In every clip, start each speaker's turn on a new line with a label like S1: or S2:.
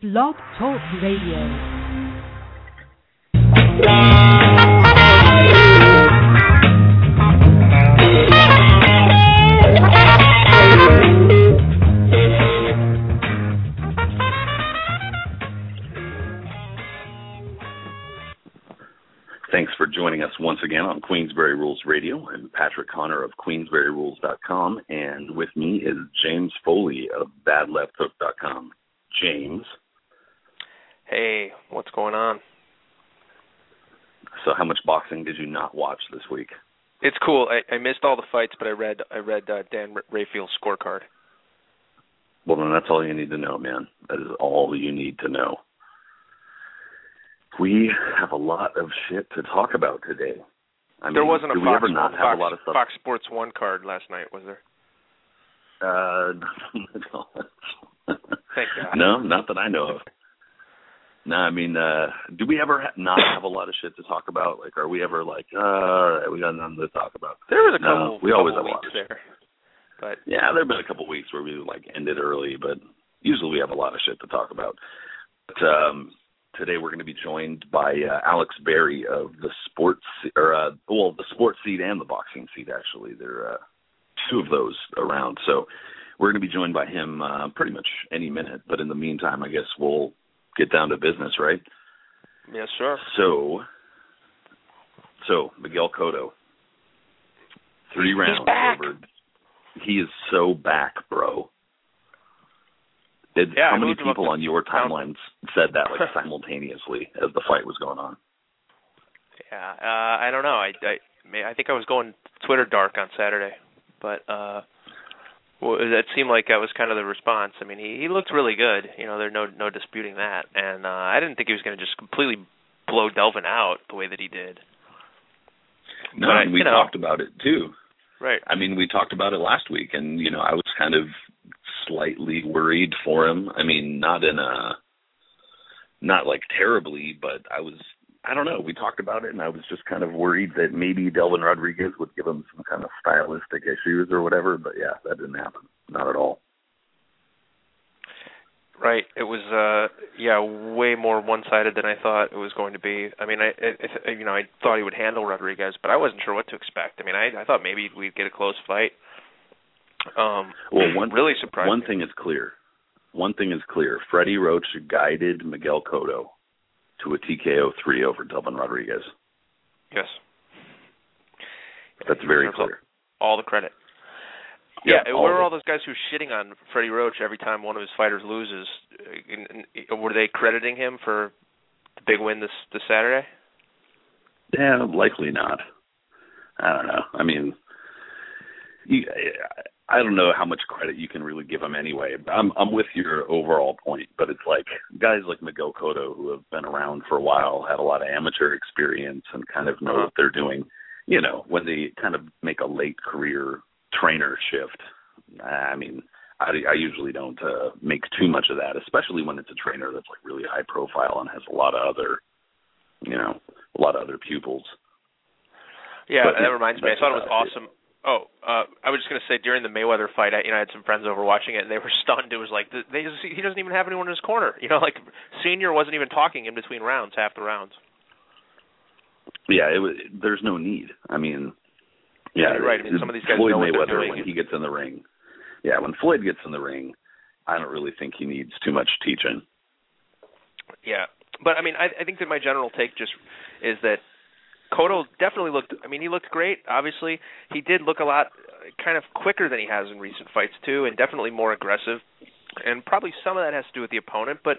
S1: Blog Talk Radio.
S2: Thanks for joining us once again on Queensberry Rules Radio. I'm Patrick Connor of QueensberryRules.com, and with me is James Foley of BadLeftHook.com. James.
S3: Hey, what's going on?
S2: So how much boxing did you not watch this week?
S3: It's cool. I missed all the fights, but I read Dan Rayfield's scorecard.
S2: Well, then that's all you need to know, man. That is all you need to know. We have a lot of shit to talk about today. I mean,
S3: there wasn't a
S2: Fox
S3: Sports 1 card last night, was there?
S2: Nothing at all.
S3: Thank God.
S2: No, not that I know of. No, I mean, do we ever not have a lot of shit to talk about? Like, are we ever like, all right, we got nothing to talk about?
S3: There was a couple.
S2: We always have a
S3: weeks
S2: lot of shit
S3: there, but
S2: yeah, there have been a couple weeks where we like ended early, but usually we have a lot of shit to talk about. But today we're going to be joined by Alex Berry of the sports seat and the boxing seat. Actually, there are two of those around, so we're going to be joined by him pretty much any minute. But in the meantime, I guess we'll get down to business, right?
S3: Yes, sir.
S2: So Miguel Cotto, 3 rounds.
S3: He's back.
S2: He is so back, bro. How many people on your timelines said that like simultaneously as the fight was going on?
S3: Yeah, I don't know. I think I was going Twitter dark on Saturday, but it seemed like that was kind of the response. I mean, he looked really good. You know, there's no disputing that. And I didn't think he was going to just completely blow Delvin out the way that he did.
S2: No, and we talked about it too.
S3: Right.
S2: I mean, we talked about it last week, and I was kind of slightly worried for him. I mean, not like terribly, but I don't know. We talked about it, and I was just kind of worried that maybe Delvin Rodriguez would give him some kind of stylistic issues or whatever, but yeah, that didn't happen. Not at all.
S3: Right. It was, way more one-sided than I thought it was going to be. I mean, I thought he would handle Rodriguez, but I wasn't sure what to expect. I mean, I thought maybe we'd get a close fight. Really surprised.
S2: One thing is clear. Freddie Roach guided Miguel Cotto to a TKO 3 over Delvin Rodriguez.
S3: Yes.
S2: That's very clear.
S3: All the credit. Yeah, where are all those guys who are shitting on Freddie Roach every time one of his fighters loses? Were they crediting him for the big win this Saturday?
S2: Yeah, likely not. I don't know. I mean, I don't know how much credit you can really give him anyway. I'm with your overall point, but it's like guys like Miguel Cotto who have been around for a while, have a lot of amateur experience, and kind of know what they're doing. When they kind of make a late career trainer shift, I mean, I usually don't make too much of that, especially when it's a trainer that's like really high profile and has a lot of other pupils.
S3: Yeah, that reminds me. I thought it was awesome. I was just going to say, during the Mayweather fight, I had some friends over watching it, and they were stunned. It was like, he doesn't even have anyone in his corner. Like, Senior wasn't even talking in between rounds, half the rounds.
S2: Yeah, there's no need. I mean, yeah.
S3: You're right. I mean, some of these guys
S2: Floyd
S3: know what
S2: Mayweather,
S3: they're doing.
S2: when he gets in the ring. Yeah, when Floyd gets in the ring, I don't really think he needs too much teaching.
S3: Yeah. But, I mean, I think that my general take just is that Cotto definitely he looked great, obviously. He did look a lot kind of quicker than he has in recent fights, too, and definitely more aggressive. And probably some of that has to do with the opponent, but,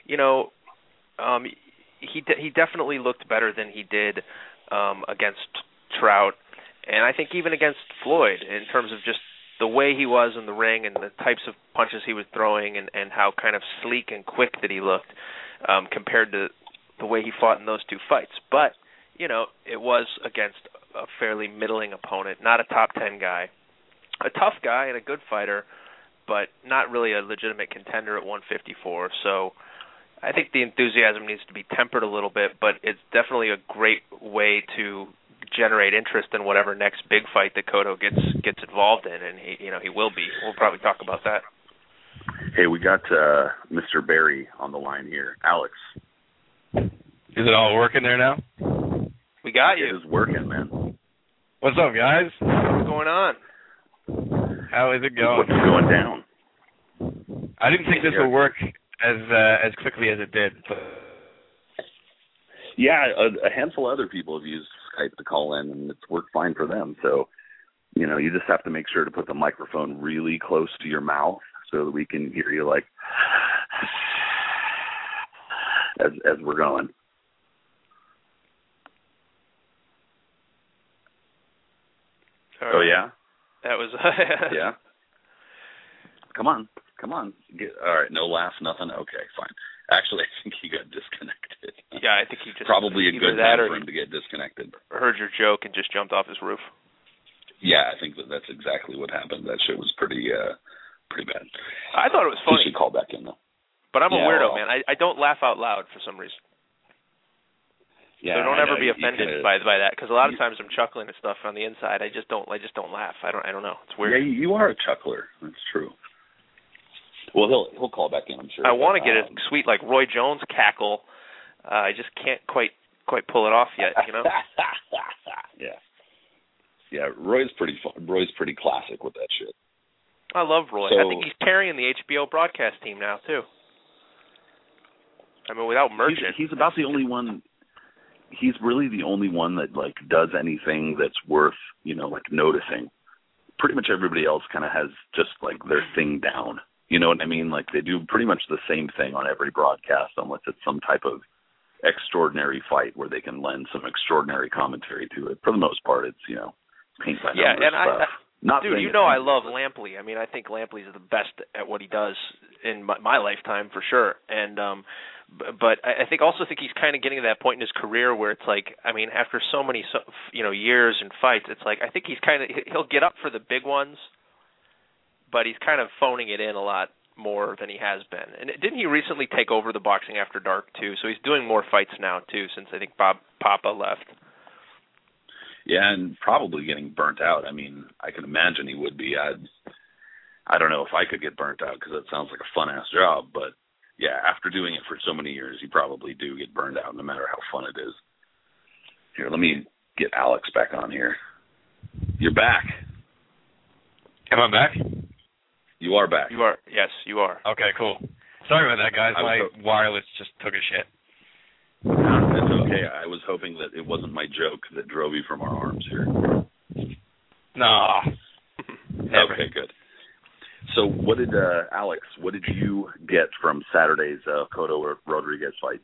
S3: he definitely looked better than he did against Trout. And I think even against Floyd, in terms of just the way he was in the ring and the types of punches he was throwing and how kind of sleek and quick that he looked compared to the way he fought in those two fights. But it was against a fairly middling opponent, not a top 10 guy. A tough guy and a good fighter, but not really a legitimate contender at 154. So I think the enthusiasm needs to be tempered a little bit, but it's definitely a great way to generate interest in whatever next big fight that Cotto gets involved in, and he will be. We'll probably talk about that.
S2: Hey, we got Mr. Barry on the line here. Alex.
S4: Is it all working there now?
S3: We got you.
S2: It is working, man.
S4: What's up, guys?
S3: What's going on?
S4: How is it going?
S2: What's going down?
S4: I didn't think this would work as quickly as it did. But...
S2: Yeah, a handful of other people have used Skype to call in, and it's worked fine for them. So, you know, you just have to make sure to put the microphone really close to your mouth so that we can hear you, like, as we're going.
S3: Right.
S2: Oh, yeah?
S3: That was...
S2: Yeah? Come on. All right, no laugh, nothing? Okay, fine. Actually, I think he got disconnected.
S3: Yeah, I think he just...
S2: Probably a good time for him to get disconnected.
S3: Heard your joke and just jumped off his roof.
S2: Yeah, I think that's exactly what happened. That shit was pretty bad.
S3: I thought it was funny.
S2: He should call back in, though.
S3: But I'm a weirdo,
S2: well,
S3: man. I don't laugh out loud for some reason.
S2: Yeah,
S3: so don't ever be offended by that, because a lot of times I'm chuckling at stuff on the inside. I just don't laugh. I don't know. It's weird.
S2: Yeah, you are a chuckler. That's true. Well, he'll call back in, I'm sure.
S3: I want to get a sweet like Roy Jones cackle. I just can't quite pull it off yet, you know.
S2: Yeah. Roy's pretty fun. Roy's pretty classic with that shit.
S3: I love Roy.
S2: So,
S3: I think he's carrying the HBO broadcast team now too. I mean, without Merchant,
S2: he's about the only one. He's really the only one that like does anything that's worth, you know, like noticing. Pretty much everybody else kind of has just like their thing down. You know what I mean? Like they do pretty much the same thing on every broadcast, unless it's some type of extraordinary fight where they can lend some extraordinary commentary to it. For the most part, it's, you know, paint by numbers stuff.
S3: Dude, you know I love Lampley. I mean, I think Lampley's the best at what he does in my lifetime for sure. And but I also think he's kind of getting to that point in his career where it's like, I mean, after so many years and fights, it's like I think he'll get up for the big ones, but he's kind of phoning it in a lot more than he has been. And didn't he recently take over the Boxing After Dark too? So he's doing more fights now too, since I think Bob Papa left.
S2: Yeah, and probably getting burnt out. I mean, I can imagine he would be. I don't know if I could get burnt out because it sounds like a fun-ass job, but yeah, after doing it for so many years, you probably do get burned out no matter how fun it is. Here, let me get Alex back on here. You're back.
S4: Am I back?
S2: You are back.
S3: You are. Yes, you are.
S4: Okay, cool. Sorry about that, guys. My wireless just took a shit.
S2: That's okay. I was hoping that it wasn't my joke that drove you from our arms here.
S4: No.
S2: Okay, good. So what did, Alex, what did you get from Saturday's Cotto Rodriguez fight?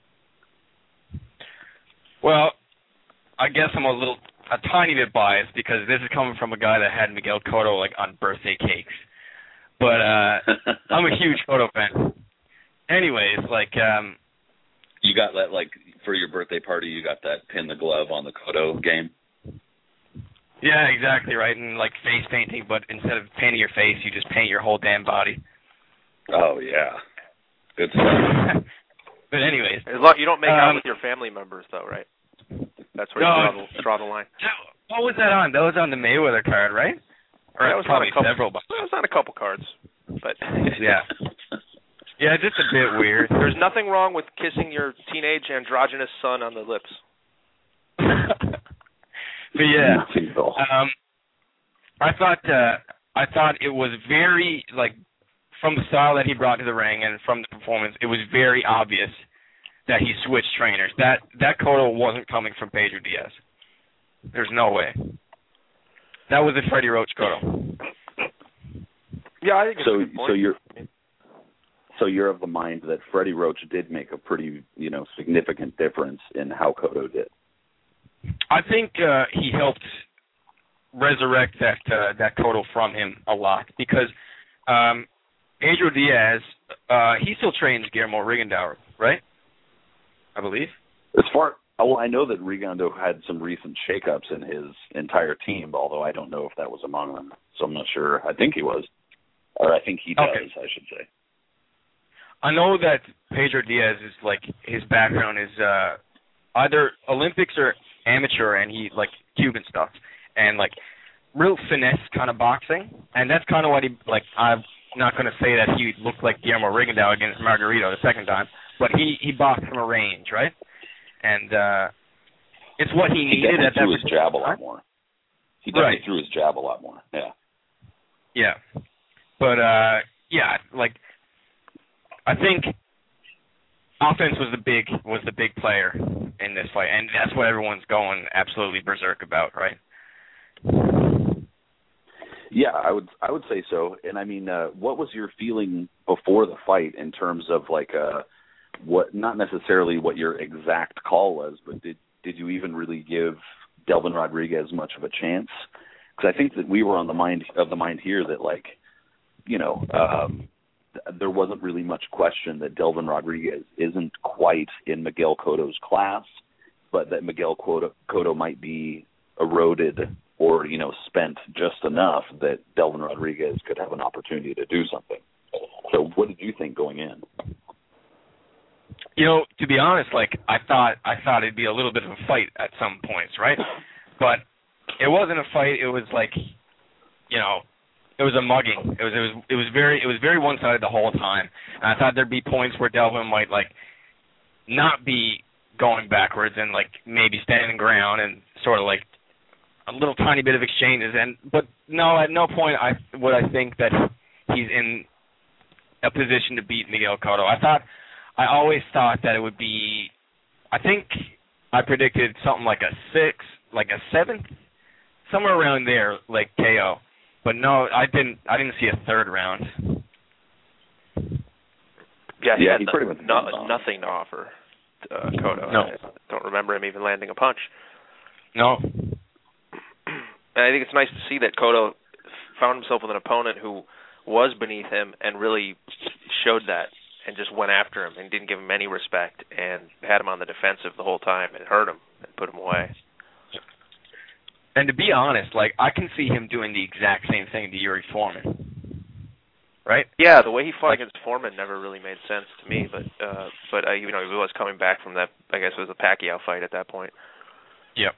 S4: Well, I guess I'm a tiny bit biased because this is coming from a guy that had Miguel Cotto, like, on birthday cakes. But I'm a huge Cotto fan. Anyways, like...
S2: you got that, like, for your birthday party, you got that pin the glove on the Cotto game?
S4: Yeah, exactly, right, and, like, face painting, but instead of painting your face, you just paint your whole damn body.
S2: Oh, yeah. Good stuff.
S4: But anyways.
S3: You don't make out with your family members, though, right? That's where you draw the line.
S4: What was that on? That was on the Mayweather card, right? Or
S3: that was
S4: probably
S3: on
S4: several.
S3: That was on a couple cards. But
S4: yeah. Yeah, just a bit weird.
S3: There's nothing wrong with kissing your teenage androgynous son on the lips.
S4: But yeah, I thought it was very, like, from the style that he brought to the ring and from the performance, it was very obvious that he switched trainers. That Cotto wasn't coming from Pedro Diaz. There's no way. That was a Freddie Roach Cotto.
S3: Yeah, I think it's a good point.
S2: So you're of the mind that Freddie Roach did make a pretty, significant difference in how Cotto did.
S4: I think he helped resurrect that Cotto from him a lot because Pedro Diaz, he still trains Guillermo Rigondeaux, right? I believe.
S2: I know that Rigondeaux had some recent shakeups in his entire team, although I don't know if that was among them, so I'm not sure. I think he was, or I think he does, I should say.
S4: I know that Pedro Diaz is, like, his background is either Olympics or amateur, and he, like, Cuban stuff, and, like, real finesse kind of boxing, and that's kind of what he, like, not going to say that he looked like Guillermo Rigondeaux against Margarito the second time, but he boxed from a range, right? And it's what he needed at that
S2: threw his jab a lot more. He definitely threw his jab a lot more. Yeah.
S4: Yeah. But like I think offense was the big player in this fight, and that's what everyone's going absolutely berserk about, right?
S2: Yeah, I would say so. And I mean, what was your feeling before the fight in terms of like what, not necessarily what your exact call was, but did you even really give Delvin Rodriguez much of a chance? Because I think that we were on the mind here that, like, you know, there wasn't really much question that Delvin Rodriguez isn't quite in Miguel Cotto's class, but that Miguel Cotto might be eroded or, you know, spent just enough that Delvin Rodriguez could have an opportunity to do something. So what did you think going in?
S4: You know, to be honest, like I thought it'd be a little bit of a fight at some points, right? But it wasn't a fight. It was like, you know, it was a mugging. It was very one-sided the whole time. And I thought there'd be points where Delvin might like not be going backwards and like maybe standing ground and sort of like a little tiny bit of exchanges. But no, at no point would I think that he's in a position to beat Miguel Cotto. I always thought that it would be, I think I predicted something like a 6, like a 7, somewhere around there, like KO. But no, I didn't see a third round.
S3: Yeah, he had pretty much nothing to offer Cotto.
S4: No.
S3: I don't remember him even landing a punch.
S4: No.
S3: And I think it's nice to see that Cotto found himself with an opponent who was beneath him and really showed that and just went after him and didn't give him any respect and had him on the defensive the whole time and hurt him and put him away.
S4: And to be honest, like I can see him doing the exact same thing to Yuri Foreman, right?
S3: Yeah, the way he fought against Foreman never really made sense to me, but you know, he was coming back from that. I guess it was a Pacquiao fight at that point.
S4: Yep.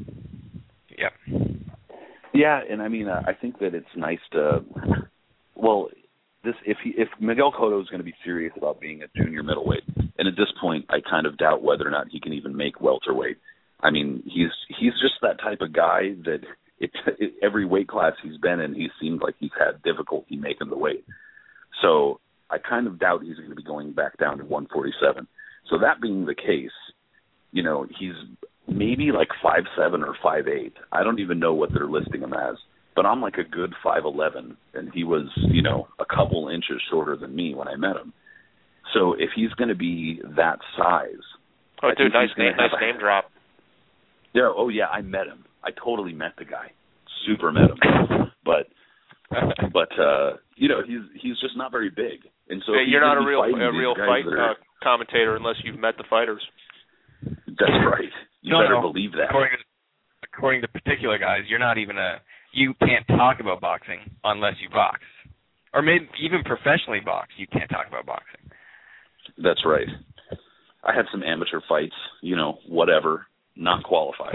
S2: Yeah, and I mean, I think that it's nice to, well, if Miguel Cotto is going to be serious about being a junior middleweight, and at this point, I kind of doubt whether or not he can even make welterweight. I mean, he's just that type of guy that every weight class he's been in, he seemed like he's had difficulty making the weight. So I kind of doubt he's going to be going back down to 147. So that being the case, you know, he's maybe like 5'7" or 5'8". I don't even know what they're listing him as, but I'm like a good 5'11", and he was, you know, a couple inches shorter than me when I met him. So if he's going to be that size,
S3: oh, dude, nice name drop.
S2: Yeah, oh yeah, I met him. I totally met the guy. Super met him. But you know, he's just not very big. And so
S3: you're not a real fight commentator unless you've met the fighters.
S2: That's right. You better believe that.
S4: According to particular guys, you can't talk about boxing unless you box. Or maybe even professionally box, you can't talk about boxing.
S2: That's right. I had some amateur fights, you know, whatever. Not qualified.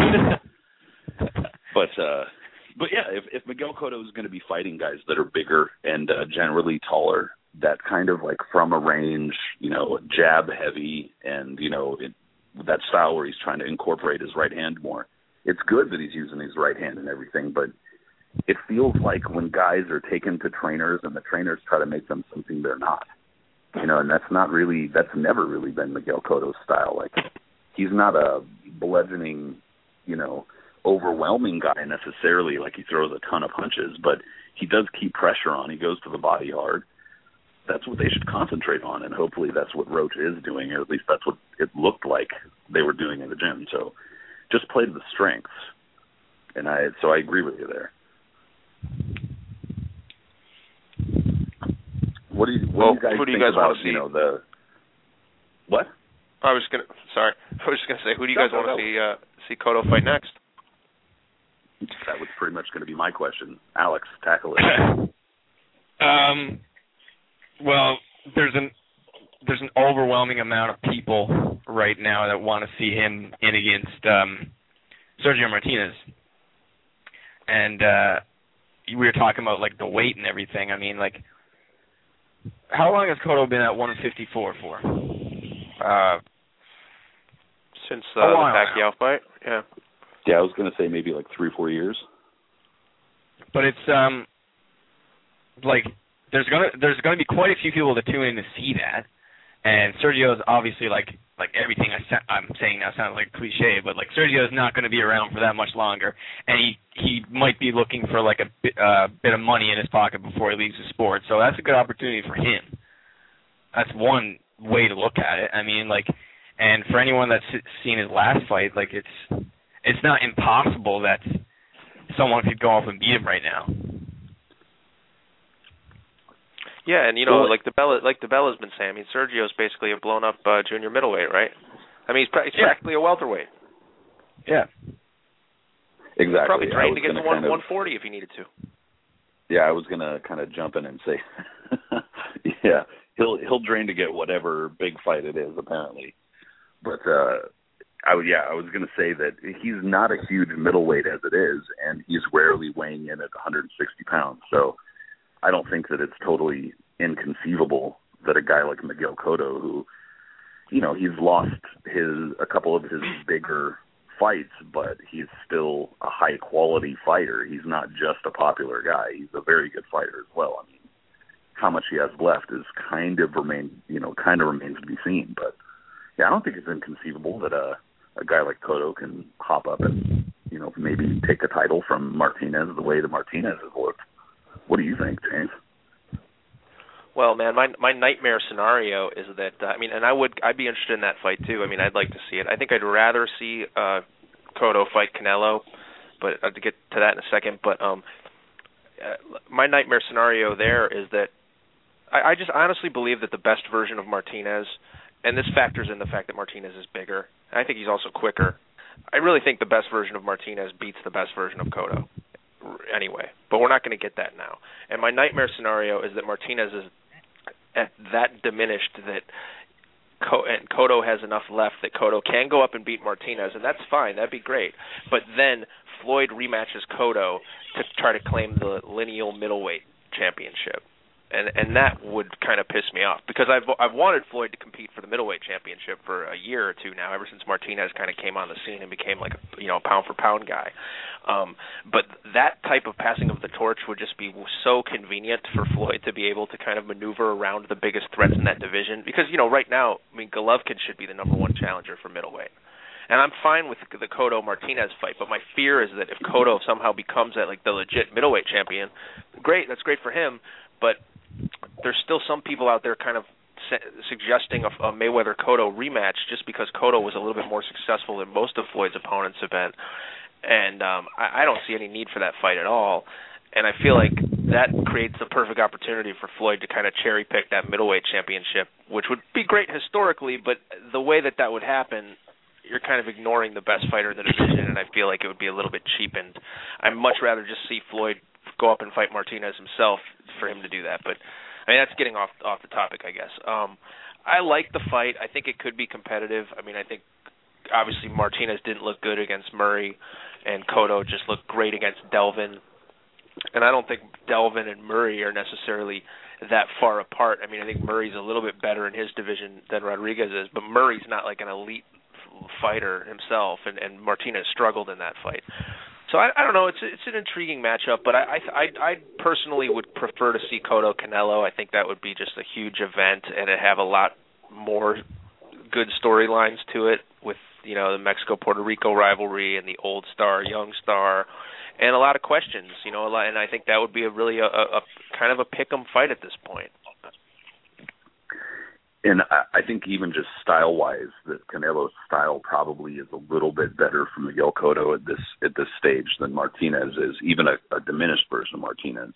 S2: But yeah, if Miguel Cotto is going to be fighting guys that are bigger and generally taller, that kind of like from a range, you know, jab heavy, and you know that style where he's trying to incorporate his right hand more. It's good that he's using his right hand and everything, but it feels like when guys are taken to trainers and the trainers try to make them something they're not, you know, and that's never really been Miguel Cotto's style. Like, he's not a bludgeoning, you know, overwhelming guy necessarily, like he throws a ton of punches, but he does keep pressure on. He goes to the body hard. That's what they should concentrate on, and hopefully that's what Roach is doing, or at least that's what it looked like they were doing in the gym. So just play to the strengths, and I agree with you there. What do you guys
S3: who do you
S2: think
S3: guys
S2: about,
S3: want to see?
S2: You know, the what?
S3: I was just gonna say, who do you guys want to see Cotto fight next?
S2: That was pretty much going to be my question. Alex, tackle it.
S4: Well, there's an overwhelming amount of people right now that want to see him in against Sergio Martinez, and we were talking about like the weight and everything. I mean, like How long has Cotto been at 154 for?
S3: Since the Pacquiao fight, yeah.
S2: Yeah, I was going to say maybe like 3 or 4 years.
S4: But it's like there's gonna be quite a few people that tune in to see that, and Sergio's obviously like everything I'm saying now sounds like a cliche, but like Sergio's not going to be around for that much longer, and he might be looking for like a bit of money in his pocket before he leaves the sport. So that's a good opportunity for him. That's one way to look at it. I mean, like, and for anyone that's seen his last fight, like it's not impossible that someone could go off and beat him right now.
S3: Yeah, and like DeBella's been saying, I mean, Sergio's basically a blown up junior middleweight, right? I mean, he's practically a welterweight.
S4: Yeah.
S2: Exactly.
S3: He's probably trained to get to 140 if he needed to.
S2: Yeah, I was gonna kind of jump in and say, yeah, he'll train to get whatever big fight it is, apparently. But I was going to say that he's not a huge middleweight as it is, and he's rarely weighing in at 160 pounds. So I don't think that it's totally inconceivable that a guy like Miguel Cotto, who, he's lost a couple of his bigger fights, but he's still a high-quality fighter. He's not just a popular guy. He's a very good fighter as well. I mean, how much he has left is kind of remains to be seen. But yeah, I don't think it's inconceivable that a guy like Cotto can hop up and, maybe take a title from Martinez the way that Martinez has looked. What do you think, James?
S3: Well, man, my nightmare scenario is that I'd be interested in that fight too. I mean, I'd like to see it. I think I'd rather see Cotto fight Canelo, but to get to that in a second. But my nightmare scenario there is that I just honestly believe that the best version of Martinez, and this factors in the fact that Martinez is bigger. I think he's also quicker. I really think the best version of Martinez beats the best version of Cotto anyway, but we're not going to get that now. And my nightmare scenario is that Martinez is that diminished that Cotto has enough left that Cotto can go up and beat Martinez, and that's fine. That'd be great. But then Floyd rematches Cotto to try to claim the lineal middleweight championship. And that would kind of piss me off because I've wanted Floyd to compete for the middleweight championship for a year or two now, ever since Martinez kind of came on the scene and became like a pound for pound guy. But that type of passing of the torch would just be so convenient for Floyd to be able to kind of maneuver around the biggest threats in that division because right now, I mean, Golovkin should be the number one challenger for middleweight. And I'm fine with the Cotto-Martinez fight, but my fear is that if Cotto somehow becomes the legit middleweight champion, great, that's great for him, but there's still some people out there kind of suggesting a Mayweather-Cotto rematch just because Cotto was a little bit more successful than most of Floyd's opponents have been. And I don't see any need for that fight at all. And I feel like that creates the perfect opportunity for Floyd to kind of cherry-pick that middleweight championship, which would be great historically, but the way that would happen, you're kind of ignoring the best fighter in the division, and I feel like it would be a little bit cheapened. I'd much rather just see Floyd go up and fight Martinez himself for him to do that. But I mean, that's getting off the topic, I guess. I like the fight. I think it could be competitive. I mean, I think obviously Martinez didn't look good against Murray, and Cotto just looked great against Delvin. And I don't think Delvin and Murray are necessarily that far apart. I mean, I think Murray's a little bit better in his division than Rodriguez is, but Murray's not like an elite fighter himself, and Martinez struggled in that fight. So I don't know. It's an intriguing matchup, but I personally would prefer to see Cotto Canelo. I think that would be just a huge event, and it'd have a lot more good storylines to it with the Mexico-Puerto Rico rivalry and the old star, young star, and a lot of questions. And I think that would be a kind of a pick'em fight at this point.
S2: And I think even just style-wise, that Canelo's style probably is a little bit better for Miguel Cotto at this stage than Martinez is, even a diminished version of Martinez.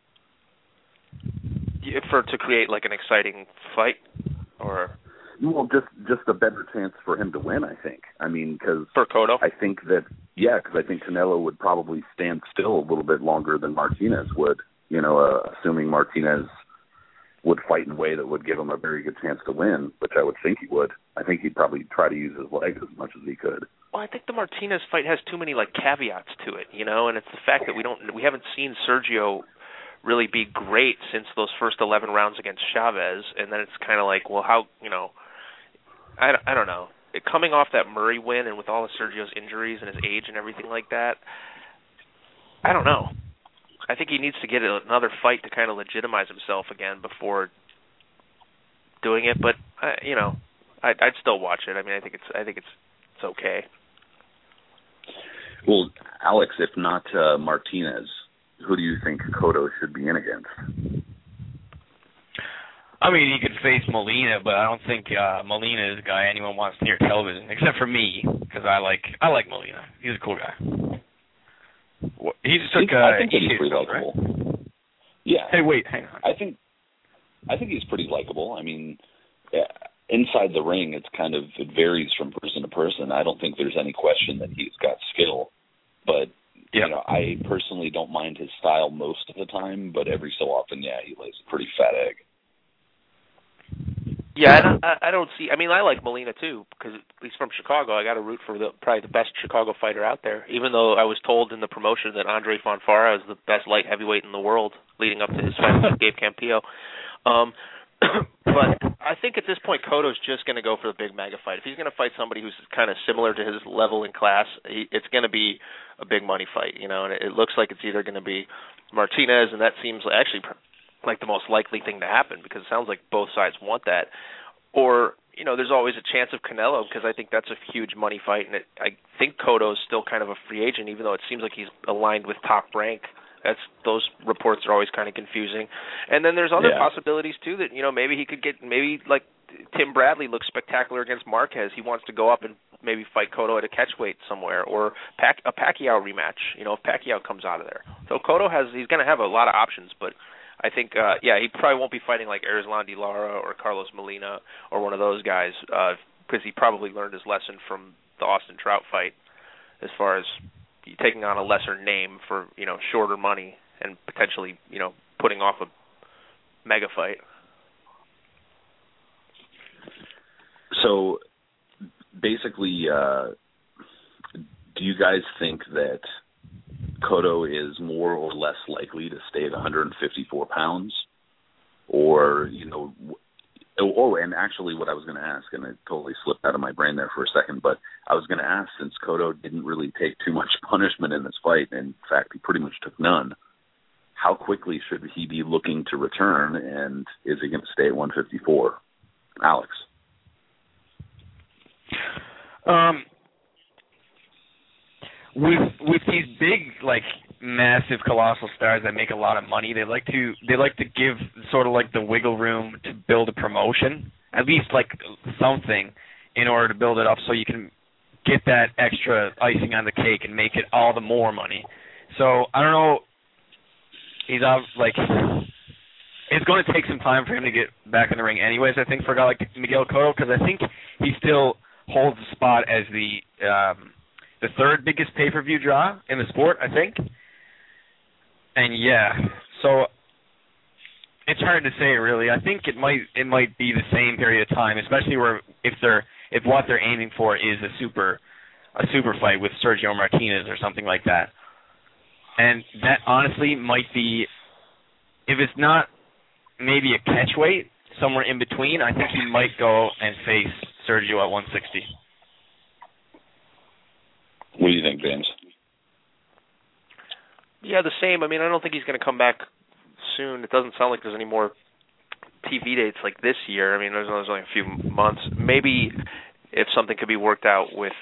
S3: To create like an exciting fight, or
S2: well, just a better chance for him to win. I think. I mean, because
S3: for Cotto,
S2: I think Canelo would probably stand still a little bit longer than Martinez would. Assuming Martinez would fight in a way that would give him a very good chance to win, which I would think he would. I think he'd probably try to use his legs as much as he could.
S3: Well, I think the Martinez fight has too many caveats to it, and it's the fact that we haven't seen Sergio really be great since those first 11 rounds against Chavez, and then it's kind of like, well, how, I don't know. Coming off that Murray win and with all of Sergio's injuries and his age and everything like that, I don't know. I think he needs to get another fight to kind of legitimize himself again before doing it. But I'd still watch it. I mean, I think it's okay.
S2: Well, Alex, if not Martinez, who do you think Cotto should be in against?
S4: I mean, he could face Molina, but I don't think Molina is a guy anyone wants near television, except for me, because I like Molina. He's a cool guy. He just took.
S2: I think he's pretty likable. Right? Yeah.
S4: Hey, wait, hang on.
S2: I think he's pretty likable. I mean, inside the ring, it varies from person to person. I don't think there's any question that he's got skill, but I personally don't mind his style most of the time. But every so often, he lays a pretty fat egg.
S3: Yeah, I don't see. I mean, I like Molina too, because at least from Chicago, I got to root for probably the best Chicago fighter out there. Even though I was told in the promotion that Andre Fonfara is the best light heavyweight in the world, leading up to his fight with Gabe Campillo. But I think at this point, Cotto's just going to go for the big mega fight. If he's going to fight somebody who's kind of similar to his level in class, it's going to be a big money fight, And it looks like it's either going to be Martinez, and that seems actually like the most likely thing to happen, because it sounds like both sides want that. Or, there's always a chance of Canelo, because I think that's a huge money fight, and I think Cotto's still kind of a free agent, even though it seems like he's aligned with Top Rank. Those reports are always kind of confusing. And then there's other possibilities too, that maybe he could get, maybe like Tim Bradley looks spectacular against Marquez. He wants to go up and maybe fight Cotto at a catchweight somewhere, or a Pacquiao rematch. If Pacquiao comes out of there. So Cotto he's going to have a lot of options, but I think, he probably won't be fighting like Erislandy Lara or Carlos Molina or one of those guys, because he probably learned his lesson from the Austin Trout fight, as far as taking on a lesser name for shorter money and potentially putting off a mega fight.
S2: So basically, do you guys think that Cotto is more or less likely to stay at 154 pounds, or and actually what I was going to ask, and it totally slipped out of my brain there for a second, but I was going to ask, since Cotto didn't really take too much punishment in this fight, in fact he pretty much took none, how quickly should he be looking to return, and is he going to stay at 154? Alex?
S4: With these big, like, massive, colossal stars that make a lot of money, they like to give sort of like the wiggle room to build a promotion, at least like something, in order to build it up, so you can get that extra icing on the cake and make it all the more money. So I don't know. He's like, it's going to take some time for him to get back in the ring, anyways. I think for a guy like Miguel Cotto, because I think he still holds the spot as the third biggest pay-per-view draw in the sport, I think. And so it's hard to say, really. I think it might be the same period of time, especially if what they're aiming for is a super fight with Sergio Martinez or something like that. And that honestly might be, if it's not maybe a catchweight, somewhere in between, I think he might go and face Sergio at 160.
S2: What do you think, James?
S3: Yeah, the same. I mean, I don't think he's going to come back soon. It doesn't sound like there's any more TV dates like this year. I mean, there's only a few months. Maybe if something could be worked out with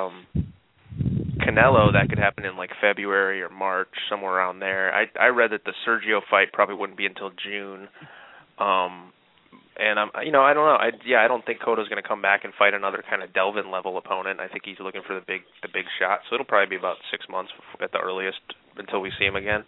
S3: Canelo, that could happen in like February or March, somewhere around there. I read that the Sergio fight probably wouldn't be until June. And I don't know. I don't think Cotto's going to come back and fight another kind of Delvin level opponent. I think he's looking for the big shot. So it'll probably be about 6 months at the earliest until we see him again.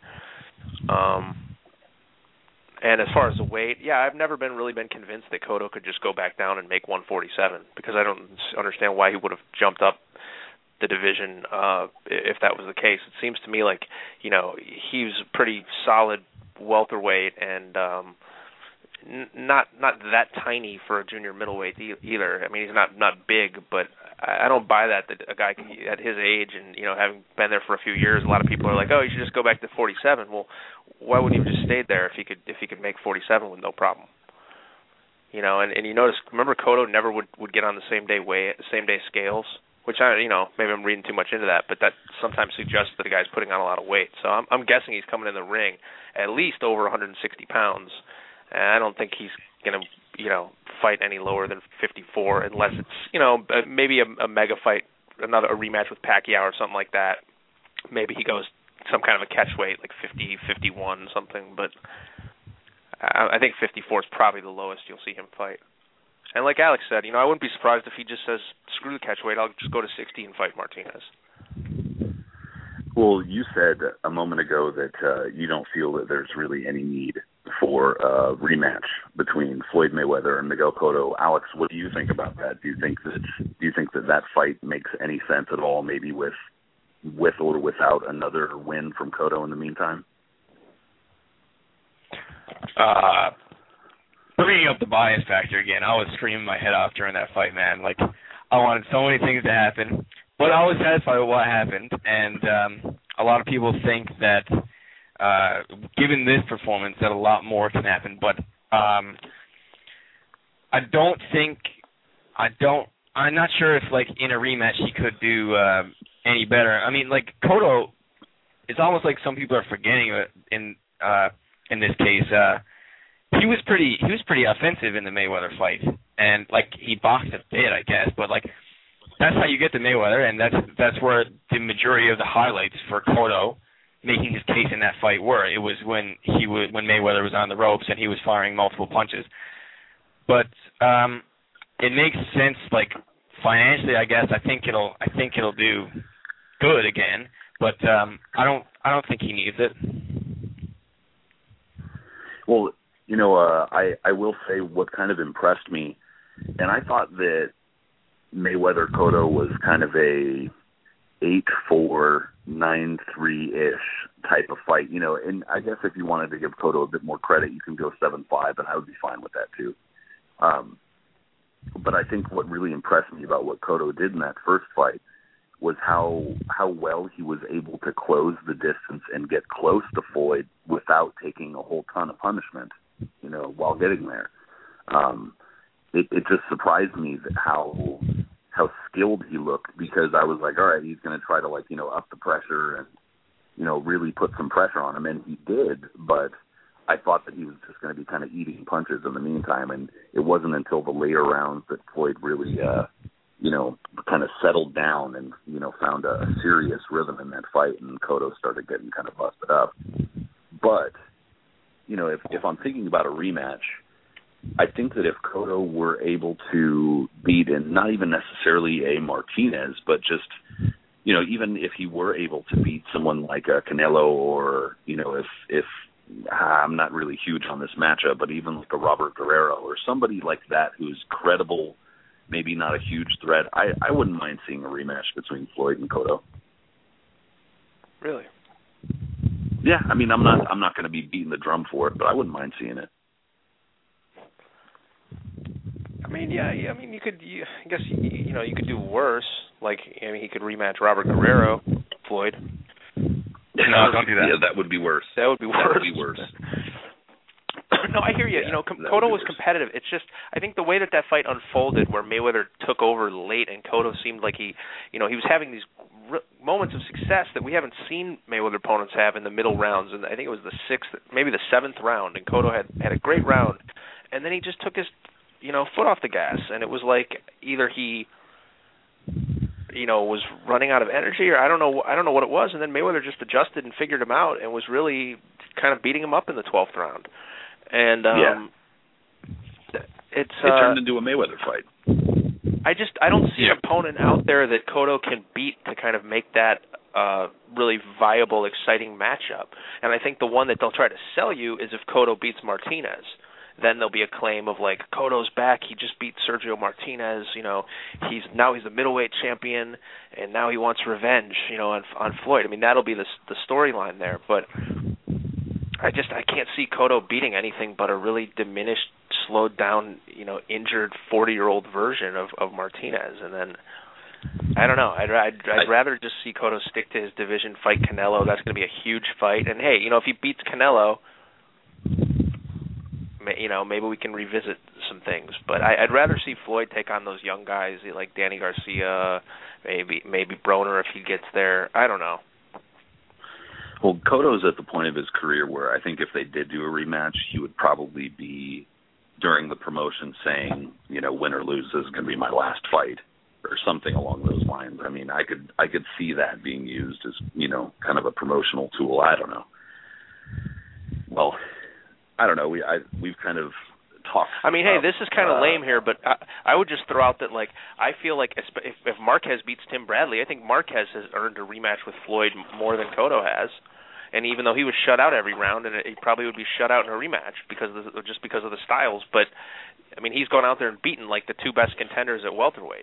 S3: And as far as the weight, I've never really been convinced that Cotto could just go back down and make 147, because I don't understand why he would have jumped up the division if that was the case. It seems to me like he was a pretty solid welterweight and. Not that tiny for a junior middleweight either. I mean, he's not big, but I don't buy that a guy at his age and having been there for a few years, a lot of people are like, oh, you should just go back to 47. Well, why wouldn't he have just stayed there if he could make 47 with no problem? You know, and you notice, remember Cotto never would get on the same day scales, which maybe I'm reading too much into that, but that sometimes suggests that the guy's putting on a lot of weight. So I'm guessing he's coming in the ring at least over 160 pounds, and I don't think he's going to fight any lower than 54 unless it's maybe a mega fight, a rematch with Pacquiao or something like that. Maybe he goes some kind of a catch weight like 50, 51 something, but I think 54 is probably the lowest you'll see him fight. And like Alex said, I wouldn't be surprised if he just says, screw the catch weight, I'll just go to 60 and fight Martinez.
S2: Well, you said a moment ago that you don't feel that there's really any need for a rematch between Floyd Mayweather and Miguel Cotto. Alex, what do you think about that? Do you think that fight makes any sense at all, maybe with or without another win from Cotto in the meantime?
S4: Bringing up the bias factor again, I was screaming my head off during that fight, man. Like, I wanted so many things to happen, but I was satisfied with what happened. And a lot of people think that, given this performance, that a lot more can happen. But I'm not sure if, like, in a rematch he could do any better. I mean, like, Cotto, it's almost like some people are forgetting in this case. He was pretty offensive in the Mayweather fight, and like he boxed a bit, I guess, but like that's how you get to Mayweather, and that's where the majority of the highlights for Cotto making his case in that fight were. It was when Mayweather was on the ropes and he was firing multiple punches. But it makes sense, like financially, I guess. I think it'll do good again, but I don't think he needs it.
S2: Well, I will say what kind of impressed me, and I thought that Mayweather Cotto was kind of a 8-4, 9-3-ish type of fight, and I guess if you wanted to give Cotto a bit more credit, you can go 7-5, and I would be fine with that too. But I think what really impressed me about what Cotto did in that first fight was how well he was able to close the distance and get close to Floyd without taking a whole ton of punishment, while getting there. It just surprised me that how skilled he looked, because I was like, all right, he's going to try to up the pressure and, really put some pressure on him. And he did, but I thought that he was just going to be kind of eating punches in the meantime. And it wasn't until the later rounds that Floyd really, kind of settled down and, found a serious rhythm in that fight, and Cotto started getting kind of busted up. But, if I'm thinking about a rematch, I think that if Cotto were able to beat, and not even necessarily a Martinez, but just, even if he were able to beat someone like a Canelo, or, if I'm not really huge on this matchup, but even like a Robert Guerrero or somebody like that who's credible, maybe not a huge threat, I wouldn't mind seeing a rematch between Floyd and Cotto.
S3: Really?
S2: Yeah, I mean, I'm not going to be beating the drum for it, but I wouldn't mind seeing it.
S3: I mean, yeah. I mean, I guess you could do worse. Like, he could rematch Robert Guerrero, Floyd.
S4: No, don't do that.
S2: Yeah, that would be worse.
S3: That would be worse. No, I hear you.
S2: Yeah,
S3: Cotto was competitive. It's just, I think the way that fight unfolded, where Mayweather took over late and Cotto seemed like he was having these moments of success that we haven't seen Mayweather opponents have in the middle rounds. And I think it was the 6th, maybe the 7th round, and Cotto had a great round, and then he just took his foot off the gas, and it was like either he was running out of energy, or I don't know what it was, and then Mayweather just adjusted and figured him out and was really kind of beating him up in the 12th round. And it
S2: turned into a Mayweather fight.
S3: I don't see an opponent out there that Cotto can beat to kind of make that really viable, exciting matchup. And I think the one that they'll try to sell you is if Cotto beats Martinez. Then there'll be a claim of like, Cotto's back, he just beat Sergio Martinez, he's the middleweight champion, and now he wants revenge, on Floyd. I mean, that'll be the storyline there, but I can't see Cotto beating anything but a really diminished, slowed down, injured 40-year-old version of Martinez. And then I don't know. I'd rather just see Cotto stick to his division, fight Canelo. That's going to be a huge fight. And hey, if he beats Canelo, maybe we can revisit some things. But I'd rather see Floyd take on those young guys like Danny Garcia, maybe Broner if he gets there. I don't know.
S2: Well, Cotto's at the point of his career where I think if they did do a rematch, he would probably be during the promotion saying, win or lose, this is going to be my last fight, or something along those lines. I mean, I could see that being used as, kind of a promotional tool. I don't know. Well, I don't know. We've kind of talked.
S3: I mean, hey, this is kind of lame here, but I would just throw out that, I feel like if Marquez beats Tim Bradley, I think Marquez has earned a rematch with Floyd more than Cotto has. And even though he was shut out every round, and he probably would be shut out in a rematch just because of the styles. But I mean, he's gone out there and beaten the two best contenders at welterweight.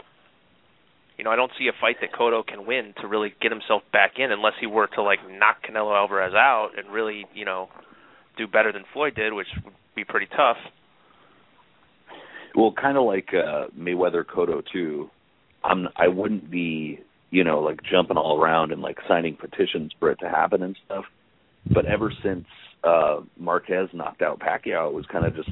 S3: I don't see a fight that Cotto can win to really get himself back in, unless he were to knock Canelo Alvarez out and really do better than Floyd did, which would be pretty tough.
S2: Well, kind of like Mayweather Cotto too. I wouldn't be jumping all around and signing petitions for it to happen and stuff. But ever since Marquez knocked out Pacquiao, it was kind of just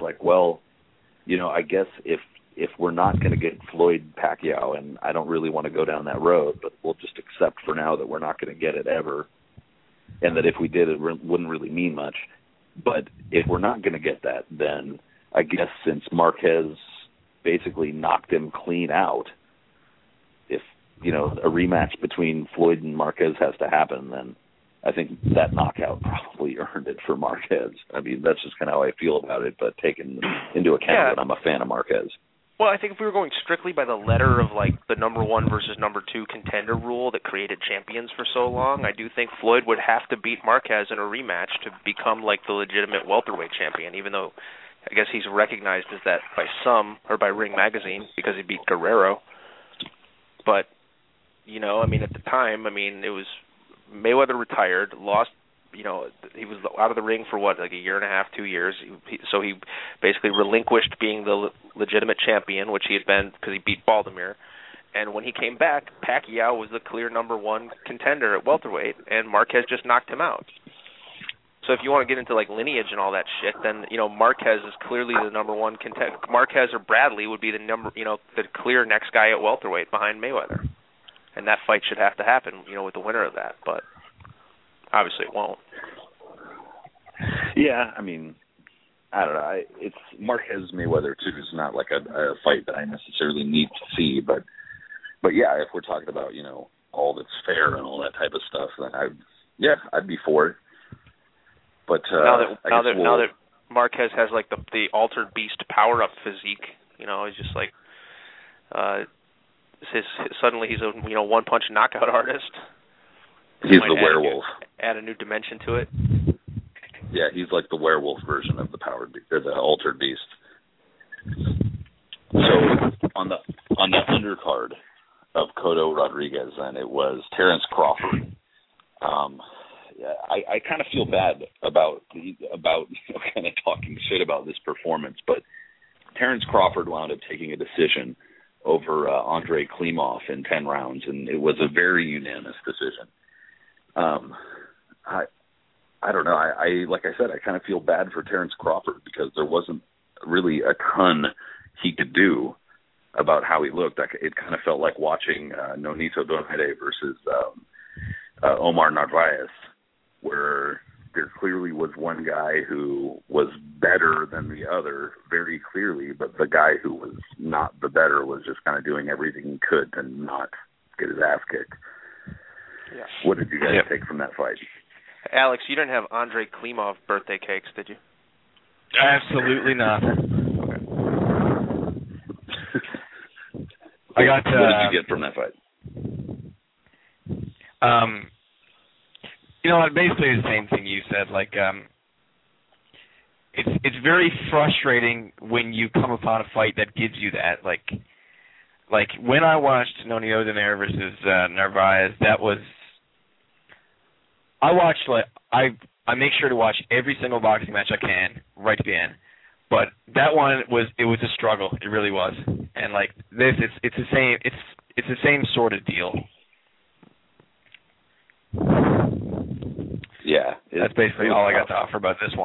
S2: I guess if we're not going to get Floyd Pacquiao, and I don't really want to go down that road, but we'll just accept for now that we're not going to get it ever, and that if we did, it wouldn't really mean much. But if we're not going to get that, then I guess since Marquez basically knocked him clean out, if a rematch between Floyd and Marquez has to happen, then I think that knockout probably earned it for Marquez. I mean, that's just kind of how I feel about it, but taking into account that I'm a fan of Marquez.
S3: Well, I think if we were going strictly by the letter of the number one versus number two contender rule that created champions for so long, I do think Floyd would have to beat Marquez in a rematch to become the legitimate welterweight champion, even though I guess he's recognized as that by some, or by Ring Magazine, because he beat Guerrero. But, I mean, at the time, it was Mayweather retired, lost, he was out of the ring for a year and a half, 2 years. So he basically relinquished being the legitimate champion, which he had been because he beat Baldomir. And when he came back, Pacquiao was the clear number one contender at welterweight, and Marquez just knocked him out. So if you want to get into lineage and all that shit, then Marquez is clearly the number one contender. Marquez or Bradley would be the clear next guy at welterweight behind Mayweather, and that fight should have to happen, with the winner of that. But obviously it won't.
S2: Yeah, I mean, I don't know. It's Marquez Mayweather too is not a fight that I necessarily need to see, but yeah, if we're talking about all that's fair and all that type of stuff, then I'd be for it. But
S3: now that Marquez has the altered beast power up physique, he's just suddenly he's a one punch knockout artist.
S2: He's the werewolf.
S3: Add a new dimension to it.
S2: Yeah, he's the werewolf version of the altered beast. So on the undercard of Cotto Rodriguez, then it was Terence Crawford. I kind of feel bad about kind of talking shit about this performance, but Terence Crawford wound up taking a decision over Andrei Klimov in 10 rounds, and it was a very unanimous decision. I don't know. Like I said, I kind of feel bad for Terence Crawford because there wasn't really a ton he could do about how he looked. It kind of felt like watching Nonito Donaire versus Omar Narvaez, where there clearly was one guy who was better than the other very clearly, but the guy who was not the better was just kind of doing everything he could to not get his ass kicked. Yeah. What did you guys take from that fight?
S3: Alex, you didn't have Andrei Klimov birthday cakes, did you?
S4: Absolutely not.
S3: Okay.
S2: I got. What did you get from that fight?
S4: Basically the same thing you said. It's very frustrating when you come upon a fight that gives you that. Like when I watched Nonito Donaire versus Narvaez, I make sure to watch every single boxing match I can right to the end. But that one was a struggle. It really was. And this, it's the same. it's the same sort of deal.
S2: Yeah.
S4: That's basically all I got to offer about this one.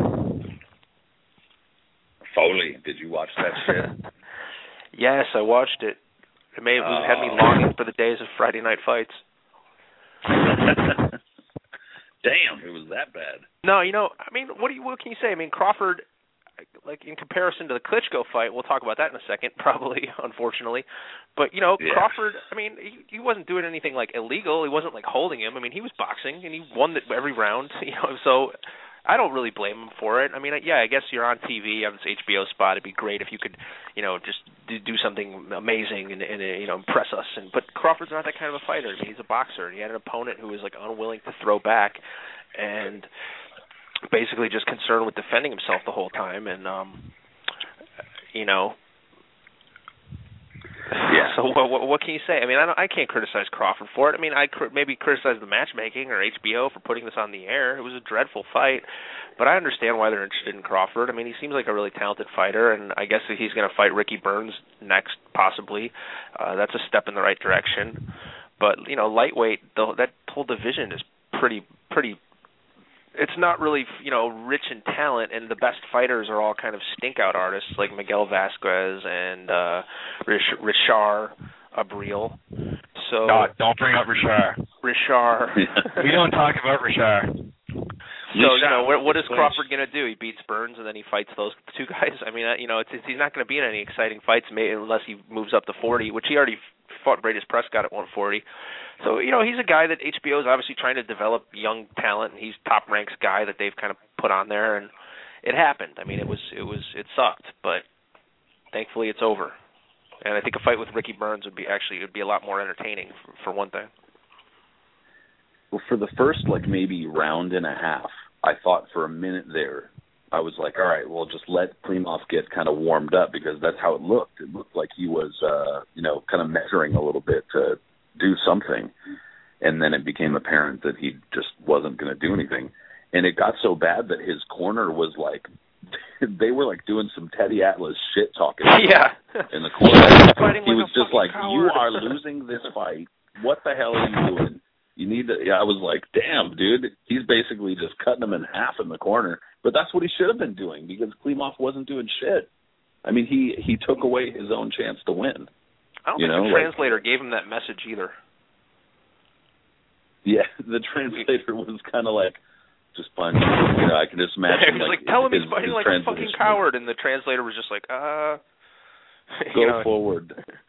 S2: Foley, did you watch that shit?
S3: Yes, I watched it. It had me longing for the days of Friday night fights.
S2: Damn, it was that bad.
S3: No, I mean, what can you say? I mean, Crawford, like in comparison to the Klitschko fight, we'll talk about that in a second, probably, unfortunately. But Crawford, I mean, he wasn't doing anything like illegal. He wasn't like holding him. I mean, he was boxing and he won every round. So I don't really blame him for it. I mean, yeah, I guess you're on TV, you have this HBO spot. It'd be great if you could, just do something amazing and impress us. But Crawford's not that kind of a fighter. I mean, he's a boxer. He had an opponent who was like unwilling to throw back, and basically just concerned with defending himself the whole time. And
S2: Yeah.
S3: So what can you say? I mean, I can't criticize Crawford for it. I mean, I maybe criticize the matchmaking or HBO for putting this on the air. It was a dreadful fight, but I understand why they're interested in Crawford. I mean, he seems like a really talented fighter, and I guess that he's going to fight Ricky Burns next, possibly. That's a step in the right direction. But lightweight, that whole division is pretty. It's not really, rich in talent, and the best fighters are all kind of stink-out artists like Miguel Vasquez and Richard Abril. So
S4: don't bring up Richard. We don't talk about Richard.
S3: So, what is Crawford going to do? He beats Burns, and then he fights those two guys? I mean, he's not going to be in any exciting fights unless he moves up to 40, which he already fought Bradis Prescott at 140. So, he's a guy that HBO is obviously trying to develop young talent, and he's top ranks guy that they've kind of put on there, and it happened. I mean, it sucked, but thankfully it's over. And I think a fight with Ricky Burns would be a lot more entertaining for one thing.
S2: Well, for the first maybe round and a half, I thought for a minute there, I was like, all right, well, just let Klimov get kind of warmed up, because that's how it looked. It looked like he was, kind of measuring a little bit to do something. And then it became apparent that he just wasn't going to do anything. And it got so bad that his corner was like, they were like doing some Teddy Atlas shit talking in the corner. He was just like, coward. You are losing this fight. What the hell are you doing? You need to. I was like, damn, dude. He's basically just cutting him in half in the corner. But that's what he should have been doing, because Klimov wasn't doing shit. I mean, he took away his own chance to win.
S3: I don't think the translator gave him that message either.
S2: Yeah, the translator was kind of like, just punch. I can just imagine.
S3: He was like, tell him he's fighting like a fucking coward, and the translator was just like,
S2: Go forward.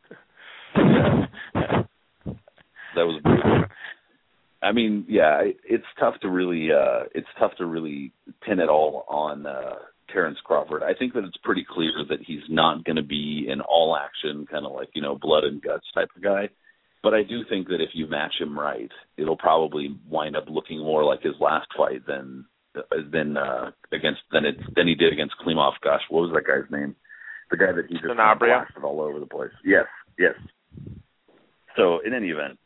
S2: That was brutal. I mean, yeah, it's tough to really pin it all on Terrence Crawford. I think that it's pretty clear that he's not going to be an all-action kind of blood and guts type of guy. But I do think that if you match him right, it'll probably wind up looking more like his last fight than he did against Klimov. Gosh, what was that guy's name? The guy that he just blasted all over the place. Yes. So in any event,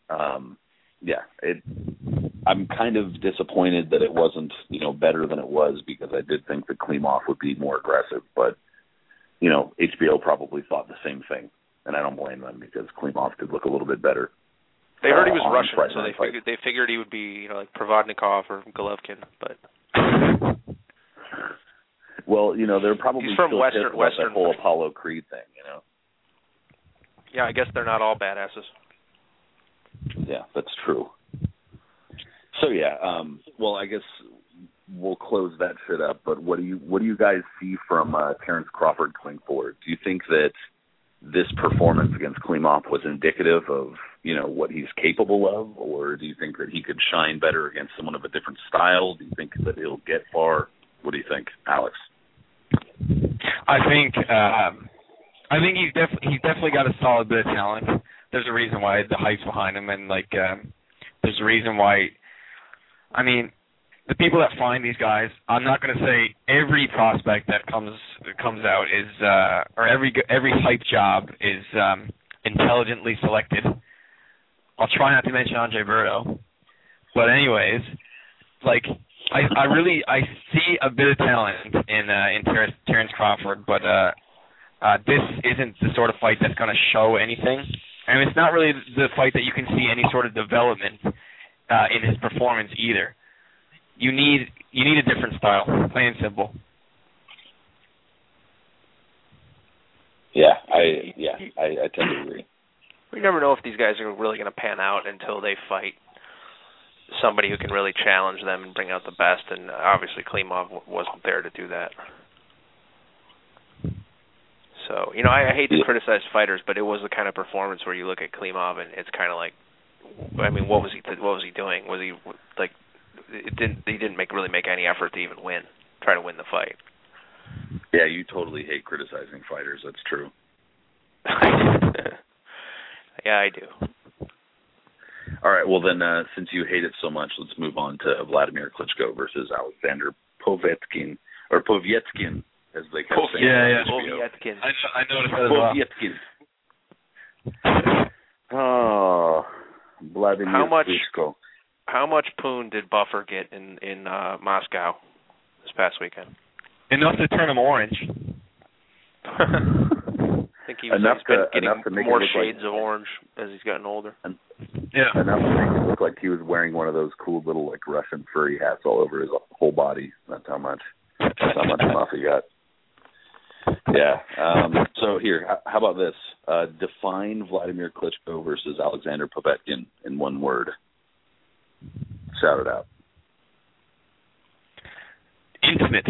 S2: I'm kind of disappointed that it wasn't, better than it was, because I did think that Klimov would be more aggressive. But, HBO probably thought the same thing, and I don't blame them, because Klimov did look a little bit better.
S3: They heard he was Russian, so they figured he would be, like Provodnikov or Golovkin. But
S2: well, they're probably
S3: he's from
S2: still
S3: Western
S2: that whole Apollo Creed thing,
S3: Yeah, I guess they're not all badasses.
S2: Yeah, that's true. So well, I guess we'll close that shit up. But what do you guys see from Terrence Crawford going forward? Do you think that this performance against Klimov was indicative of what he's capable of, or do you think that he could shine better against someone of a different style? Do you think that he'll get far? What do you think, Alex?
S4: I think he's definitely got a solid bit of talent. There's a reason why the hype's behind him, and there's a reason why. I mean, the people that find these guys, I'm not going to say every prospect that comes out is, or every hype job is intelligently selected. I'll try not to mention Andre Berto, but anyways, I see a bit of talent in Terrence Crawford, but this isn't the sort of fight that's going to show anything. And it's not really the fight that you can see any sort of development in his performance either. You need a different style, plain and simple.
S2: Yeah, I tend to agree.
S3: We never know if these guys are really going to pan out until they fight somebody who can really challenge them and bring out the best, and obviously Klimov wasn't there to do that. So, I hate to criticize fighters, but it was the kind of performance where you look at Klimov and it's kind of like, what was he doing? Was he like, he didn't really make any effort to even try to win the fight.
S2: Yeah, you totally hate criticizing fighters. That's true.
S3: Yeah, I do.
S2: All right, well then, since you hate it so much, let's move on to Vladimir Klitschko versus Alexander Povetkin, or Povetkin, as they kept saying.
S4: Yeah.
S3: Povetkin.
S4: I noticed that as
S2: well. Oh, Vladimir Klitschko.
S3: How much poon did Buffer get in Moscow this past weekend?
S4: Enough to turn him orange.
S3: I think he's been getting more shades of orange as he's gotten older.
S2: Enough to make it look like he was wearing one of those cool little Russian furry hats all over his whole body. That's how much enough he got. Yeah. So here, how about this? Define Vladimir Klitschko versus Alexander Povetkin in one word. Shout it out.
S4: Intimate.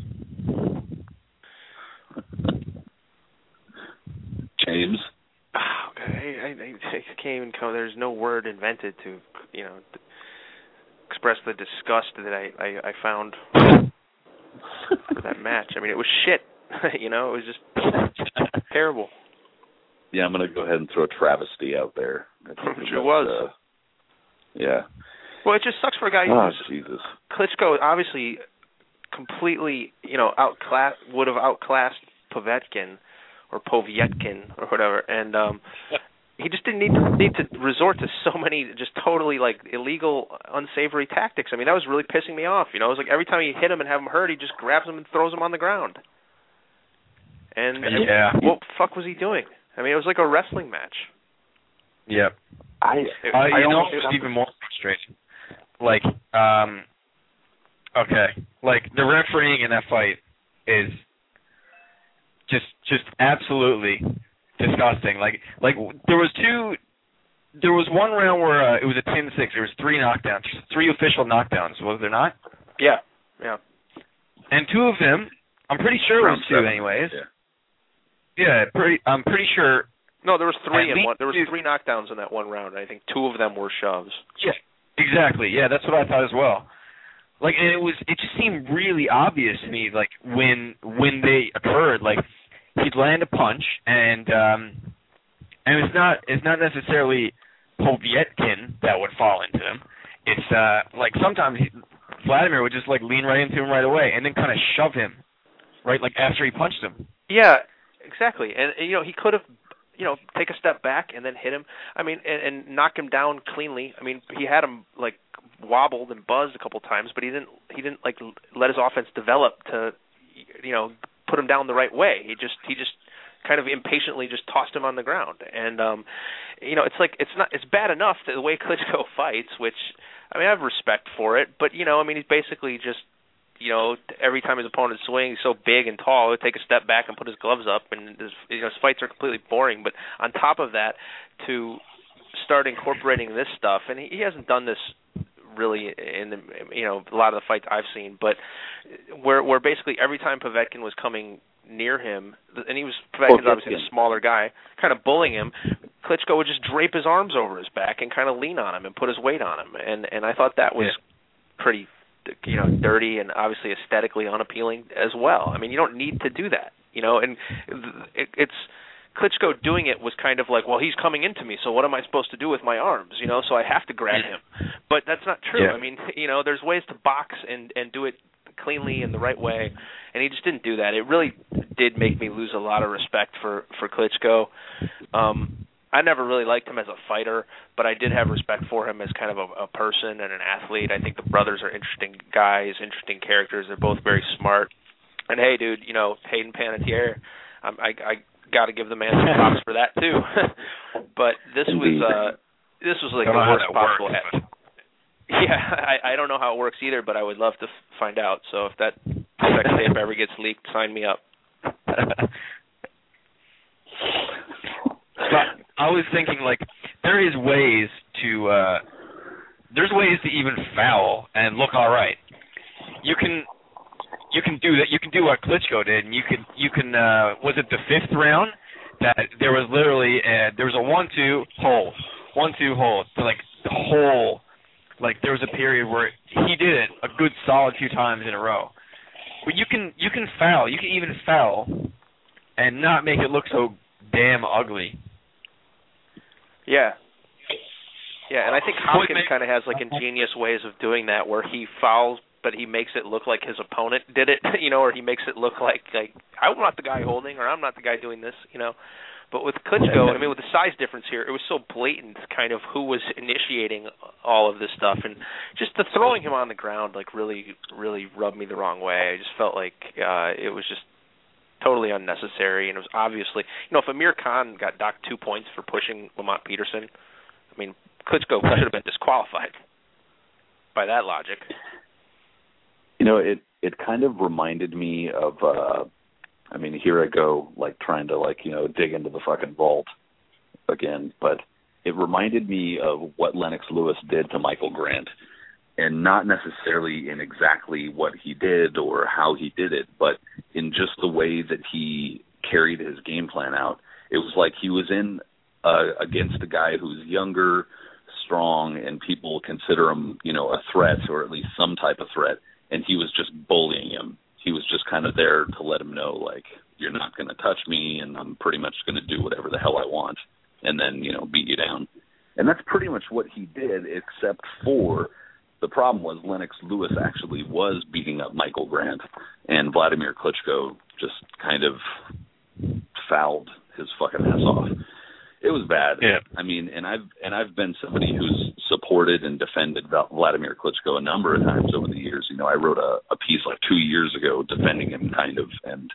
S2: James?
S3: I can't even come. There's no word invented to, express the disgust that I found for that match. I mean, it was shit. It was just terrible.
S2: Yeah, I'm going to go ahead and throw a travesty out there.
S3: It was.
S2: Yeah.
S3: Well, it just sucks for a guy
S2: Jesus.
S3: Klitschko obviously completely, would have outclassed Povetkin or Povetkin or whatever, and he just didn't need to resort to so many just totally illegal, unsavory tactics. I mean, that was really pissing me off. It was like every time he hit him and have him hurt, he just grabs him and throws him on the ground. And what the fuck was he doing? I mean, it was like a wrestling match.
S4: Yeah.
S3: It
S4: was even more frustrating. The refereeing in that fight is just absolutely disgusting. There was one round where it was a 10-6. There was 3 knockdowns, 3 official knockdowns, was there not?
S3: Yeah.
S4: And 2 of them, I'm pretty sure it was 2 anyways. Yeah, I'm pretty sure.
S3: No, there was 3 in one. There was 3 knockdowns in that one round. I think 2 of them were shoves.
S4: Yeah, exactly. Yeah, that's what I thought as well. And it just seemed really obvious to me, when they occurred. He'd land a punch, and it's not necessarily Povetkin that would fall into him. It's sometimes Vladimir would just lean right into him right away, and then kind of shove him, right, after he punched him.
S3: Yeah, exactly. And he could have, take a step back and then hit him. I mean, and knock him down cleanly. I mean, he had him wobbled and buzzed a couple times, but he didn't let his offense develop to, put him down the right way. He just kind of impatiently just tossed him on the ground. And it's bad enough that the way Klitschko fights, which I mean I have respect for it, but he's basically just every time his opponent swings, he's so big and tall, he'll take a step back and put his gloves up, and his fights are completely boring. But on top of that, to start incorporating this stuff, and he hasn't done this really in a lot of the fights I've seen, but where basically every time Povetkin was coming near him, and Povetkin's obviously a smaller guy, kind of bullying him, Klitschko would just drape his arms over his back and kind of lean on him and put his weight on him, and I thought that was pretty dirty and obviously aesthetically unappealing as well. I mean, you don't need to do that, and it's Klitschko doing it was kind of like, well, he's coming into me, so what am I supposed to do with my arms, so I have to grab him. But that's not true. I mean, there's ways to box and do it cleanly in the right way, and he just didn't do that. It really did make me lose a lot of respect for Klitschko. I never really liked him as a fighter, but I did have respect for him as kind of a person and an athlete. I think the brothers are interesting guys, interesting characters. They're both very smart. And hey, dude, Hayden Panettiere, I got to give the man some props for that too. But this was like the worst possible. Yeah, I don't know how it works either, but I would love to find out. So if that sex tape ever gets leaked, sign me up.
S4: But I was thinking, like, there's ways to even foul and look all right. You can do that. You can do what Klitschko did, and you can. Was it the 5th round that there was literally there was a 1-2 hole, so like the whole, like there was a period where he did it a good solid few times in a row. But you can foul. You can even foul and not make it look so damn ugly.
S3: Yeah. Yeah, and I think Hopkins kind of has like ingenious ways of doing that, where he fouls, but he makes it look like his opponent did it, or he makes it look like I'm not the guy holding, or I'm not the guy doing this, But with Klitschko, I mean, with the size difference here, it was so blatant, kind of who was initiating all of this stuff, and just the throwing him on the ground, like really, really rubbed me the wrong way. I just felt like it was just totally unnecessary, and it was obviously, if Amir Khan got docked 2 points for pushing Lamont Peterson, I mean, Klitschko should have been disqualified by that logic.
S2: It kind of reminded me of, here I go, like, trying to, dig into the fucking vault again, but it reminded me of what Lennox Lewis did to Michael Grant, and not necessarily in exactly what he did or how he did it, but in just the way that he carried his game plan out. It was like he was in against a guy who's younger, strong, and people consider him, a threat, or at least some type of threat, and he was just bullying him. He was just kind of there to let him know, like, you're not going to touch me, and I'm pretty much going to do whatever the hell I want, and then, beat you down. And that's pretty much what he did, except for the problem was Lennox Lewis actually was beating up Michael Grant, and Vladimir Klitschko just kind of fouled his fucking ass off. It was bad.
S4: Yeah.
S2: And I've been somebody who's supported and defended Vladimir Klitschko a number of times over the years. I wrote a piece like 2 years ago defending him, kind of, and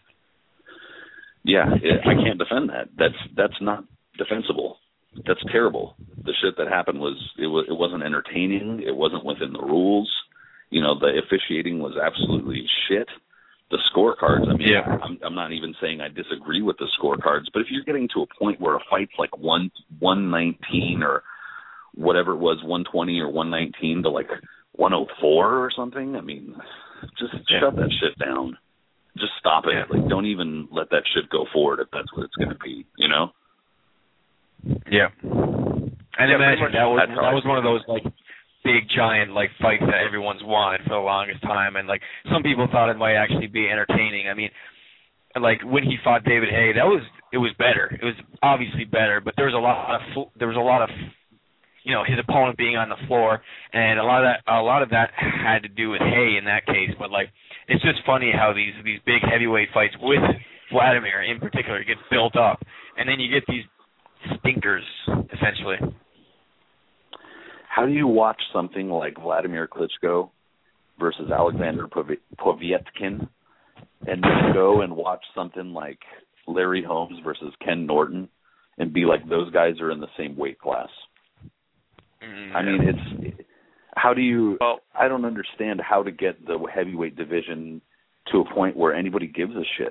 S2: I can't defend that. That's not defensible. That's terrible. The shit that happened it wasn't entertaining. It wasn't within the rules. The officiating was absolutely shit. The scorecards, I'm not even saying I disagree with the scorecards, but if you're getting to a point where a fight's like 119 or whatever it was, 120 or 119 to like 104 or something, just shut that shit down. Just stop it. Like, don't even let that shit go forward if that's what it's going to be,
S4: Yeah. And imagine that was one of those, like, big giant fights that everyone's wanted for the longest time, and some people thought it might actually be entertaining. When he fought David Haye, it was better. It was obviously better, but there was a lot of his opponent being on the floor, and a lot of that had to do with Haye in that case. But it's just funny how these big heavyweight fights with Vladimir in particular get built up, and then you get these stinkers essentially.
S2: How do you watch something like Vladimir Klitschko versus Alexander Povetkin and then go and watch something like Larry Holmes versus Ken Norton and be like, those guys are in the same weight class? I don't understand how to get the heavyweight division to a point where anybody gives a shit.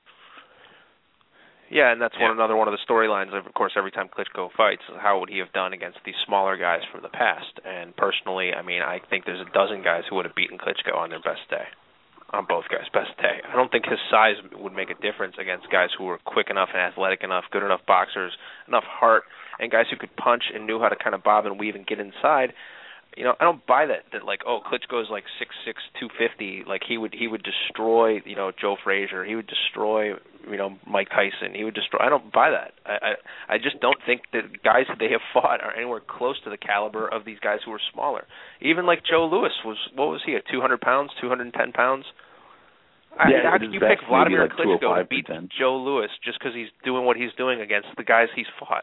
S3: Yeah, and that's another one of the storylines. Of course, every time Klitschko fights, how would he have done against these smaller guys from the past? And personally, I think there's a dozen guys who would have beaten Klitschko on their best day, on both guys' best day. I don't think his size would make a difference against guys who were quick enough and athletic enough, good enough boxers, enough heart, and guys who could punch and knew how to kind of bob and weave and get inside. I don't buy that Klitschko is 6'6", 250. He would destroy, Joe Frazier. He would destroy, Mike Tyson. He would destroy. I don't buy that. I just don't think that guys that they have fought are anywhere close to the caliber of these guys who are smaller. Even Joe Louis what was he, at 200 pounds, 210 pounds? How can you pick Vladimir Klitschko to beat Joe Louis just because he's doing what he's doing against the guys he's fought?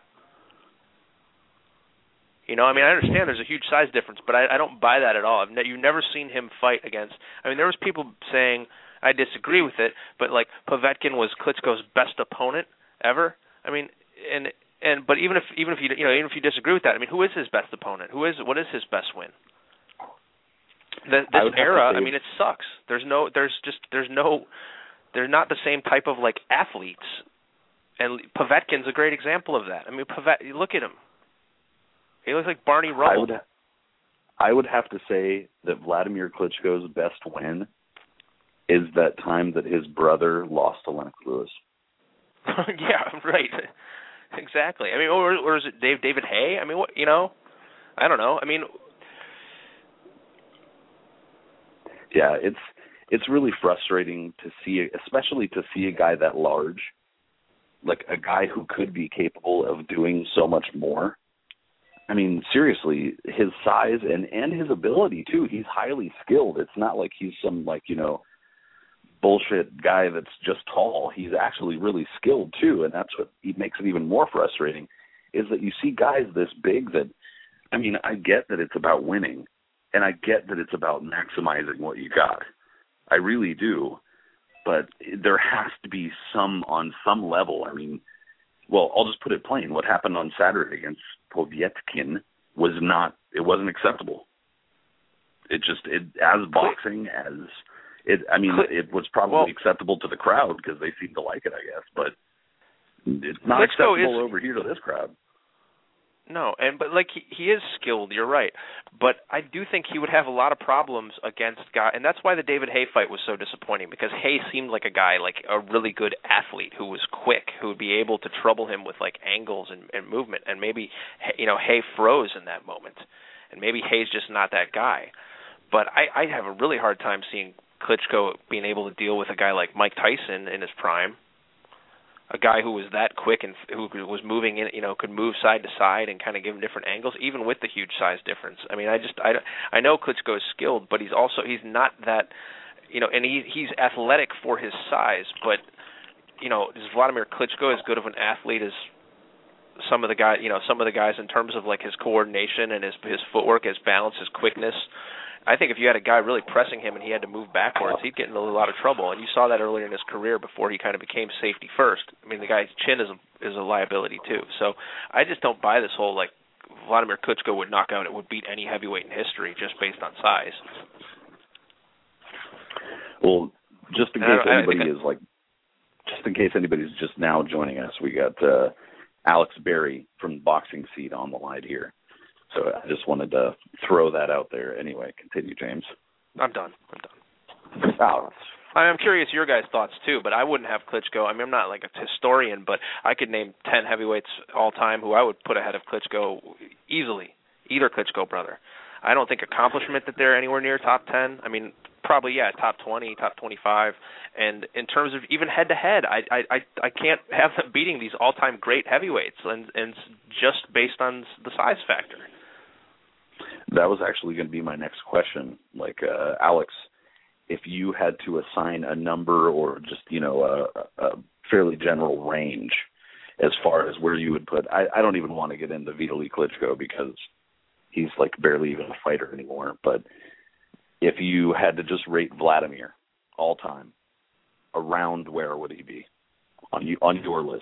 S3: I understand there's a huge size difference, but I don't buy that at all. You've never seen him fight against. There was people saying I disagree with it, but Povetkin was Klitschko's best opponent. ever. I mean, but even if you disagree with that, I mean, who is his best opponent? What is his best win? This era, I mean, it sucks. They're not the same type of like athletes. And Povetkin's a great example of that. I mean, look at him. He looks like Barney Rubble.
S2: I would have to say that Vladimir Klitschko's best win is that time that his brother lost to Lennox Lewis.
S3: Yeah, right. Exactly. I mean, or is it David Hay? I mean, what, I don't know. I mean,
S2: yeah, it's really frustrating to see, especially to see a guy that large, like a guy who could be capable of doing so much more. I mean, seriously, his size and his ability too. He's highly skilled. It's not like he's some bullshit guy that's just tall. He's actually really skilled too, and that's what makes it even more frustrating, is that you see guys this big that, I mean, I get that it's about winning, and I get that it's about maximizing what you got. I really do. But there has to be on some level. I mean, well, I'll just put it plain. What happened on Saturday against Povetkin wasn't acceptable. It was probably acceptable to the crowd because they seemed to like it, I guess, but it's not acceptable over here to this crowd.
S3: No, but like he is skilled, you're right. But I do think he would have a lot of problems against guys, and that's why the David Hay fight was so disappointing, because Hay seemed like a guy, like a really good athlete who was quick, who would be able to trouble him with like angles and movement, and maybe Hay froze in that moment, and maybe Hay's just not that guy. But I have a really hard time seeing Klitschko being able to deal with a guy like Mike Tyson in his prime. A guy who was that quick and who was moving in, could move side to side and kind of give him different angles, even with the huge size difference. I mean, I know Klitschko is skilled, but he's not that, and he's athletic for his size. But is Vladimir Klitschko as good of an athlete as some of the guys in terms of like his coordination and his footwork, his balance, his quickness? I think if you had a guy really pressing him and he had to move backwards, he'd get into a lot of trouble. And you saw that earlier in his career before he kind of became safety first. I mean, the guy's chin is a liability too. So I just don't buy this whole like Vladimir Klitschko would beat any heavyweight in history just based on size.
S2: Well, just in case anybody's just now joining us, we got Alex Berry from Boxing Seat on the line here. So I just wanted to throw that out there. Anyway, continue, James.
S3: I'm done.
S2: Oh.
S3: I'm curious your guys' thoughts, too, but I wouldn't have Klitschko. I mean, I'm not like a historian, but I could name 10 heavyweights all time who I would put ahead of Klitschko easily, either Klitschko brother. I don't think accomplishment that they're anywhere near top 10. I mean, probably, yeah, top 20, top 25. And in terms of even head-to-head, I can't have them beating these all-time great heavyweights, and just based on the size factor.
S2: That was actually going to be my next question. Like, Alex, if you had to assign a number or just, a fairly general range as far as where you would put, I don't even want to get into Vitaly Klitschko because he's like barely even a fighter anymore. But if you had to just rate Vladimir all time, around where would he be on your list?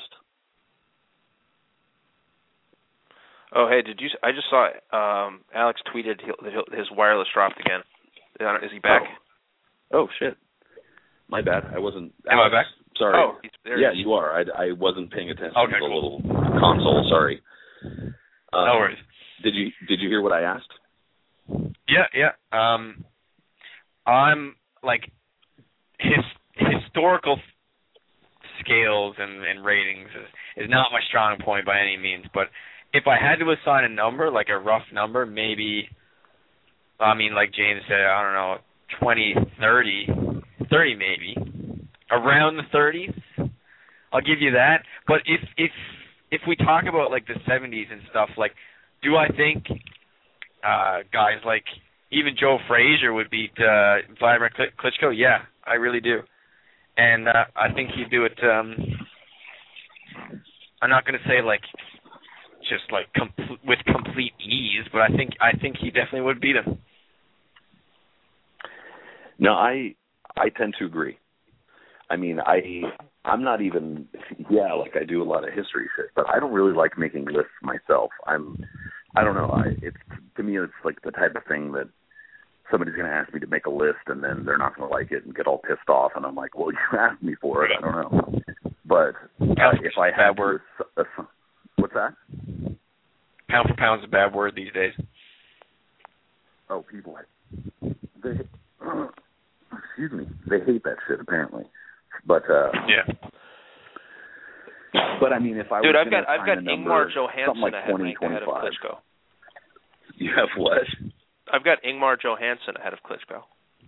S3: Oh, hey, I just saw Alex tweeted his wireless dropped again. Is he back?
S2: Oh shit. My bad. I wasn't.
S4: Am I back?
S2: Sorry.
S3: Oh,
S2: yeah, you are. I wasn't paying attention to the little console. Sorry.
S4: No worries.
S2: Did you hear what I asked?
S4: Yeah. I'm like historical scales and ratings is not my strong point by any means, but if I had to assign a number, like a rough number, maybe, I mean, like James said, I don't know, 20, 30 maybe, around the 30s, I'll give you that. But if we talk about like the 70s and stuff, like, do I think guys like even Joe Frazier would beat Vladimir Klitschko? Yeah, I really do. And I think he'd do it, I'm not going to say like just like with complete ease, but I think he definitely would beat him.
S2: No, I tend to agree. I mean, I'm not even, like I do a lot of history shit, but I don't really like making lists myself. I don't know. To me, it's like the type of thing that somebody's going to ask me to make a list, and then they're not going to like it and get all pissed off, and I'm like, well, you asked me for it. I don't know. But if I had
S4: word.
S2: What's that?
S4: Pound for pound is a bad word these days.
S2: Oh, people, excuse me, they hate that shit apparently. But
S4: yeah.
S2: But I mean, if I
S3: dude,
S2: was
S3: I've got
S2: number,
S3: Ingmar Johansson
S2: like
S3: ahead of Klitschko.
S2: You have what?
S3: I've got Ingmar Johansson ahead of Klitschko.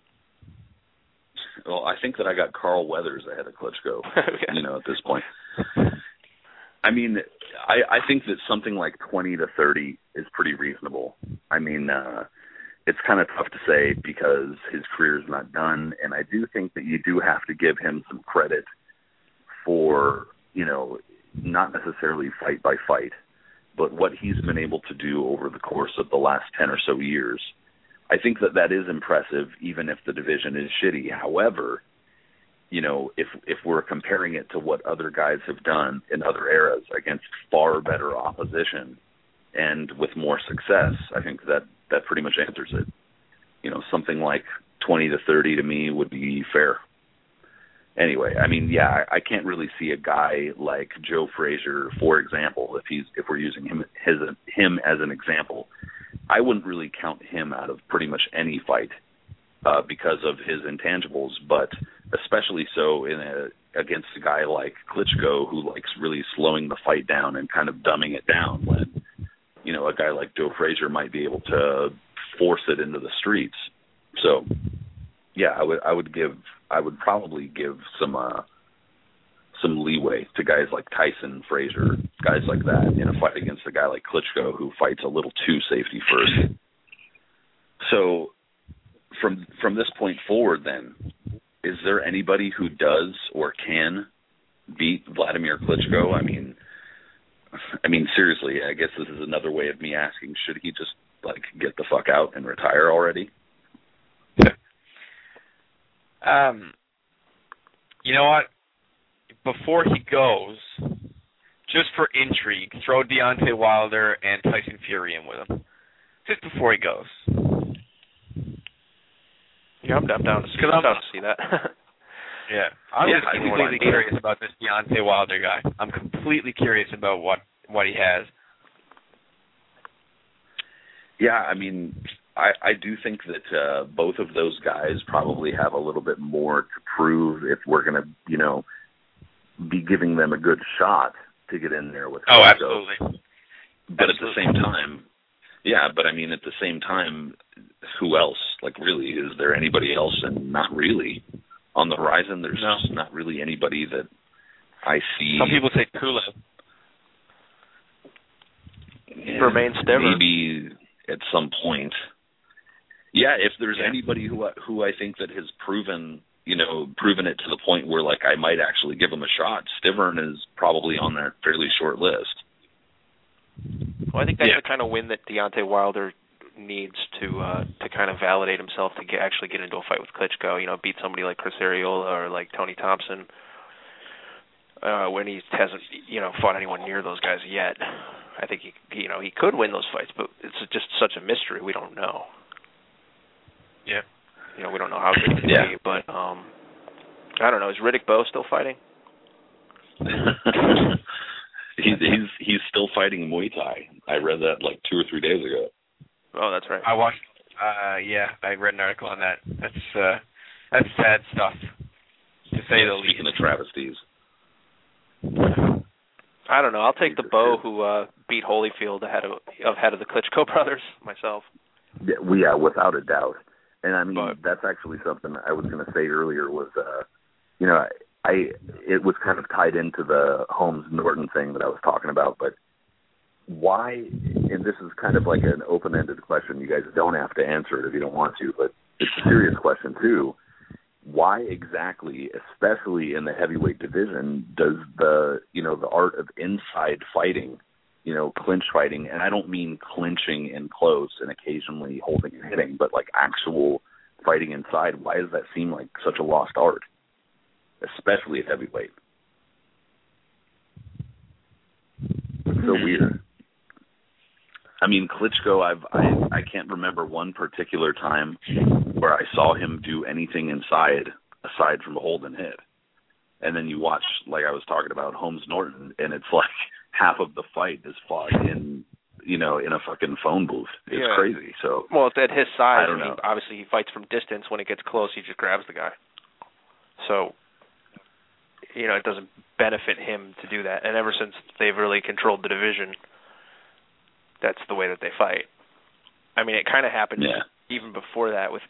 S2: Well, I think that I got Carl Weathers ahead of Klitschko.
S3: Okay.
S2: At this point. I mean, I think that something like 20 to 30 is pretty reasonable. I mean, it's kind of tough to say because his career is not done, and I do think that you do have to give him some credit for, not necessarily fight by fight, but what he's been able to do over the course of the last 10 or so years. I think that is impressive, even if the division is shitty. However, if we're comparing it to what other guys have done in other eras against far better opposition and with more success, I think that pretty much answers it. Something like 20 to 30 to me would be fair. Anyway, I mean, I can't really see a guy like Joe Frazier, for example, if we're using him as an example. I wouldn't really count him out of pretty much any fight because of his intangibles, but especially so against a guy like Klitschko, who likes really slowing the fight down and kind of dumbing it down when, a guy like Joe Frazier might be able to force it into the streets. So, I would probably give some leeway to guys like Tyson, Frazier, guys like that in a fight against a guy like Klitschko who fights a little too safety first. So from this point forward then, is there anybody who does or can beat Vladimir Klitschko? I mean seriously, I guess this is another way of me asking, should he just get the fuck out and retire already?
S4: You know what? Before he goes, just for intrigue, throw Deontay Wilder and Tyson Fury in with him. Just before he goes.
S3: Yeah, I'm down to see that.
S4: Yeah. I'm just completely curious about this Deontay Wilder guy. I'm completely curious about what he has.
S2: Yeah, I mean, I do think that both of those guys probably have a little bit more to prove if we're going to, be giving them a good shot to get in there with Klitschko.
S4: Oh, absolutely.
S2: But at the same time, at the same time, who else? Really, is there anybody else? And not really. On the horizon, there's just not really anybody that I see.
S4: Some people say Kula.
S3: Remain Stiverne.
S2: Maybe at some point. Yeah, if there's anybody who I think that has proven it to the point where I might actually give him a shot, Stiverne is probably on that fairly short list.
S3: Well, I think that's the kind of win that Deontay Wilder needs to kind of validate himself to actually get into a fight with Klitschko. Beat somebody like Chris Arreola or like Tony Thompson when he hasn't fought anyone near those guys yet. I think he could win those fights, but it's just such a mystery. We don't know.
S4: Yeah.
S3: We don't know how good he can be, but I don't know. Is Riddick Bowe still fighting?
S2: He's still fighting Muay Thai. I read that 2 or 3 days ago.
S3: Oh, that's right.
S4: I watched. I read an article on that. That's sad stuff, to say the least.
S2: Speaking of travesties.
S3: I don't know. I'll take the Bowe who beat Holyfield ahead of the Klitschko brothers myself.
S2: Yeah, without a doubt. And I mean, that's actually something I was going to say earlier was, it was kind of tied into the Holmes-Norton thing that I was talking about, but why, and this is kind of like an open-ended question, you guys don't have to answer it if you don't want to, but it's a serious question too. Why exactly, especially in the heavyweight division, does the art of inside fighting, clinch fighting, and I don't mean clinching in close and occasionally holding and hitting, but actual fighting inside, why does that seem like such a lost art? especially at heavyweight. It's so weird. I mean, Klitschko, I can't remember one particular time where I saw him do anything inside aside from the hold and hit. And then you watch, like I was talking about, Holmes Norton, and it's like half of the fight is fought in a fucking phone booth. It's crazy. So,
S3: well, at his size,
S2: I don't know.
S3: Obviously he fights from distance. When it gets close, he just grabs the guy. So, it doesn't benefit him to do that. And ever since they've really controlled the division, that's the way that they fight. I mean, it kind of happened even before that with,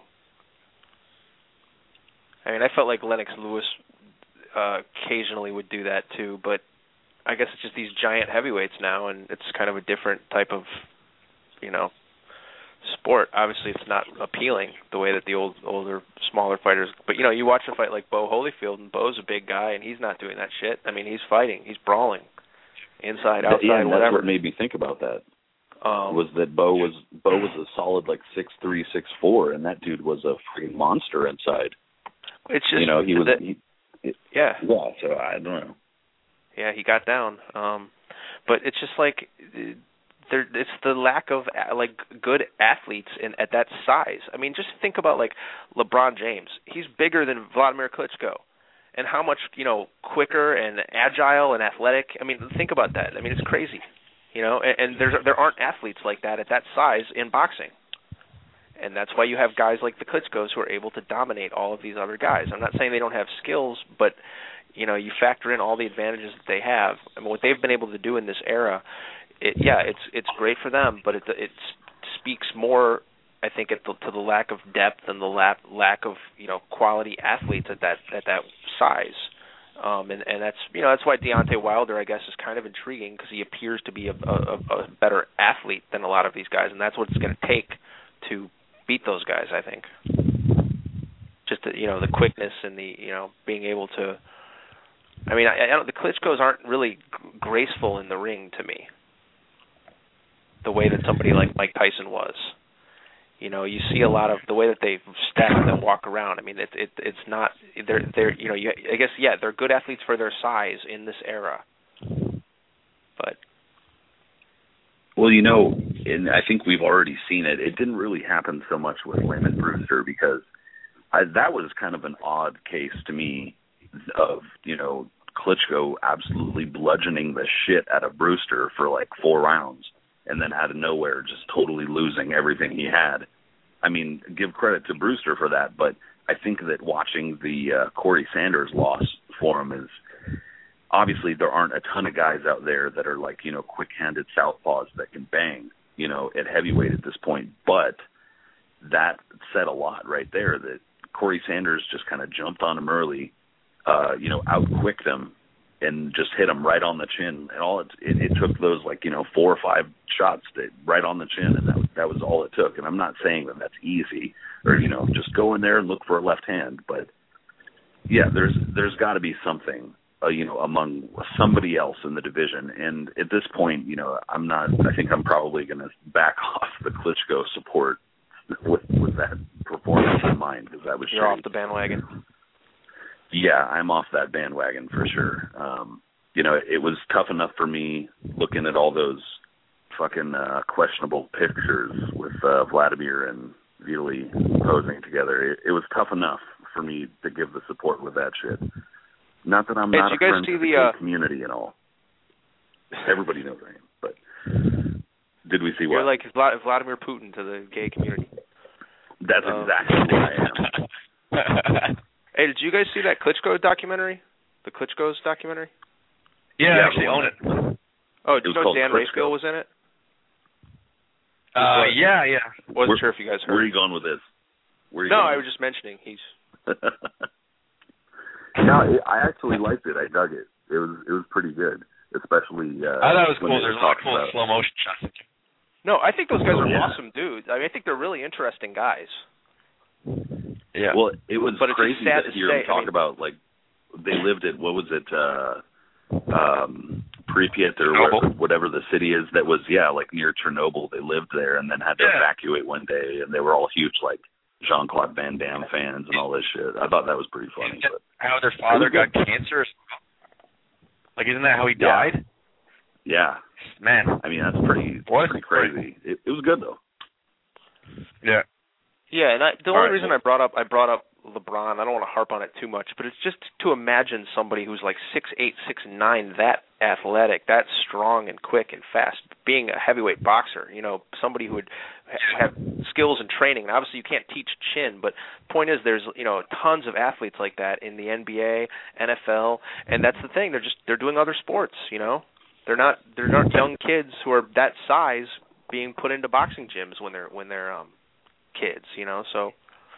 S3: I mean, I felt like Lennox Lewis occasionally would do that too, but I guess it's just these giant heavyweights now, and it's kind of a different type of, sport. Obviously, it's not appealing the way that the older, smaller fighters. But you watch a fight like Bo Holyfield, and Bo's a big guy, and he's not doing that shit. I mean, he's fighting, he's brawling, inside, outside,
S2: and
S3: whatever.
S2: That's what made me think about that. Was that Bo was a solid 6'3", 6'4", and that dude was a freaking monster inside.
S3: It's just
S2: he was.
S3: Yeah.
S2: So I don't know.
S3: Yeah, he got down. But it's just like it's the lack of good athletes at that size. I mean, just think about LeBron James. He's bigger than Vladimir Klitschko, and how much quicker and agile and athletic. I mean, think about that. I mean, it's crazy. And there aren't athletes like that at that size in boxing. And that's why you have guys like the Klitschkos who are able to dominate all of these other guys. I'm not saying they don't have skills, but you factor in all the advantages that they have. I mean, what they've been able to do in this era, it's great for them, but it speaks more, I think, to the lack of depth and the lack of quality athletes at that size. And that's why Deontay Wilder, I guess, is kind of intriguing, because he appears to be a better athlete than a lot of these guys, and that's what it's going to take to beat those guys, I think. Just the quickness and the being able to. I mean, the Klitschkos aren't really graceful in the ring to me, the way that somebody like Mike Tyson was. You see a lot of the way that they step and walk around. I mean, it's not. They're I guess they're good athletes for their size in this era, but.
S2: Well, and I think we've already seen it. It didn't really happen so much with Lemon Brewster, because that was kind of an odd case to me of, Klitschko absolutely bludgeoning the shit out of Brewster for 4 rounds, and then out of nowhere just totally losing everything he had. I mean, give credit to Brewster for that, but I think that watching the Corey Sanders loss for him is, obviously there aren't a ton of guys out there that are quick-handed southpaws that can bang, at heavyweight at this point, but that said a lot right there, that Corey Sanders just kind of jumped on him early, out-quicked him, and just hit him right on the chin. And all it took those 4 or 5 shots right on the chin, and that was all it took. And I'm not saying that that's easy, or just go in there and look for a left hand, but yeah, there's got to be something, among somebody else in the division. And at this point, I think I'm probably going to back off the Klitschko support with that performance in mind, because that was.
S3: You're off the bandwagon.
S2: Yeah, I'm off that bandwagon for sure. It was tough enough for me looking at all those fucking questionable pictures with Vladimir and Vili posing together. It was tough enough for me to give the support with that shit. Not that I'm not a friend of the gay community and all. Everybody knows I am, but did we see what?
S3: You're like Vladimir Putin to the gay community.
S2: That's exactly what I am.
S3: Hey, did you guys see that Klitschko documentary? The Klitschko's documentary?
S4: Yeah, I actually own it.
S3: Oh, did you know Dan Racefield was in it?
S4: Yeah.
S3: Wasn't sure if you guys heard.
S2: Where are you going with this?
S3: I was just mentioning he's.
S2: No, I actually liked it. I dug it. It was pretty good, especially.
S4: I thought it was cool. There's a lot of cool slow motion shots.
S3: No, I think those guys are awesome dudes. I mean, I think they're really interesting guys.
S2: Yeah. Well, it was crazy
S3: sad
S2: to hear them talk about, they lived at, what was it, Pripyat or whatever the city is that was, near Chernobyl. They lived there and then had to evacuate one day, and they were all huge, Jean-Claude Van Damme fans and all this shit. I thought that was pretty funny. But
S4: how their father got cancer? Like, isn't that how he died?
S2: Yeah.
S4: Man.
S2: I mean, that's pretty crazy. It was good, though.
S4: Yeah.
S3: Yeah, and the only reason I brought up LeBron, I don't want to harp on it too much, but it's just to imagine somebody who's like 6'8", 6'9", that athletic, that strong and quick and fast, being a heavyweight boxer, somebody who would have skills and training. And obviously you can't teach chin, but the point is there's, tons of athletes like that in the NBA, NFL, and that's the thing. They're doing other sports, They're not young kids who are that size being put into boxing gyms when they're kids, So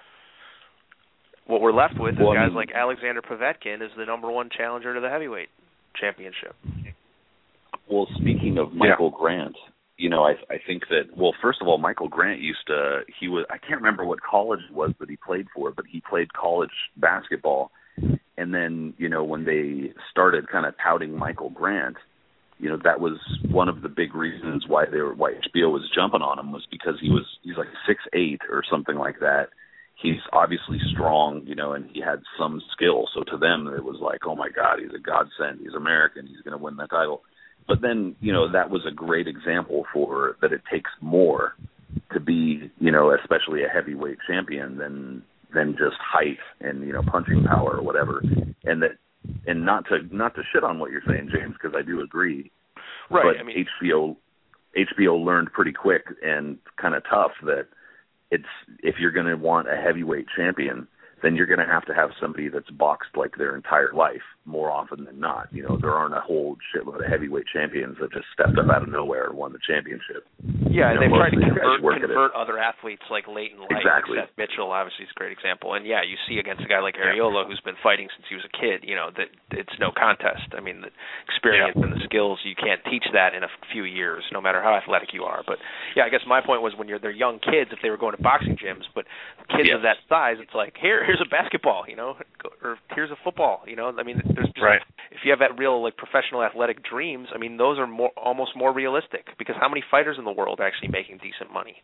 S3: what we're left with is guys like Alexander Povetkin is the number one challenger to the heavyweight championship.
S2: Well, speaking of Michael Grant, I think that, well, first of all, Michael Grant I can't remember what college it was that he played for, but he played college basketball. And then, when they started kind of touting Michael Grant, that was one of the big reasons why HBO was jumping on him, was because he's like 6'8" or something like that. He's obviously strong, and he had some skill. So to them, it was like, oh my God, he's a godsend. He's American. He's going to win the title. But then, that was a great example for that it takes more to be, especially a heavyweight champion than just height and, punching power or whatever. And not to shit on what you're saying, James, because I do agree.
S3: Right.
S2: But HBO learned pretty quick and kind of tough that if you're going to want a heavyweight champion, then you're going to have somebody that's boxed like their entire life more often than not. There aren't a whole shitload of heavyweight champions that just stepped up out of nowhere and won the championship.
S3: Yeah, and they've tried to convert other athletes like late in life.
S2: Exactly.
S3: Seth Mitchell, obviously, is a great example. And, yeah, you see against a guy like Arreola, who's been fighting since he was a kid, that it's no contest. I mean, the experience and the skills, you can't teach that in a few years, no matter how athletic you are. But, yeah, I guess my point was when they're young kids, if they were going to boxing gyms, but kids of that size, it's like, here's a basketball, or here's a football, I mean, there's just, if you have that real, like, professional athletic dreams, I mean, those are almost more realistic, because how many fighters in the world are actually making decent money?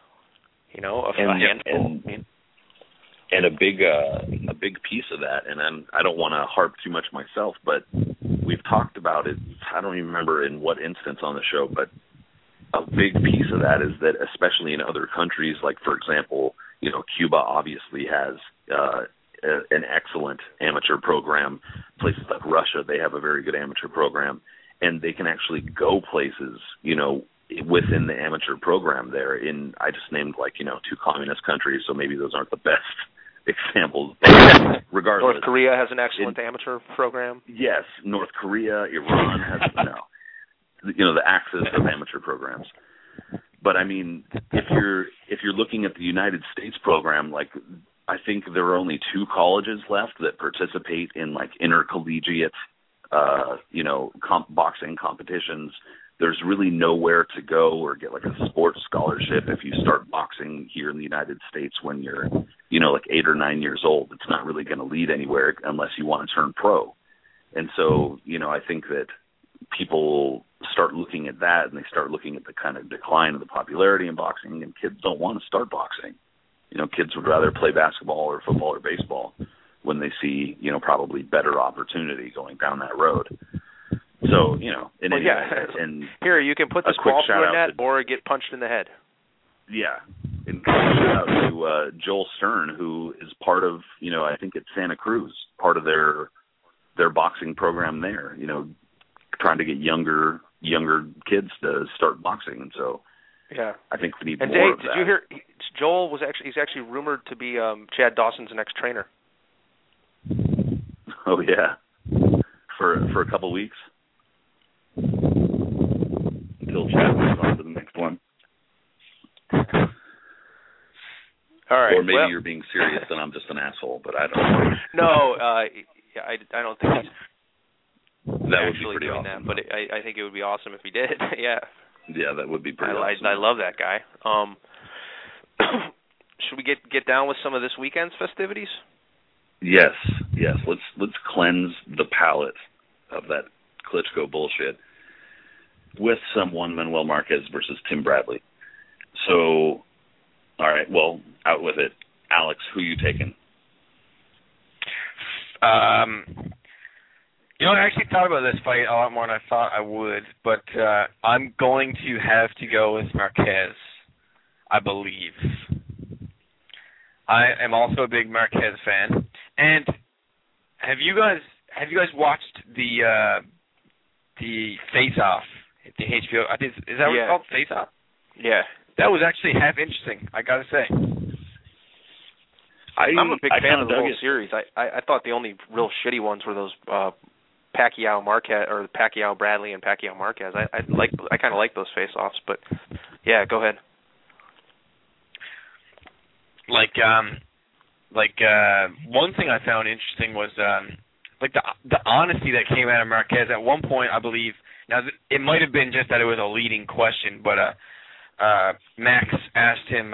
S3: A handful.
S2: And a big piece of that, and I don't want to harp too much myself, but we've talked about it, I don't even remember in what instance on the show, but a big piece of that is that especially in other countries, like, for example, Cuba obviously has an excellent amateur program. Places like Russia, they have a very good amateur program, and they can actually go places, within the amateur program there. I just named two communist countries, so maybe those aren't the best examples. But regardless,
S3: North Korea has an excellent amateur program.
S2: Yes, North Korea, Iran has the axis of amateur programs. But I mean, if you're looking at the United States program, like, I think there are only 2 colleges left that participate in like intercollegiate, boxing competitions. There's really nowhere to go or get like a sports scholarship if you start boxing here in the United States when you're, like 8 or 9 years old. It's not really going to lead anywhere unless you want to turn pro. And so, I think that people start looking at that and they start looking at the kind of decline of the popularity in boxing, and kids don't want to start boxing. Kids would rather play basketball or football or baseball when they see, probably better opportunity going down that road. So, and
S3: here, you can put this ball through a net or get punched in the head.
S2: Yeah. And shout out to Joel Stern, who is part of, I think it's Santa Cruz, part of their boxing program there, trying to get younger kids to start boxing. And so I think we need more of that.
S3: Did you hear Joel he's actually rumored to be Chad Dawson's next trainer.
S2: Oh yeah. For a couple weeks. Until Chad moves on to the next one.
S3: All right.
S2: Or maybe you're being serious and I'm just an asshole, but I don't know.
S3: No, I don't think he's
S2: that would be pretty
S3: doing
S2: awesome.
S3: That, but I think it would be awesome if he did. Yeah.
S2: Yeah, that would be pretty awesome.
S3: I love that guy. Should we get down with some of this weekend's festivities?
S2: Yes. Let's cleanse the palate of that Klitschko bullshit with some Juan Manuel Marquez versus Tim Bradley. So, all right, well, out with it. Alex, who you taking?
S4: I actually thought about this fight a lot more than I thought I would, but I'm going to have to go with Marquez, I believe. I am also a big Marquez fan. And have you guys watched the Face Off at the HBO? Is that what it's called? Face Off?
S3: Yeah.
S4: That was actually half interesting, I gotta say.
S3: I'm a big fan of the whole series. I thought the only real shitty ones were those Pacquiao Marquez, or Pacquiao Bradley and Pacquiao Marquez. I kind of like those face-offs, but yeah, go ahead.
S4: One thing I found interesting was the honesty that came out of Marquez. At one point, I believe, now it might have been just that it was a leading question, but Max asked him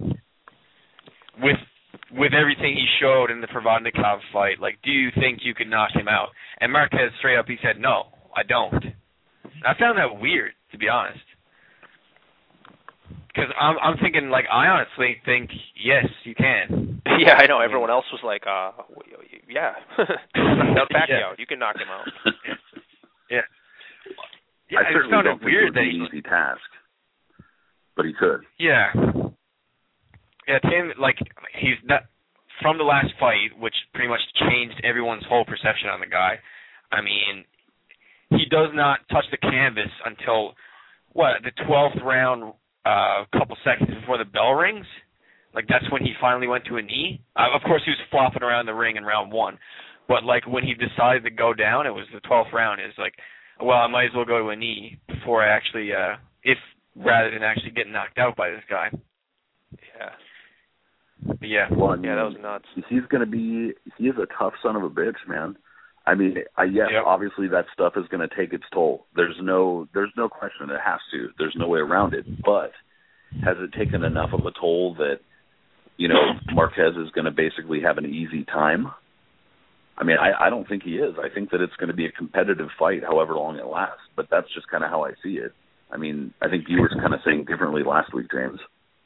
S4: with everything he showed in the Provodnikov fight, do you think you could knock him out? And Marquez straight up, he said, no, I don't. I found that weird, to be honest. Because I'm thinking, I honestly think, yes, you can.
S3: Yeah, I know. Everyone else was like, yeah. Knock Pacquiao. Yeah. You can knock him out.
S4: Yeah.
S2: I certainly
S4: found
S2: don't
S4: it weird
S2: think it was an easy task, but he could.
S4: Yeah. Yeah, Tim, he's not, from the last fight, which pretty much changed everyone's whole perception on the guy. I mean, he does not touch the canvas until, the 12th round, a couple seconds before the bell rings? That's when he finally went to a knee? Of course, he was flopping around the ring in round 1. But, when he decided to go down, it was the 12th round. It was I might as well go to a knee before I actually, rather than actually getting knocked out by this guy.
S3: Yeah.
S4: Yeah.
S2: Well,
S3: that was nuts.
S2: He is a tough son of a bitch, man. I mean, yes, obviously that stuff is going to take its toll. There's no question it has to. There's no way around it. But has it taken enough of a toll that, Marquez is going to basically have an easy time? I mean, I don't think he is. I think that it's going to be a competitive fight, however long it lasts. But that's just kind of how I see it. I mean, I think you were kind of saying differently last week, James.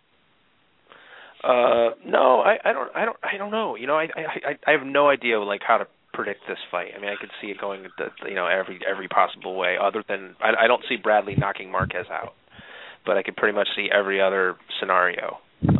S3: No, I don't know. I have no idea how to predict this fight. I mean, I could see it going every possible way. Other than I don't see Bradley knocking Marquez out, but I could pretty much see every other scenario.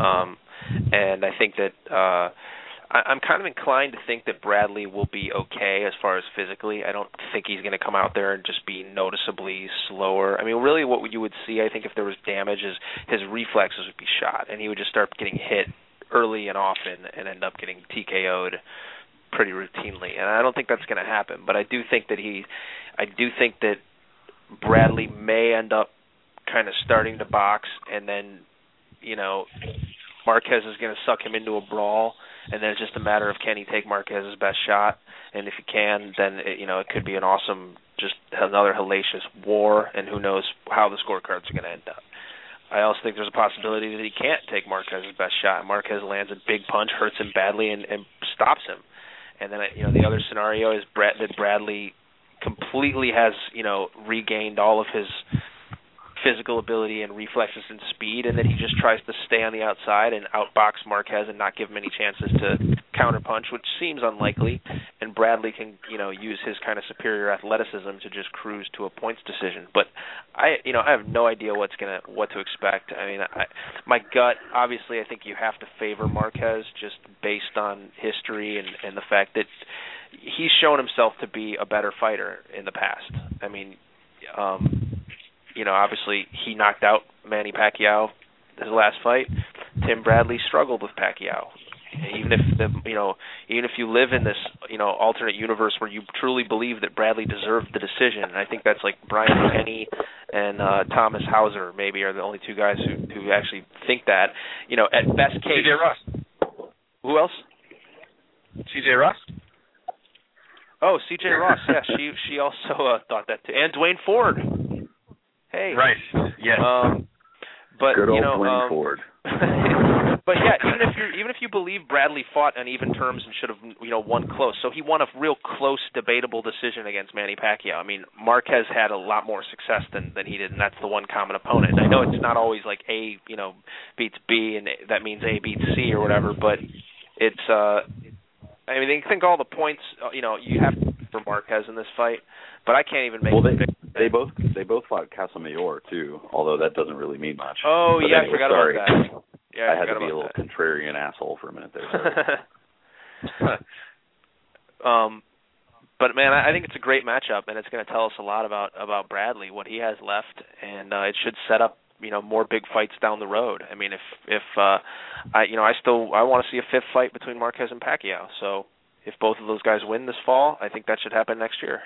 S3: And I think that I'm kind of inclined to think that Bradley will be okay as far as physically. I don't think he's going to come out there and just be noticeably slower. I mean, really what you would see, I think, if there was damage, is his reflexes would be shot, and he would just start getting hit early and often and end up getting TKO'd pretty routinely. And I don't think that's going to happen. But I do think that Bradley may end up kind of starting to box, and then, Marquez is going to suck him into a brawl. And then it's just a matter of, can he take Marquez's best shot? And if he can, then it could be an awesome, just another hellacious war, and who knows how the scorecards are going to end up. I also think there's a possibility that he can't take Marquez's best shot. Marquez lands a big punch, hurts him badly, and stops him. And then the other scenario is that Bradley completely has regained all of his physical ability and reflexes and speed, and then he just tries to stay on the outside and outbox Marquez and not give him any chances to counterpunch, which seems unlikely. And Bradley can, use his kind of superior athleticism to just cruise to a points decision. But I have no idea what to expect. I mean, my gut, obviously, I think you have to favor Marquez just based on history and the fact that he's shown himself to be a better fighter in the past. I mean, obviously he knocked out Manny Pacquiao his last fight. Tim Bradley struggled with Pacquiao. Even if you live in this, alternate universe where you truly believe that Bradley deserved the decision, and I think that's like Brian Penny and Thomas Hauser maybe are the only two guys who actually think that. At best case.
S4: CJ Ross.
S3: Who else?
S4: CJ Ross.
S3: Oh, CJ Ross. Yeah, she also thought that too. And Dwayne Ford. Hey.
S4: Right. Yes.
S3: But
S2: good old Dwayne Ford.
S3: But yeah, even if you believe Bradley fought on even terms and should have, won close. So he won a real close, debatable decision against Manny Pacquiao. I mean, Marquez had a lot more success than he did, and that's the one common opponent. I know it's not always like A, beats B, and that means A beats C or whatever, but it's, I mean, I think all the points, you have for Marquez in this fight, but I can't even make
S2: they both fought Casamayor too, although that doesn't really mean much.
S3: Oh,
S2: but
S3: yeah,
S2: anyway,
S3: I forgot
S2: sorry.
S3: about that. Yeah,
S2: I had to be a little contrarian asshole for a minute there.
S3: But man, I think it's a great matchup, and it's going to tell us a lot about Bradley, what he has left, and it should set up more big fights down the road. I mean, if I want to see a fifth fight between Marquez and Pacquiao. So if both of those guys win this fall, I think that should happen next year.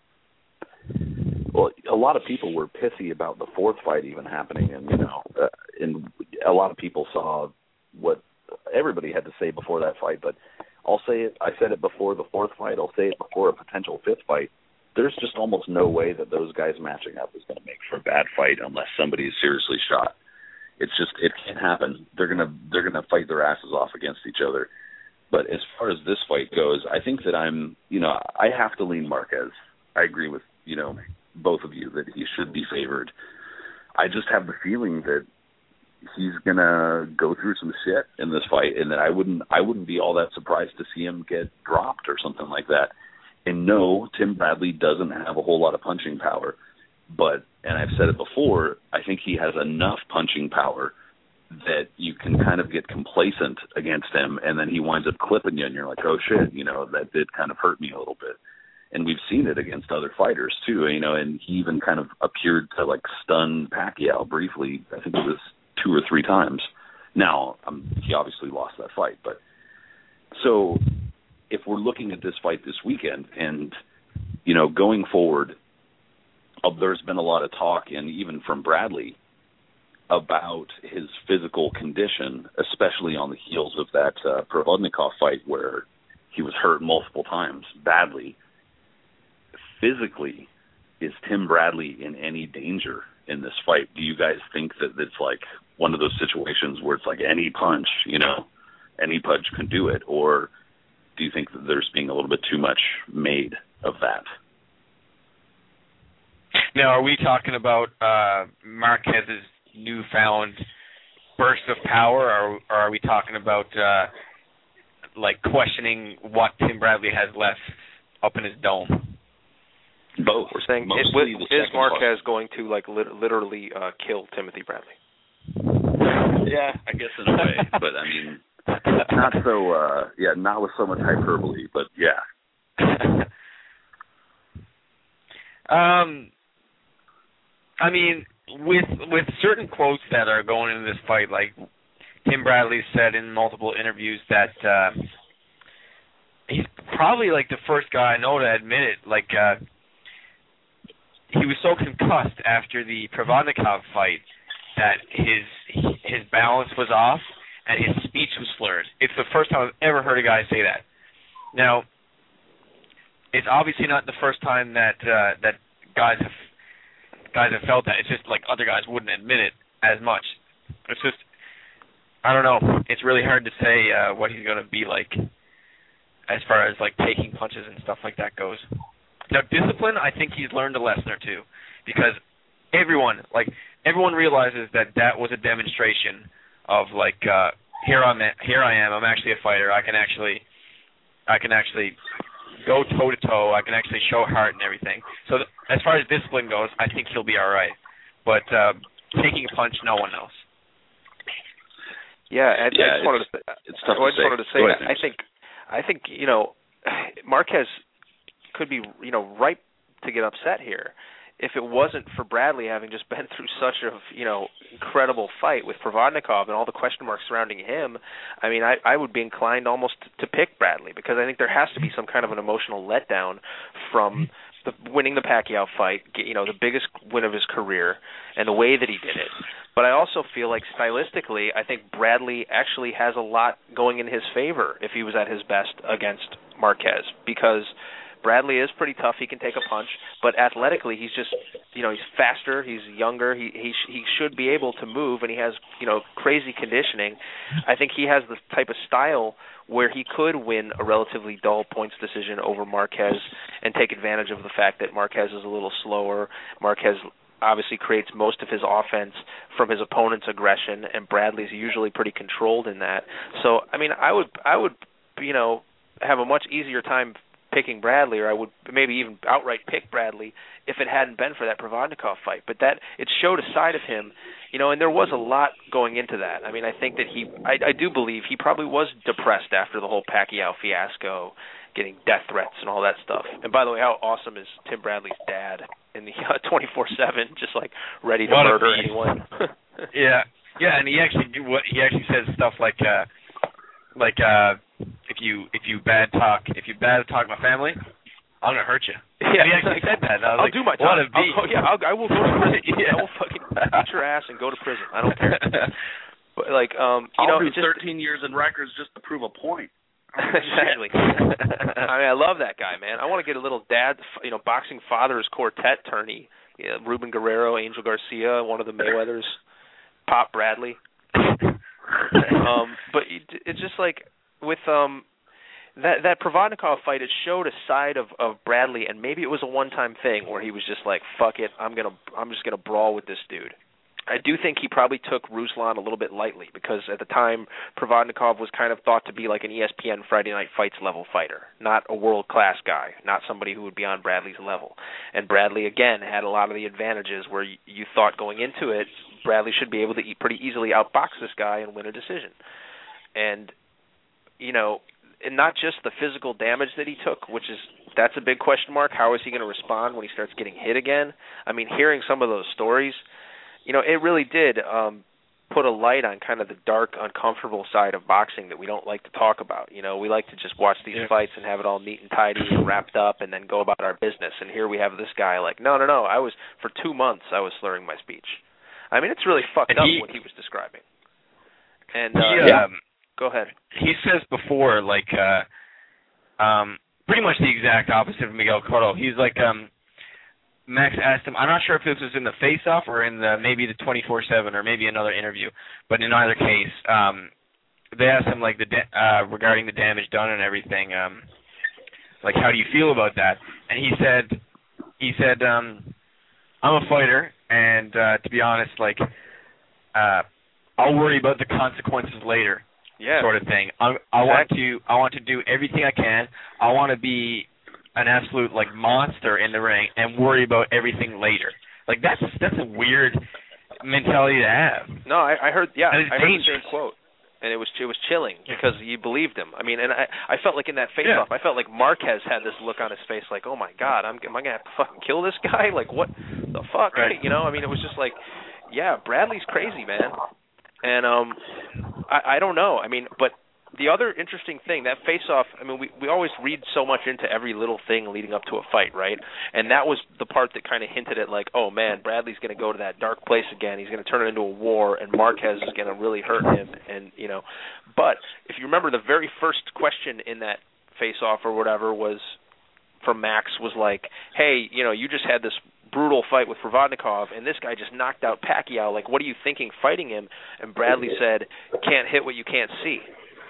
S2: Well, a lot of people were pissy about the fourth fight even happening, and and a lot of people saw what everybody had to say before that fight. But I'll say it. I said it before the fourth fight. I'll say it before a potential fifth fight. There's just almost no way that those guys matching up is going to make for a bad fight unless somebody is seriously shot. It can't happen. They're gonna fight their asses off against each other. But as far as this fight goes, I think that I have to lean Marquez. I agree with both of you that he should be favored. I just have the feeling that he's gonna go through some shit in this fight, and that I wouldn't be all that surprised to see him get dropped or something like that. And no, Tim Bradley doesn't have a whole lot of punching power, and I've said it before, I think he has enough punching power that you can kind of get complacent against him, and then he winds up clipping you, and you're like, oh shit, that did kind of hurt me a little bit. And we've seen it against other fighters too, and he even kind of appeared to stun Pacquiao briefly. I think it was 2 or 3 times. Now, he obviously lost that fight, but so if we're looking at this fight this weekend, and going forward, there's been a lot of talk, and even from Bradley, about his physical condition, especially on the heels of that Provodnikov fight where he was hurt multiple times badly. Physically, is Tim Bradley in any danger in this fight? Do you guys think that it's like one of those situations where it's like any punch can do it, or do you think that there's being a little bit too much made of that?
S4: Now, are we talking about Marquez's newfound burst of power, or are we talking about
S3: questioning what Tim Bradley has left up in his dome?
S2: Both.
S3: We're saying, is Marquez going to literally kill Timothy Bradley?
S2: Yeah, I guess in a way, but I mean, not so. Not with so much hyperbole, but yeah.
S3: I mean, with certain quotes that are going into this fight, like Tim Bradley said in multiple interviews that he's probably the first guy I know to admit it. He was so concussed after the Provodnikov fight that his balance was off and his speech was slurred. It's the first time I've ever heard a guy say that. Now, it's obviously not the first time that guys have felt that. It's just other guys wouldn't admit it as much. It's just, I don't know. It's really hard to say what he's going to be like as far as taking punches and stuff like that goes. Now, discipline, I think he's learned a lesson or two, because everyone realizes that was a demonstration of here I am. I'm actually a fighter. I can actually go toe to toe. I can actually show heart and everything. So as far as discipline goes, I think he'll be all right. But taking a punch, no one knows. Yeah, I just wanted to say that I think Marquez could be ripe to get upset here if it wasn't for Bradley having just been through such a incredible fight with Provodnikov and all the question marks surrounding him. I mean, I would be inclined almost to pick Bradley, because I think there has to be some kind of an emotional letdown from winning the Pacquiao fight, the biggest win of his career, and the way that he did it. But I also feel stylistically, I think Bradley actually has a lot going in his favor if he was at his best against Marquez, because Bradley is pretty tough. He can take a punch, but athletically, he's just, he's faster. He's younger. He should be able to move, and he has, crazy conditioning. I think he has the type of style where he could win a relatively dull points decision over Marquez and take advantage of the fact that Marquez is a little slower. Marquez obviously creates most of his offense from his opponent's aggression, and Bradley's usually pretty controlled in that. So, I would have a much easier time picking Bradley, or I would maybe even outright pick Bradley if it hadn't been for that Provodnikov fight. But it showed a side of him, and there was a lot going into that. I think that I do believe he probably was depressed after the whole Pacquiao fiasco, getting death threats and all that stuff. And by the way, how awesome is Tim Bradley's dad in the 24/7, just like ready to murder anyone?
S4: yeah, and he actually says stuff like if you bad talk my family, I'm gonna hurt you.
S3: Yeah,
S4: he actually said that. And I was
S3: I'll do my time. I will go to prison. Yeah. I will fucking beat your ass and go to prison. I don't care. But
S2: I'll do 13 years in records just to prove a point.
S3: Exactly. I love that guy, man. I want to get a little dad, boxing fathers quartet tourney. Yeah, Ruben Guerrero, Angel Garcia, one of the Mayweathers, Pop Bradley. But it's just like with that Provodnikov fight, it showed a side of Bradley, and maybe it was a one-time thing where he was just like, fuck it, I'm just gonna brawl with this dude. I do think he probably took Ruslan a little bit lightly, because at the time Provodnikov was kind of thought to be like an ESPN Friday Night Fights level fighter, not a world-class guy, not somebody who would be on Bradley's level. And Bradley, again, had a lot of the advantages where you thought going into it, Bradley should be able to pretty easily outbox this guy and win a decision. And, and not just the physical damage that he took, that's a big question mark. How is he going to respond when he starts getting hit again? Hearing some of those stories, it really did put a light on kind of the dark, uncomfortable side of boxing that we don't like to talk about. We like to just watch these fights and have it all neat and tidy and wrapped up and then go about our business. And here we have this guy like, no, for 2 months I was slurring my speech. It's really fucked up what he was describing. And go ahead.
S4: He says before, pretty much the exact opposite of Miguel Cotto. He's like, Max asked him, I'm not sure if this was in the face-off or in maybe the 24/7 or maybe another interview, but in either case, they asked him regarding the damage done and everything, how do you feel about that? And he said, I'm a fighter, and to be honest, I'll worry about the consequences later, sort of thing. I want to do everything I can. I want to be an absolute monster in the ring and worry about everything later. That's a weird mentality to have.
S3: No, I heard. Yeah,
S4: I heard
S3: the same quote, and it was chilling because you believed him. And I felt like in that face-off, I felt like Marquez had this look on his face, like, oh my God, am I gonna have to fucking kill this guy? Like, what the fuck? Right. It was just like, yeah, Bradley's crazy, man, and I don't know. But the other interesting thing, that face-off, we always read so much into every little thing leading up to a fight, right? And that was the part that kind of hinted at, oh, man, Bradley's going to go to that dark place again. He's going to turn it into a war, and Marquez is going to really hurt him. And, but if you remember, the very first question in that face-off or whatever was from Max was like, hey, you just had this brutal fight with Provodnikov, and this guy just knocked out Pacquiao. What are you thinking fighting him? And Bradley said, can't hit what you can't see.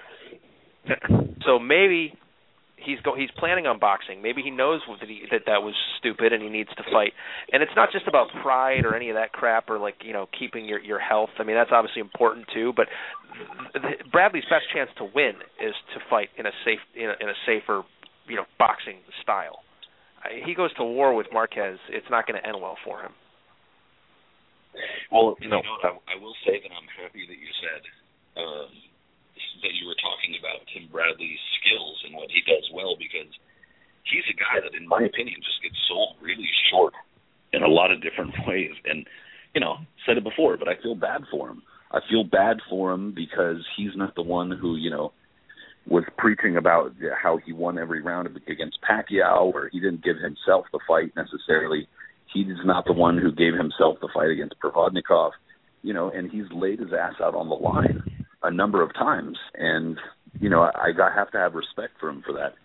S3: So maybe he's planning on boxing. Maybe he knows that was stupid and he needs to fight. And it's not just about pride or any of that crap or keeping your health. That's obviously important too. But Bradley's best chance to win is to fight in a safer boxing style. He goes to war with Marquez. It's not going to end well for him.
S2: Well, I will say that I'm happy that you said that you were talking about Tim Bradley's skills and what he does well, because he's a guy that, in my opinion, just gets sold really short in a lot of different ways. And, said it before, but I feel bad for him. I feel bad for him because he's not the one who, was preaching about how he won every round against Pacquiao, or he didn't give himself the fight necessarily. He's not the one who gave himself the fight against Provodnikov, and he's laid his ass out on the line a number of times, and I have to have respect for him for that.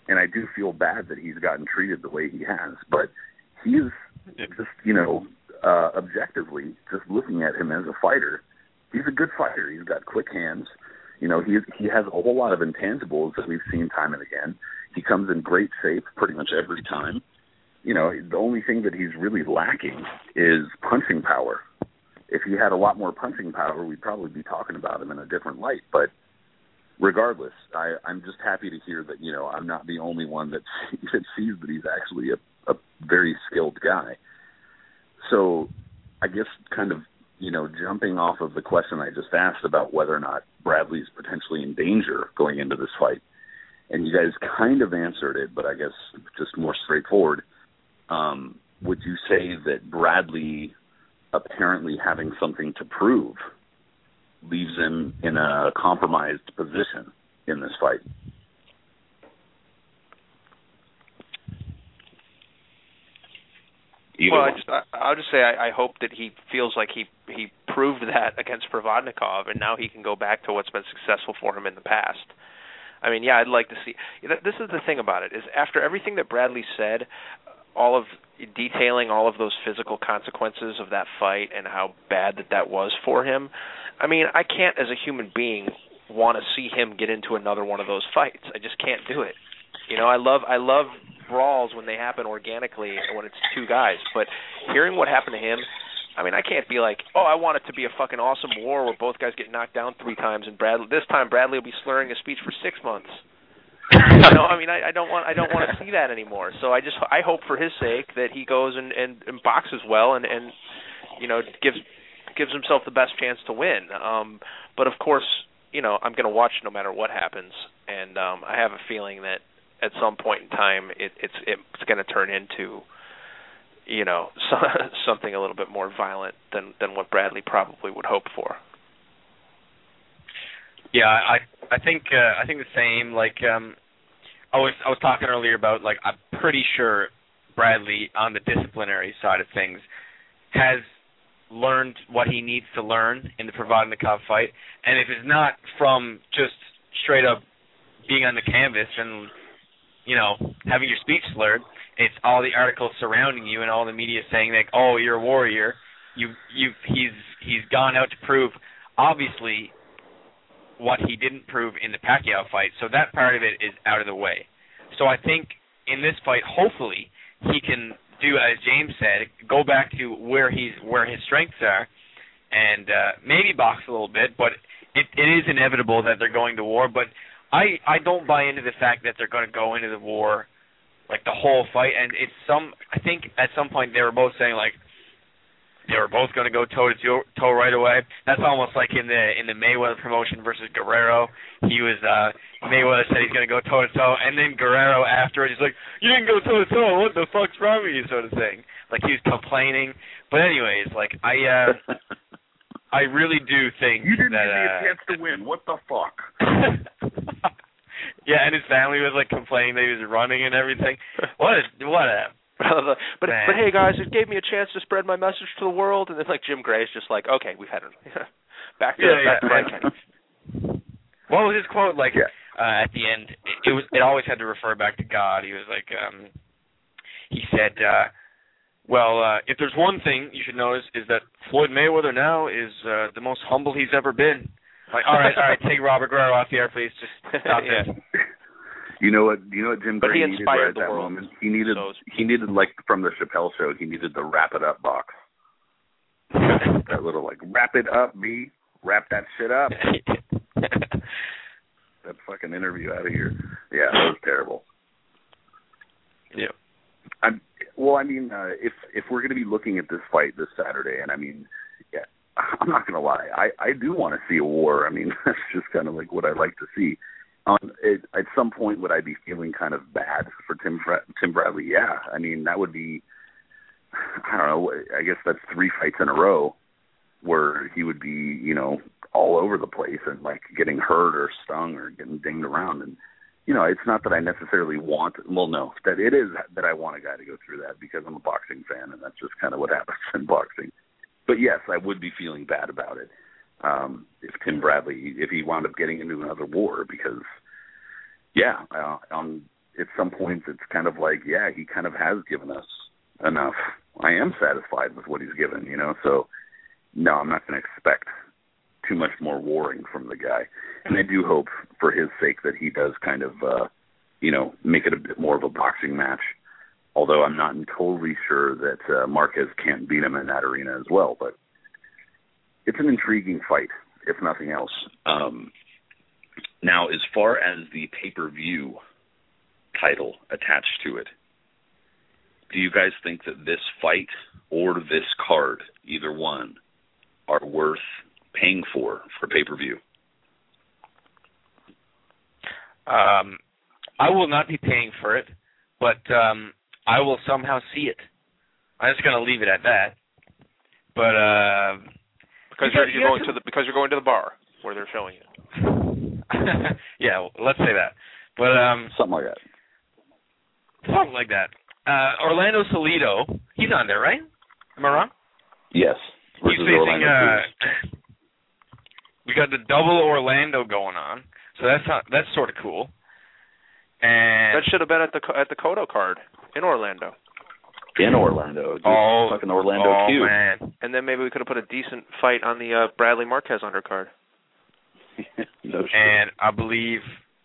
S2: and I do feel bad that he's gotten treated the way he has. But he's just, objectively, just looking at him as a fighter, he's a good fighter. He's got quick hands. He has a whole lot of intangibles that we've seen time and again. He comes in great shape pretty much every time. The only thing that he's really lacking is punching power. If he had a lot more punching power, we'd probably be talking about him in a different light. But regardless, I'm just happy to hear that, I'm not the only one that sees that he's actually a very skilled guy. So I guess kind of, jumping off of the question I just asked about whether or not Bradley's potentially in danger going into this fight, and you guys kind of answered it, but I guess just more straightforward, would you say that Bradley apparently having something to prove leaves him in a compromised position in this fight?
S3: Well, I'll just say I hope that he feels like he proved that against Provodnikov, and now he can go back to what's been successful for him in the past. I mean, yeah, I'd like to see. This is the thing about it, is after everything that Bradley said, detailing all of those physical consequences of that fight and how bad that was for him, I mean, I can't as a human being want to see him get into another one of those fights. I just can't do it. I love brawls when they happen organically and when it's two guys, but hearing what happened to him, I mean, I can't be like, I want it to be a fucking awesome war where both guys get knocked down 3 times and this time Bradley will be slurring his speech for 6 months. I mean, I don't want to see that anymore. So I hope for his sake that he goes and boxes well and gives himself the best chance to win. But of course, I'm going to watch no matter what happens, and I have a feeling that at some point in time it's going to turn into something a little bit more violent than what Bradley probably would hope for.
S4: Yeah, I think the same. Like I was talking earlier about, like, I'm pretty sure Bradley on the disciplinary side of things has learned what he needs to learn in the Provodnikov fight, and if it's not from just straight up being on the canvas and having your speech slurred, it's all the articles surrounding you and all the media saying, like, oh, you're a warrior. He's gone out to prove, obviously, what he didn't prove in the Pacquiao fight. So that part of it is out of the way. So I think in this fight, hopefully, he can do, as James said, go back to where his strengths are, and maybe box a little bit. But it is inevitable that they're going to war. But I don't buy into the fact that they're going to go into the war like the whole fight. And I think at some point they were both saying, like, they were both going to go toe to toe right away. That's almost like in the Mayweather promotion versus Guerrero. Mayweather said he's going to go toe to toe, and then Guerrero afterwards he's like, "You didn't go toe to toe. What the fuck's wrong with you?" sort of thing. Like, he was complaining. But anyways, like, I really do think
S2: you didn't
S4: that
S2: give me a chance to win. What the fuck?
S4: Yeah, and his family was like complaining that he was running and everything. What a
S3: but hey guys, it gave me a chance to spread my message to the world, and then like Jim Gray's just like, okay, we've had it. back to Frank Kenny.
S4: What was his quote? Like, at the end, it always had to refer back to God. He was like, he said, if there's one thing you should notice is that Floyd Mayweather now is the most humble he's ever been. Like, all right, take Robert Guerrero off the air, please. Just stop this.
S2: You know what Jim Gray needed right at that
S3: world.
S2: moment? He needed like from the Chappelle Show, he needed the wrap it up box. That little like, wrap it up, B. Wrap that shit up. That fucking interview out of here. Yeah, that was terrible.
S4: Yeah.
S2: I'm if we're going to be looking at this fight this Saturday, and I'm not going to lie, I do want to see a war. I mean, that's just kind of like what I like to see. At some point, would I be feeling kind of bad for Tim Bradley? Yeah. I mean, that would be, I don't know, I guess that's 3 fights in a row where he would be, all over the place and like getting hurt or stung or getting dinged around. And, it's not that I necessarily want, that it is that I want a guy to go through that because I'm a boxing fan and that's just kind of what happens in boxing. But yes, I would be feeling bad about it. If Tim Bradley, if he wound up getting into another war, because, at some points it's kind of like, yeah, he kind of has given us enough. I am satisfied with what he's given, so no, I'm not going to expect too much more warring from the guy. And I do hope for his sake that he does kind of, make it a bit more of a boxing match, although I'm not totally sure that Marquez can't beat him in that arena as well. But it's an intriguing fight, if nothing else. Now, as far as the pay-per-view title attached to it, do you guys think that this fight or this card, either one, are worth paying for pay-per-view?
S4: I will not be paying for it, but I will somehow see it. I'm just going to leave it at that. But
S3: because you're going to the bar where they're showing it.
S4: Yeah, well, let's say that. But
S2: something like that.
S4: Something like that. Orlando Salido, he's on there, right? Am I wrong?
S2: Yes.
S4: He's facing. We got the double Orlando going on, so that's sort of cool. And
S3: that should have been at the Cotto card in Orlando.
S2: In Orlando, dude. Fucking Orlando Q.
S4: Man.
S3: And then maybe we could have put a decent fight on the Bradley Marquez undercard.
S2: No shit.
S4: And I believe,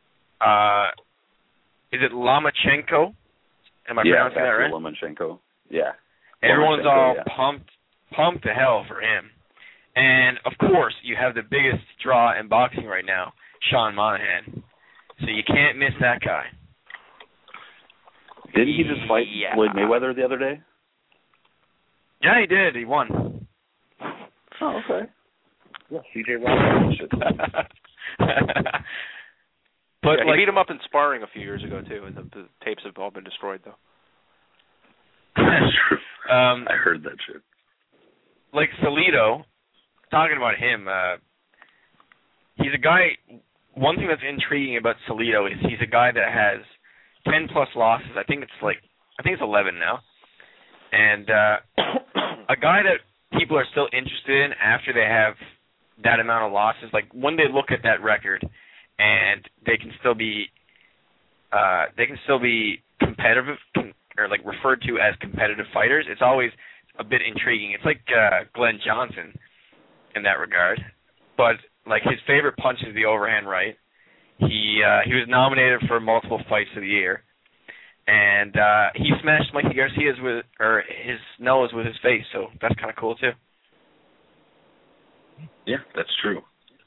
S4: is it Lomachenko? Am I pronouncing that right?
S2: Lomachenko. Yeah.
S4: Everyone's all pumped to hell for him. And, of course, you have the biggest draw in boxing right now, Sean Monahan. So you can't miss that guy.
S2: Didn't he just fight Floyd Mayweather the other day?
S4: Yeah, he did. He won.
S2: Oh, okay. Yeah, CJ Robinson.
S3: But he beat him up in sparring a few years ago, too, and the tapes have all been destroyed, though.
S2: That's true. I heard that shit.
S4: Like Salido, talking about him, he's a guy. One thing that's intriguing about Salido is he's a guy that has 10 plus losses. I think it's 11 now, and a guy that people are still interested in after they have that amount of losses. Like when they look at that record, and they can still be competitive or like referred to as competitive fighters. It's always a bit intriguing. It's like Glenn Johnson in that regard, but like his favorite punch is the overhand right. He was nominated for multiple fights of the year, and he smashed Mikey Garcia's his nose with his face. So that's kind of cool too.
S2: Yeah, that's true.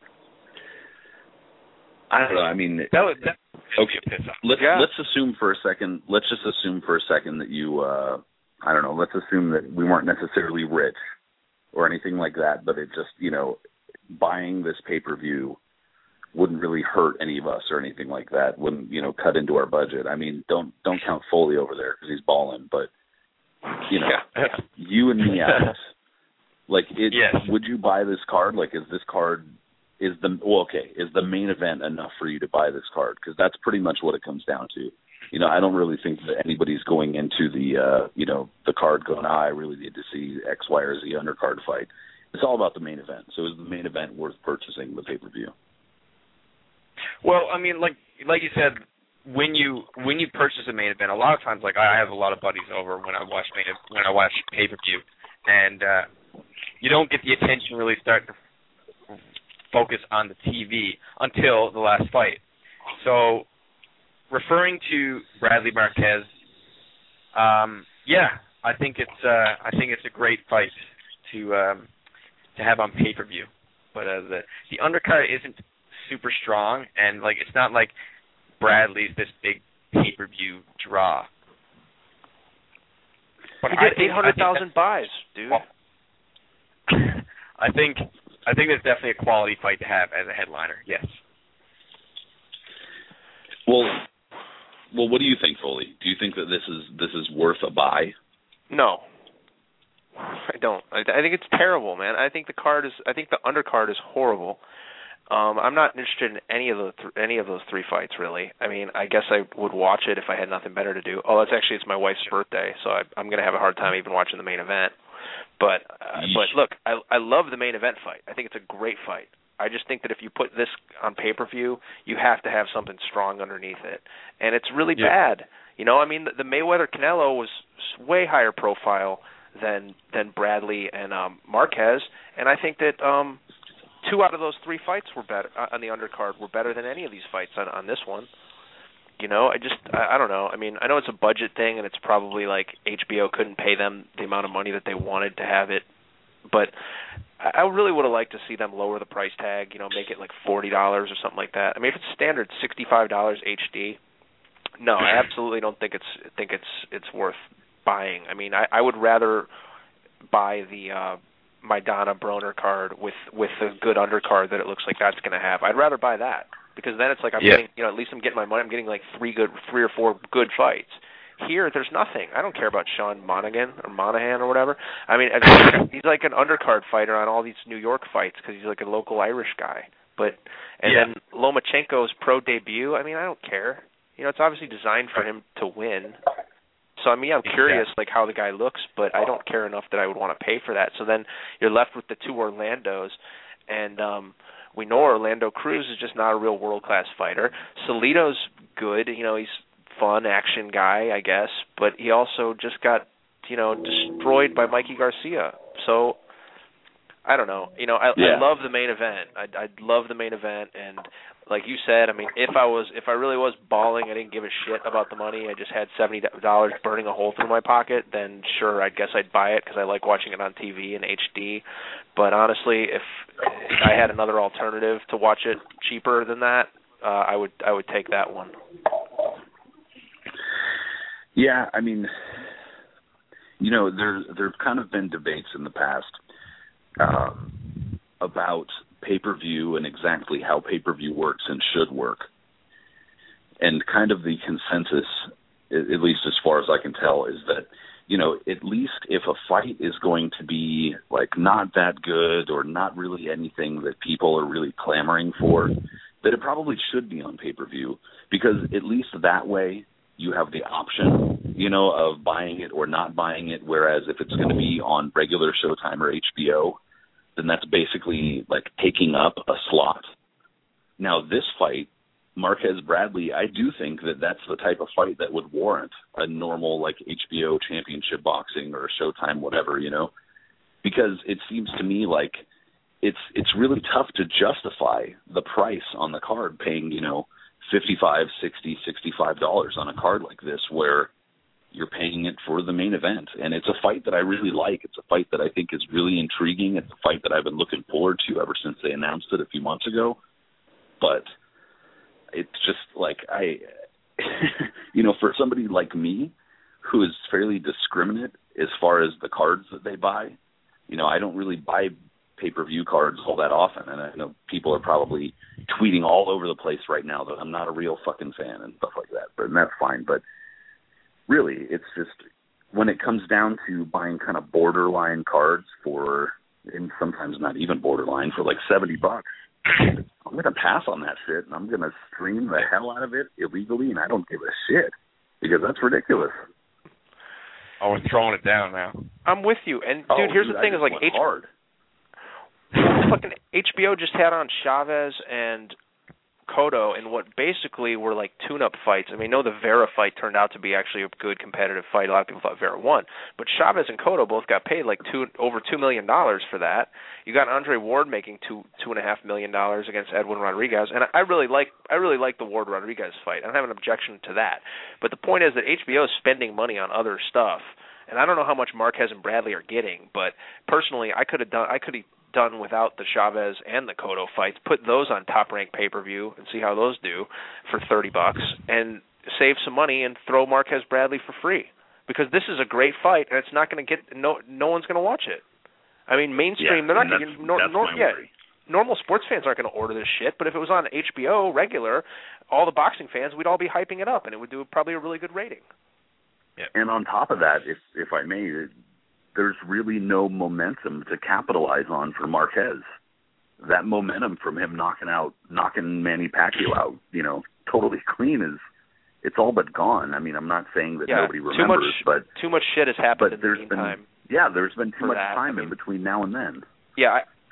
S2: I don't know. I mean,
S4: okay.
S2: Let's assume for a second. Let's just assume for a second that you. I don't know. Let's assume that we weren't necessarily rich or anything like that, but it just buying this pay-per-view wouldn't really hurt any of us or anything like that. Wouldn't cut into our budget. I mean, don't count Foley over there because he's balling, but you and me, Alex. Like,
S4: yes.
S2: Would you buy this card? Like, is this card? Is the main event enough for you to buy this card? Because that's pretty much what it comes down to. I don't really think that anybody's going into the card going, I really need to see X, Y, or Z undercard fight. It's all about the main event. So is the main event worth purchasing the pay-per-view?
S4: Well, I mean, like you said, when you purchase a main event, a lot of times, like I have a lot of buddies over when I watch pay-per-view, and you don't get the attention really start to focus on the TV until the last fight. So, referring to Bradley Marquez, I think it's a great fight to have on pay-per-view. But the undercard isn't super strong, and like it's not like Bradley's this big pay-per-view draw. But
S3: he did 800,000 buys, dude.
S4: I think it's definitely a quality fight to have as a headliner. Yes.
S2: Well, what do you think, Foley? Do you think that this is worth a buy?
S3: No, I don't. I think it's terrible, man. I think the undercard is horrible. I'm not interested in any of those three fights, really. I mean, I guess I would watch it if I had nothing better to do. Oh, it's my wife's birthday, so I'm going to have a hard time even watching the main event. But look, I love the main event fight. I think it's a great fight. I just think that if you put this on pay-per-view, you have to have something strong underneath it, and it's really bad. You know, I mean, the Mayweather-Canelo was way higher profile than Bradley and Marquez, and I think that 2 out of those 3 fights were better on the undercard were better than any of these fights on this one. You know, I don't know. I mean, I know it's a budget thing, and it's probably like HBO couldn't pay them the amount of money that they wanted to have it, but I really would have liked to see them lower the price tag. You know, make it like $40 or something like that. I mean, if it's standard $65 HD, no, I absolutely don't think it's worth buying. I mean, I would rather buy the Maidana Broner card with a good undercard that it looks like that's going to have. I'd rather buy that because then it's like I'm getting, you know, at least I'm getting my money. I'm getting like 3 or 4 good fights. Here, there's nothing. I don't care about Sean Monahan or whatever. I mean, he's like an undercard fighter on all these New York fights because he's like a local Irish guy. Then Lomachenko's pro debut. I mean, I don't care. You know, it's obviously designed for him to win. So, I mean, I'm curious, like, how the guy looks, but I don't care enough that I would want to pay for that. So then you're left with the 2 Orlandos, and we know Orlando Cruz is just not a real world-class fighter. Salido's good. You know, he's fun action guy, I guess, but he also just got, you know, destroyed by Mikey Garcia. So, I don't know. You know, I love the main event. I love the main event, and like you said, I mean, if I really was balling, I didn't give a shit about the money. I just had $70 burning a hole through my pocket. Then sure, I guess I'd buy it because I like watching it on TV in HD. But honestly, if I had another alternative to watch it cheaper than that, I would take that one.
S2: Yeah, I mean, you know, there've kind of been debates in the past about pay-per-view and exactly how pay-per-view works and should work. And kind of the consensus, at least as far as I can tell, is that, you know, at least if a fight is going to be, like, not that good or not really anything that people are really clamoring for, that it probably should be on pay-per-view, because at least that way you have the option, you know, of buying it or not buying it, whereas if it's going to be on regular Showtime or HBO, then that's basically like taking up a slot. Now, this fight, Marquez-Bradley, I do think that that's the type of fight that would warrant a normal, like, HBO championship boxing or Showtime, whatever, you know, because it seems to me like it's really tough to justify the price on the card, paying, you know, $55, $60, $65 on a card like this, where you're paying it for the main event. And it's a fight that I really like. It's a fight that I think is really intriguing. It's a fight that I've been looking forward to ever since they announced it a few months ago. But it's just like you know, for somebody like me who is fairly discriminate as far as the cards that they buy, you know, I don't really buy pay-per-view cards all that often. And I know people are probably tweeting all over the place right now that I'm not a real fucking fan and stuff like that, and that's fine. But really, it's just when it comes down to buying kind of borderline cards for, and sometimes not even borderline, for like $70, I'm going to pass on that shit, and I'm going to stream the hell out of it illegally, and I don't give a shit, because that's ridiculous.
S4: Oh, we're throwing it down now.
S3: I'm with you. And, dude, here's the thing is, like, fucking HBO just had on Chavez and Cotto in what basically were like tune-up fights. I mean, I know the Vera fight turned out to be actually a good competitive fight. A lot of people thought Vera won. But Chavez and Cotto both got paid like over $2 million for that. You got Andre Ward making $2.5 million against Edwin Rodriguez. And I really like the Ward-Rodriguez fight. I don't have an objection to that. But the point is that HBO is spending money on other stuff. And I don't know how much Marquez and Bradley are getting, but personally, I could have done without the Chavez and the Cotto fights, put those on Top Rank pay-per-view and see how those do for $30 and save some money and throw Marquez Bradley for free, because this is a great fight and it's not going to get no one's going to watch it. I mean, mainstream, they're not going to normal sports fans aren't going to order this shit, but if it was on HBO regular, all the boxing fans, we'd all be hyping it up and it would do probably a really good rating.
S2: Yeah. And on top of that, if I may, there's really no momentum to capitalize on for Marquez. That momentum from him knocking Manny Pacquiao out, you know, totally clean it's all but gone. I mean, I'm not saying that nobody remembers, but
S3: too much shit has happened in the meantime.
S2: There's been too much time in between now and then.
S3: Yeah,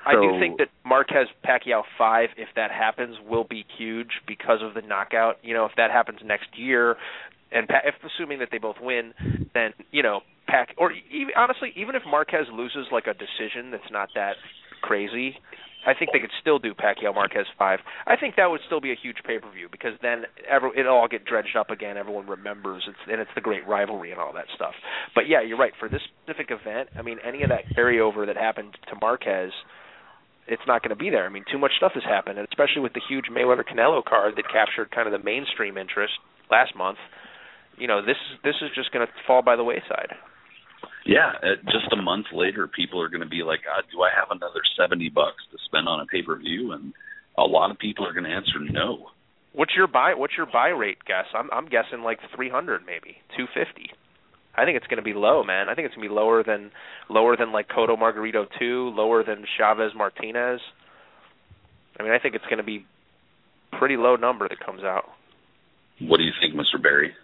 S3: I do think that Marquez-Pacquiao 5, if that happens, will be huge because of the knockout. You know, if that happens next year, and if assuming that they both win, then, you know, honestly, even if Marquez loses like a decision that's not that crazy, I think they could still do Pacquiao-Marquez 5. I think that would still be a huge pay-per-view because then it'll all get dredged up again. Everyone remembers, and it's the great rivalry and all that stuff. But, yeah, you're right. For this specific event, I mean, any of that carryover that happened to Marquez, it's not going to be there. I mean, too much stuff has happened, and especially with the huge Mayweather-Canelo card that captured kind of the mainstream interest last month. You know, this is just going to fall by the wayside.
S2: Yeah, just a month later, people are going to be like, God, do I have another $70 to spend on a pay-per-view? And a lot of people are going to answer no.
S3: What's your buy rate guess? I'm guessing like 300 maybe, 250. I think it's going to be low, man. I think it's going to be lower than like Cotto Margarito 2, lower than Chavez Martinez. I mean, I think it's going to be pretty low number that comes out.
S2: What do you think, Mr. Barry?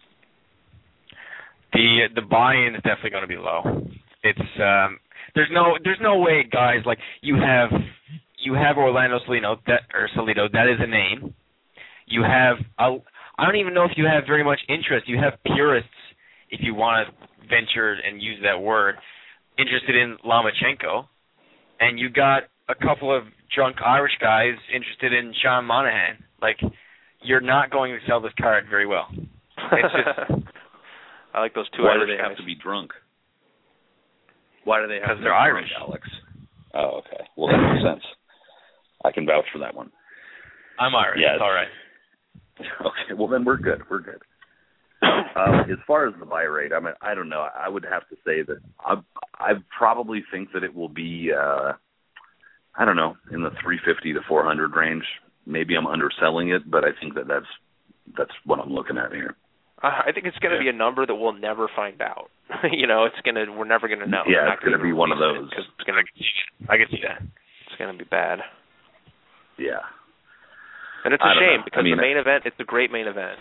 S4: The buy-in is definitely going to be low. It's there's no way, guys. Like you have Orlando Salido, that is a name. You have I don't even know if you have very much interest. You have purists, if you want to venture and use that word, interested in Lomachenko, and you got a couple of drunk Irish guys interested in Sean Monahan. Like you're not going to sell this card very well. It's just.
S3: I like those two
S2: Why
S3: Irish
S2: do they
S3: guys.
S2: have to be drunk?
S3: Why do they have to be drunk?
S4: Because they're Irish.
S2: Alex. Oh, okay. Well, that makes sense. I can vouch for that one.
S4: I'm Irish.
S2: Yeah,
S4: it's all right.
S2: Okay. Well, then we're good. We're good. As far as the buy rate, I mean, I don't know. I would have to say that I probably think that it will be, I don't know, in the 350 to 400 range. Maybe I'm underselling it, but I think that's what I'm looking at here.
S3: I think it's going to be a number that we'll never find out. You know, we're never going to know.
S2: Yeah, it's going to be one of those.
S4: I can see that.
S3: It's going to be bad.
S2: Yeah.
S3: And it's a shame because the main event, it's a great main event.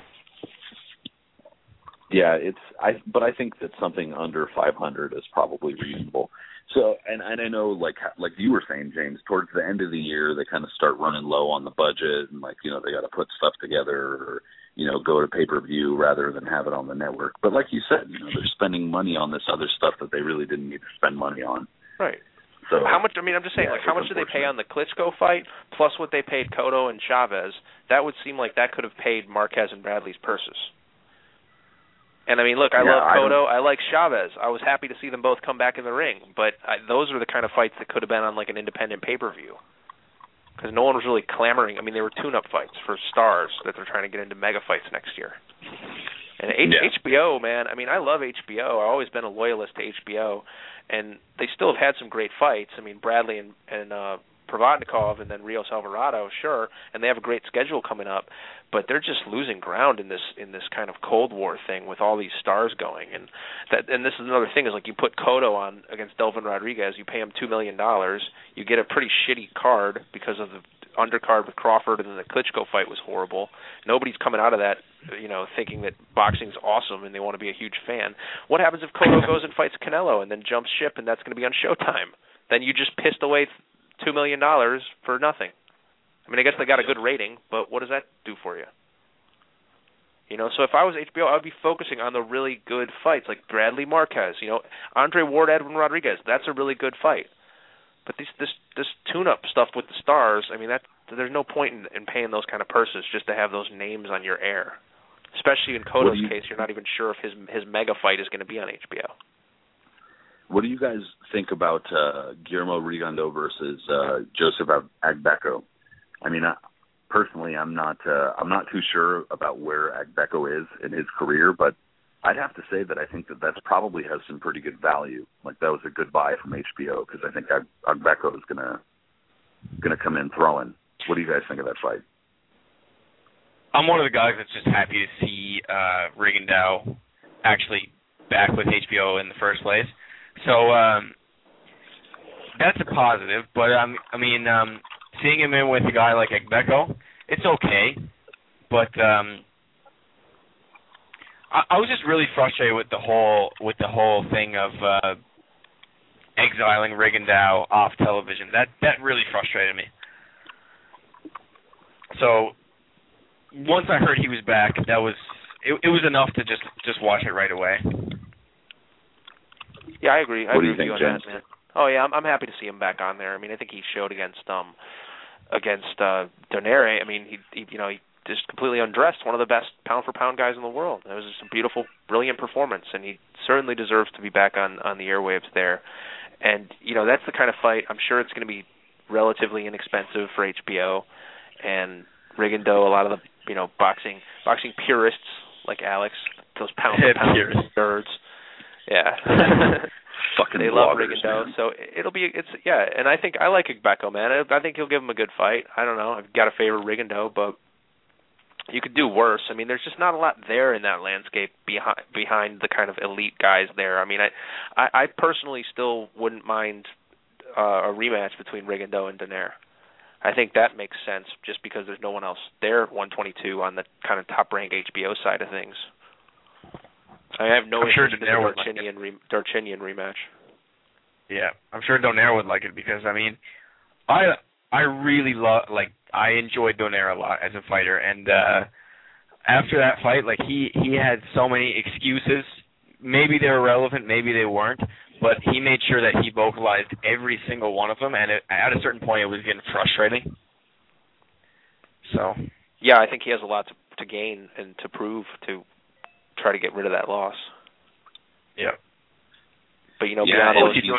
S2: Yeah, but I think that something under 500 is probably reasonable. So, and I know, like you were saying, James, towards the end of the year, they kind of start running low on the budget, and like, you know, they got to put stuff together, or, you know, go to pay-per-view rather than have it on the network. But like you said, you know, they're spending money on this other stuff that they really didn't need to spend money on.
S3: Right.
S2: So
S3: how much? I mean, I'm just saying, like, how much did they pay on the Klitschko fight plus what they paid Cotto and Chavez? That would seem like that could have paid Marquez and Bradley's purses. And, I mean, look, I love Cotto. I like Chavez. I was happy to see them both come back in the ring. But those are the kind of fights that could have been on, like, an independent pay-per-view. Because no one was really clamoring. I mean, they were tune-up fights for stars that they're trying to get into mega fights next year. And HBO, man, I mean, I love HBO. I've always been a loyalist to HBO. And they still have had some great fights. I mean, Bradley and Provodnikov and then Rios Alvarado, sure, and they have a great schedule coming up, but they're just losing ground in this kind of Cold War thing with all these stars going, and this is another thing is like you put Cotto on against Delvin Rodriguez, you pay him $2 million, you get a pretty shitty card because of the undercard with Crawford, and then the Klitschko fight was horrible. Nobody's coming out of that, you know, thinking that boxing's awesome and they want to be a huge fan. What happens if Cotto goes and fights Canelo and then jumps ship and that's going to be on Showtime? Then you just pissed away $2 million for nothing. I mean, I guess they got a good rating, but what does that do for you? You know, so if I was HBO, I would be focusing on the really good fights, like Bradley Marquez, you know, Andre Ward, Edwin Rodriguez. That's a really good fight. But this tune-up stuff with the stars, I mean, there's no point in paying those kind of purses just to have those names on your air. Especially in Cotto's case, you're not even sure if his mega fight is going to be on HBO.
S2: What do you guys think about Guillermo Rigondeaux versus Joseph Agbeko? I mean, personally, I'm not too sure about where Agbeko is in his career, but I'd have to say that I think that that's probably has some pretty good value. Like that was a good buy from HBO because I think Agbeko is gonna come in throwing. What do you guys think of that fight?
S4: I'm one of the guys that's just happy to see Rigondeaux actually back with HBO in the first place. So that's a positive, but I mean, seeing him in with a guy like Agbeko, it's okay. But I was just really frustrated with the whole thing of exiling Rigondeaux off television. That really frustrated me. So once I heard he was back, it was enough to just watch it right away.
S3: Yeah, I agree.
S2: What do you
S3: with
S2: think,
S3: you on
S2: James?
S3: that, man. Oh yeah, I'm happy to see him back on there. I mean, I think he showed against Donaire. I mean, he just completely undressed one of the best pound for pound guys in the world. It was just a beautiful, brilliant performance, and he certainly deserves to be back on the airwaves there. And that's the kind of fight. I'm sure it's going to be relatively inexpensive for HBO and Rigondeaux. A lot of the boxing purists like Alex, those pound for pound nerds. Yeah.
S2: Fucking
S3: they love
S2: bloggers,
S3: Rigondeaux,
S2: man.
S3: so and I think I like Agbeko, man. I think he'll give him a good fight. I don't know. I've got to favor Rigondeaux, but you could do worse. I mean, there's just not a lot there in that landscape behind the kind of elite guys there. I mean, I personally still wouldn't mind a rematch between Rigondeaux and Donaire. I think that makes sense just because there's no one else there at 122 on the kind of top-ranked HBO side of things. I have no interest in the Darchinian rematch.
S4: Yeah, I'm sure Donaire would like it because, I mean, I really I enjoyed Donaire a lot as a fighter, and after that fight, he had so many excuses. Maybe they were relevant, maybe they weren't, but he made sure that he vocalized every single one of them, and at a certain point it was getting frustrating. So.
S3: Yeah, I think he has a lot to gain and to prove to try to get rid of that loss.
S4: Yeah.
S3: But beyond all,
S4: he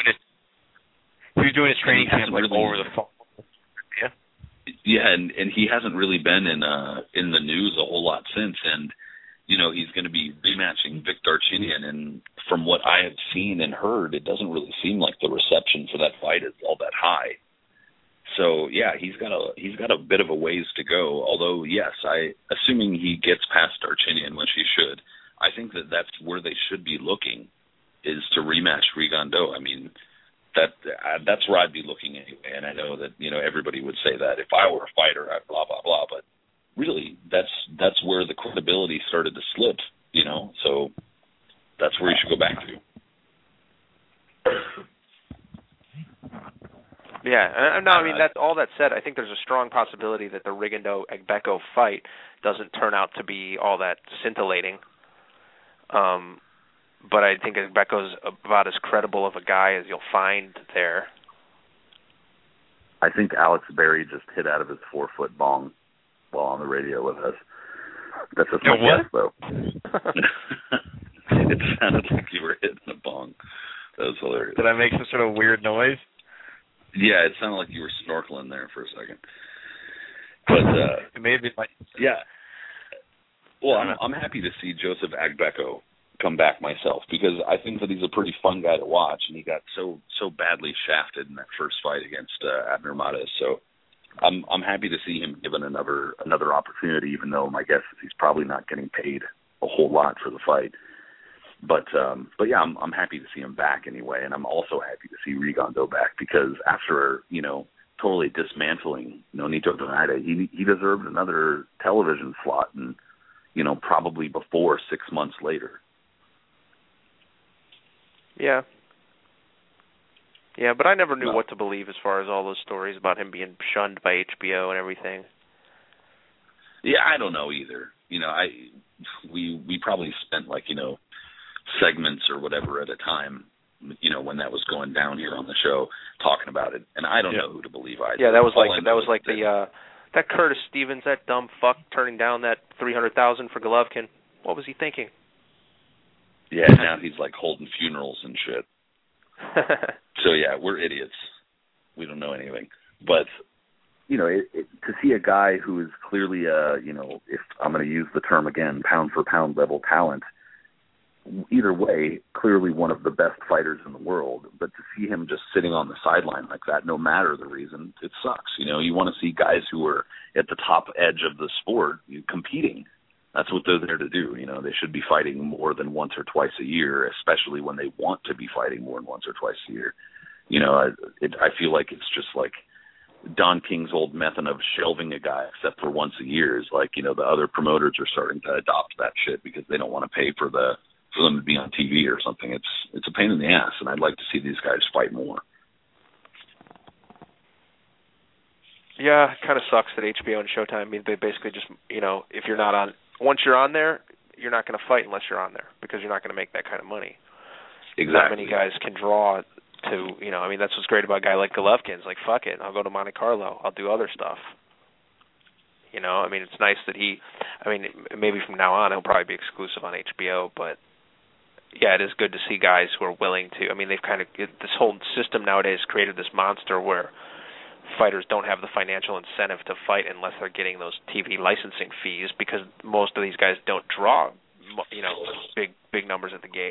S4: was doing his training camp over the phone. Yeah.
S2: Yeah, and he hasn't really been in the news a whole lot since, and he's going to be rematching Vic Darchinian, and from what I have seen and heard, it doesn't really seem like the reception for that fight is all that high. So yeah, he's got a bit of a ways to go. Although yes, assuming he gets past Darchinian, which he should, I think that's where they should be looking, is to rematch Rigondeaux. I mean, that's where I'd be looking anyway. And I know that everybody would say that if I were a fighter, I'd blah blah blah. But really, that's where the credibility started to slip. So that's where you should go back to.
S3: Yeah, no, I mean, that's all that said. I think there's a strong possibility that the Rigondeaux-Agbeko fight doesn't turn out to be all that scintillating. But I think Agbeko's about as credible of a guy as you'll find there.
S2: I think Alex Berry just hit out of his 4-foot bong while on the radio with us. That's just my guess, though. It sounded like you were hitting a bong. That was hilarious.
S4: Did I make some sort of weird noise?
S2: Yeah, it sounded like you were snorkeling there for a second. But
S4: it may have been like
S2: yeah. Well, I'm happy to see Joseph Agbeko come back myself because I think that he's a pretty fun guy to watch, and he got so badly shafted in that first fight against Abner Mares. So I'm happy to see him given another opportunity, even though my guess is he's probably not getting paid a whole lot for the fight. But yeah, I'm happy to see him back anyway, and I'm also happy to see Rigondeaux back because after totally dismantling Nonito Donaire, he deserved another television slot, and probably before 6 months later.
S3: Yeah. Yeah, but I never knew what to believe as far as all those stories about him being shunned by HBO and everything.
S2: Yeah, I don't know either. We probably spent segments or whatever at a time, when that was going down here on the show, talking about it, and I don't know who to believe either.
S3: Yeah, that was like that Curtis Stevens, that dumb fuck, turning down that $300,000 for Golovkin. What was he thinking?
S2: Yeah, now he's holding funerals and shit. So yeah, we're idiots. We don't know anything. But to see a guy who is clearly if I'm going to use the term again, pound for pound level talent. Either way, clearly one of the best fighters in the world, but to see him just sitting on the sideline like that, no matter the reason, it sucks. You want to see guys who are at the top edge of the sport competing. That's what they're there to do. They should be fighting more than once or twice a year, especially when they want to be fighting more than once or twice a year. I feel like it's just like Don King's old method of shelving a guy except for once a year is the other promoters are starting to adopt that shit because they don't want to pay for the for them to be on TV or something. It's a pain in the ass, and I'd like to see these guys fight more.
S3: Yeah, it kind of sucks that HBO and Showtime, I mean, they basically just, if you're not on, once you're on there, you're not going to fight unless you're on there because you're not going to make that kind of money.
S2: Exactly.
S3: Not many guys can draw to, I mean, that's what's great about a guy like Golovkin's. Like, fuck it, I'll go to Monte Carlo. I'll do other stuff. I mean, it's nice that maybe from now on he'll probably be exclusive on HBO, but yeah, it is good to see guys who are willing to. I mean, they've this whole system nowadays created this monster where fighters don't have the financial incentive to fight unless they're getting those TV licensing fees because most of these guys don't draw, big numbers at the gate.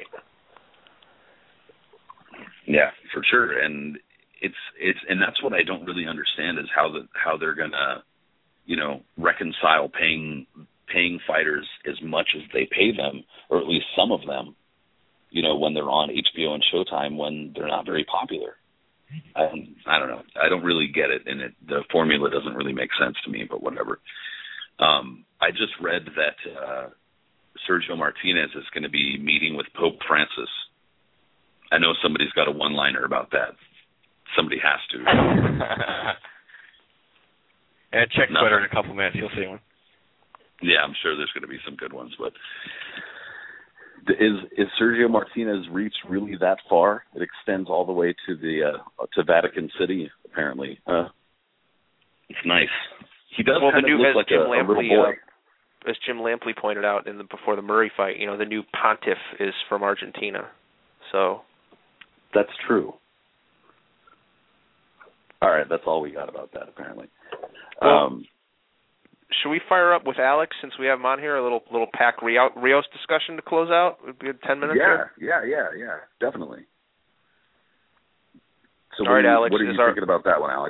S2: Yeah, for sure, and and that's what I don't really understand is how they're gonna, reconcile paying fighters as much as they pay them, or at least some of them, when they're on HBO and Showtime when they're not very popular. I don't know. I don't really get it, and the formula doesn't really make sense to me, but whatever. I just read that Sergio Martinez is going to be meeting with Pope Francis. I know somebody's got a one-liner about that. Somebody has to.
S4: Yeah, check Twitter in a couple minutes. You'll see one.
S2: Yeah, I'm sure there's going to be some good ones, but is Sergio Martinez's reach really that far? It extends all the way to Vatican City, apparently. It's nice. He does kind of look like a little boy.
S3: As Jim Lampley pointed out before the Murray fight, the new pontiff is from Argentina. So
S2: that's true. All right, that's all we got about that, apparently.
S3: Well, should we fire up with Alex since we have him on here? A little Pac Rios discussion to close out? Would be 10 minutes.
S2: Yeah, definitely. So,
S3: all right, Alex.
S2: What are you thinking about that one, Alex?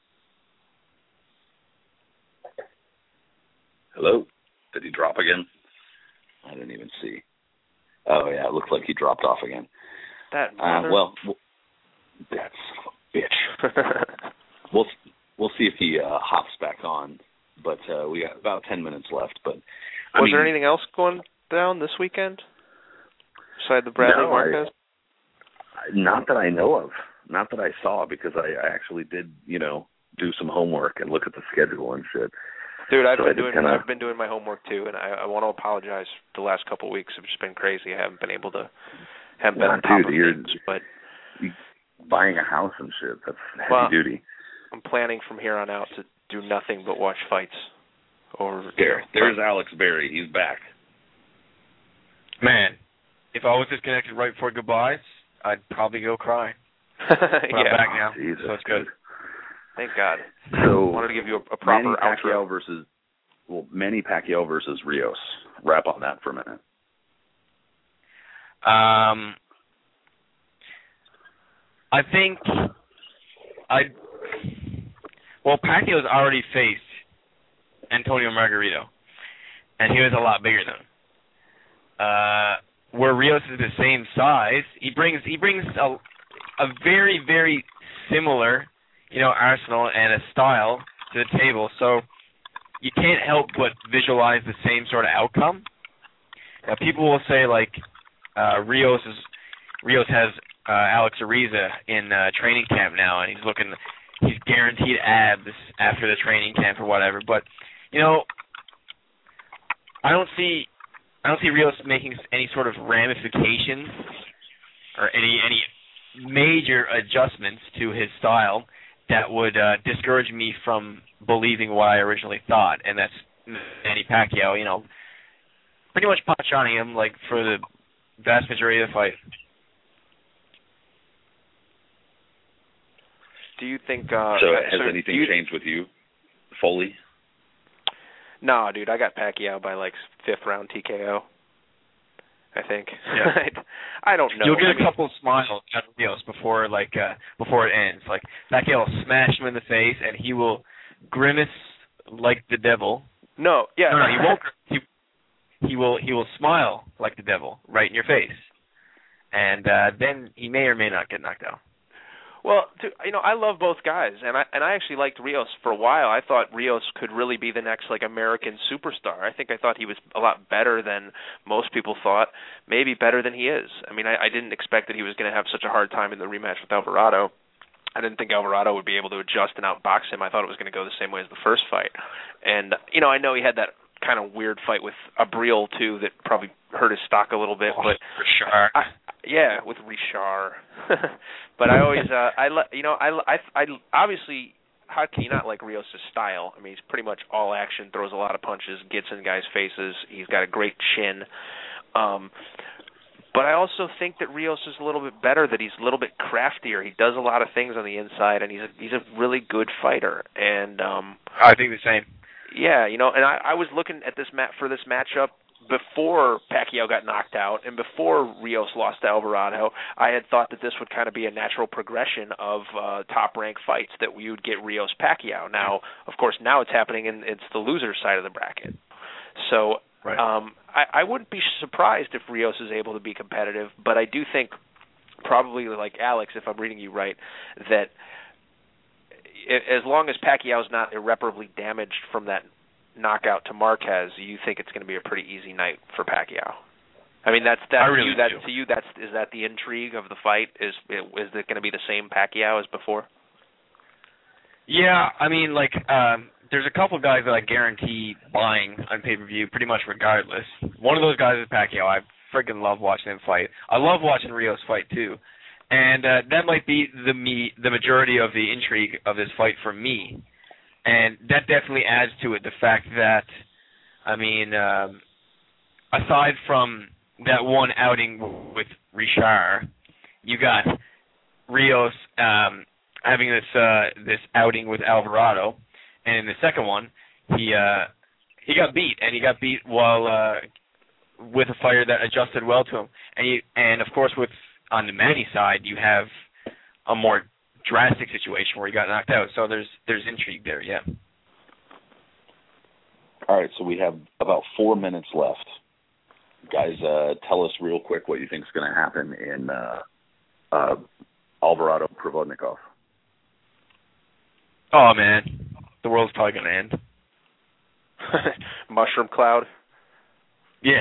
S2: Hello? Did he drop again? I didn't even see. Oh yeah, it looks like he dropped off again.
S3: That
S2: well, that son of a bitch. We'll see if he hops back on. But we got about 10 minutes left. But
S3: was there anything else going down this weekend besides the Bradley Marquez?
S2: Not that I know of. Not that I saw, because I actually did, do some homework and look at the schedule and shit.
S3: Dude, I've been doing my homework too, and I want to apologize. The last couple of weeks have just been crazy. I haven't been able to. Haven't been on top of things, but
S2: buying a house and shit, that's heavy duty.
S3: I'm planning from here on out to do nothing but watch fights.
S2: There's Alex Berry. He's back.
S4: Man, if I was disconnected right before goodbyes, I'd probably go cry.
S3: Yeah.
S4: I'm back now,
S2: Jesus,
S4: so it's good.
S3: Thank God.
S2: So
S3: I wanted to give you a proper
S2: Manny Pacquiao versus Rios. Wrap on that for a minute.
S4: I think Pacquiao's already faced Antonio Margarito, and he was a lot bigger than him. Where Rios is the same size, he brings a very, very similar, arsenal and a style to the table. So you can't help but visualize the same sort of outcome. Now, people will say Rios has Alex Ariza in training camp now, and he's guaranteed abs after the training camp or whatever. But I don't see Rios making any sort of ramifications or any major adjustments to his style that would discourage me from believing what I originally thought, and that's Manny Pacquiao. Pretty much pot-shotting him for the vast majority of the fight.
S3: Do you think?
S2: Has anything changed with you, Foley?
S3: No, dude, I got Pacquiao by 5th round TKO. I think.
S4: Yeah.
S3: I don't know.
S4: You'll get a couple of smiles at Rios before it ends. Pacquiao will smash him in the face, and he will grimace like the devil.
S3: No, yeah.
S4: No, he won't. He will smile like the devil right in your face, and then he may or may not get knocked out.
S3: Well, I love both guys, and I actually liked Rios for a while. I thought Rios could really be the next American superstar. I thought he was a lot better than most people thought, maybe better than he is. I mean, I didn't expect that he was going to have such a hard time in the rematch with Alvarado. I didn't think Alvarado would be able to adjust and outbox him. I thought it was going to go the same way as the first fight. And, I know he had that kind of weird fight with Abril, too, that probably hurt his stock a little bit. But
S4: Richard.
S3: Yeah, with Richard. But I always, I obviously, how can you not like Rios' style? I mean, he's pretty much all action, throws a lot of punches, gets in guys' faces. He's got a great chin. But I also think that Rios is a little bit better, that he's a little bit craftier. He does a lot of things on the inside, and he's a really good fighter. And
S4: I think the same.
S3: Yeah, and I was looking at this matchup before Pacquiao got knocked out and before Rios lost to Alvarado. I had thought that this would kind of be a natural progression of top-ranked fights, that we would get Rios-Pacquiao. Now, of course, now it's happening, and it's the loser side of the bracket. So
S4: right.
S3: I wouldn't be surprised if Rios is able to be competitive, but I do think, probably like Alex, if I'm reading you right, that as long as Pacquiao's not irreparably damaged from that knockout to Marquez, you think it's going to be a pretty easy night for Pacquiao. I mean, is that the intrigue of the fight? Is it going to be the same Pacquiao as before?
S4: Yeah, I mean, there's a couple guys that I guarantee buying on pay-per-view pretty much regardless. One of those guys is Pacquiao. I freaking love watching him fight. I love watching Rios fight too. And that might be the majority of the intrigue of this fight for me. And that definitely adds to it, the fact that, I mean, aside from that one outing with Richard, you got Rios having this outing with Alvarado, and in the second one, he got beat, and he got beat while with a fighter that adjusted well to him, and of course on the Manny side, you have a more drastic situation where he got knocked out. So there's intrigue there, yeah.
S2: All right, so we have about 4 minutes left. Guys, tell us real quick what you think is going to happen in Alvarado Provodnikov.
S4: Oh, man. The world's probably going to end.
S3: Mushroom cloud.
S4: Yeah.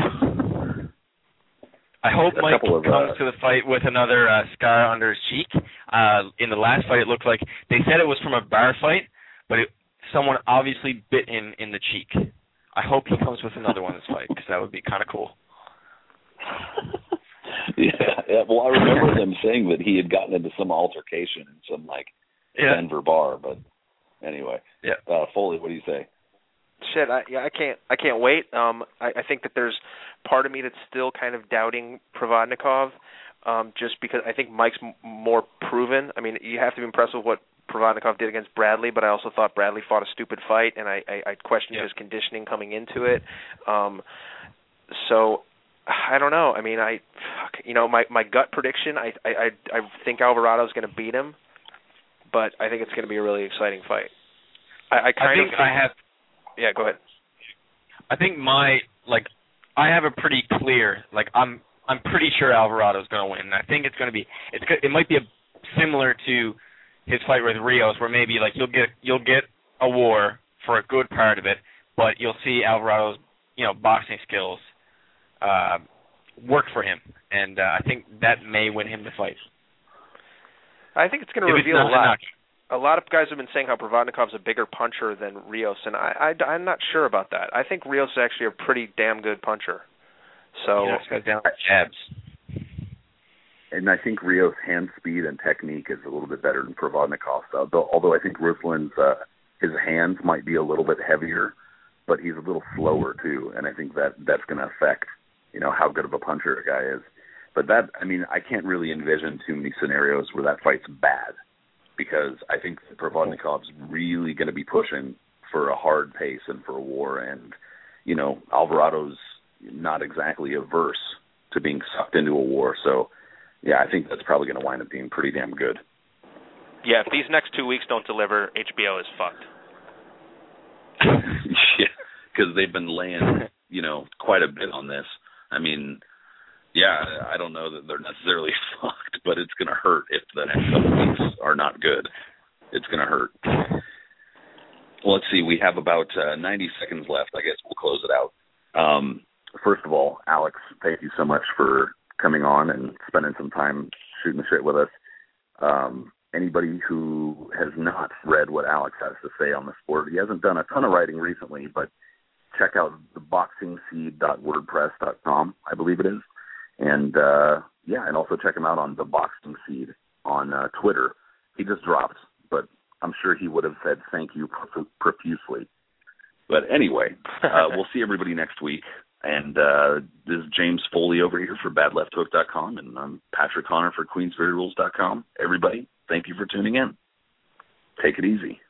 S4: I hope Mike comes to the fight with another scar under his cheek. In the last fight, it looked like they said it was from a bar fight, but someone obviously bit him in the cheek. I hope he comes with another one this fight, because that would be kind of cool.
S2: Yeah. Well, I remember them saying that he had gotten into some altercation in some Denver bar, but anyway.
S4: Yeah.
S2: Foley, what do you say?
S3: Shit, I can't wait. I think that there's part of me that's still kind of doubting Provodnikov, just because I think Mike's more proven. I mean, you have to be impressed with what Provodnikov did against Bradley, but I also thought Bradley fought a stupid fight, and I questioned his conditioning coming into it. So I don't know. I mean, my gut prediction, I think Alvarado's going to beat him, but I think it's going to be a really exciting fight. Yeah, go ahead.
S4: I think I have a pretty clear, I'm pretty sure Alvarado's going to win. I think it's going to be, it might be similar to his fight with Rios, where maybe you'll get a war for a good part of it, but you'll see Alvarado's boxing skills work for him, and I think that may win him the fight.
S3: I think it's going to reveal a lot. A lot of guys have been saying how Provodnikov's a bigger puncher than Rios, and I'm not sure about that. I think Rios is actually a pretty damn good puncher. So
S4: he's got down jabs.
S2: And I think Rios' hand speed and technique is a little bit better than Provodnikov's. Although I think Ruslan's his hands might be a little bit heavier, but he's a little slower too, and I think that's going to affect how good of a puncher a guy is. But I can't really envision too many scenarios where that fight's bad, because I think Provodnikov's really going to be pushing for a hard pace and for a war, and Alvarado's not exactly averse to being sucked into a war. So yeah, I think that's probably going to wind up being pretty damn good.
S3: Yeah, if these next 2 weeks don't deliver, HBO is fucked.
S2: Yeah, because they've been laying, quite a bit on this. I mean, Yeah, I don't know that they're necessarily fucked, but it's going to hurt if the next couple weeks are not good. It's going to hurt. Well, let's see. We have about 90 seconds left. I guess we'll close it out. First of all, Alex, thank you so much for coming on and spending some time shooting the shit with us. Anybody who has not read what Alex has to say on the sport, he hasn't done a ton of writing recently, but check out theboxingseed.wordpress.com, I believe it is. And, and also check him out on The Boxing Seed on Twitter. He just dropped, but I'm sure he would have said thank you profusely. But anyway, we'll see everybody next week. And this is James Foley over here for badlefthook.com, and I'm Patrick Connor for QueensFairyRules.com. Everybody, thank you for tuning in. Take it easy.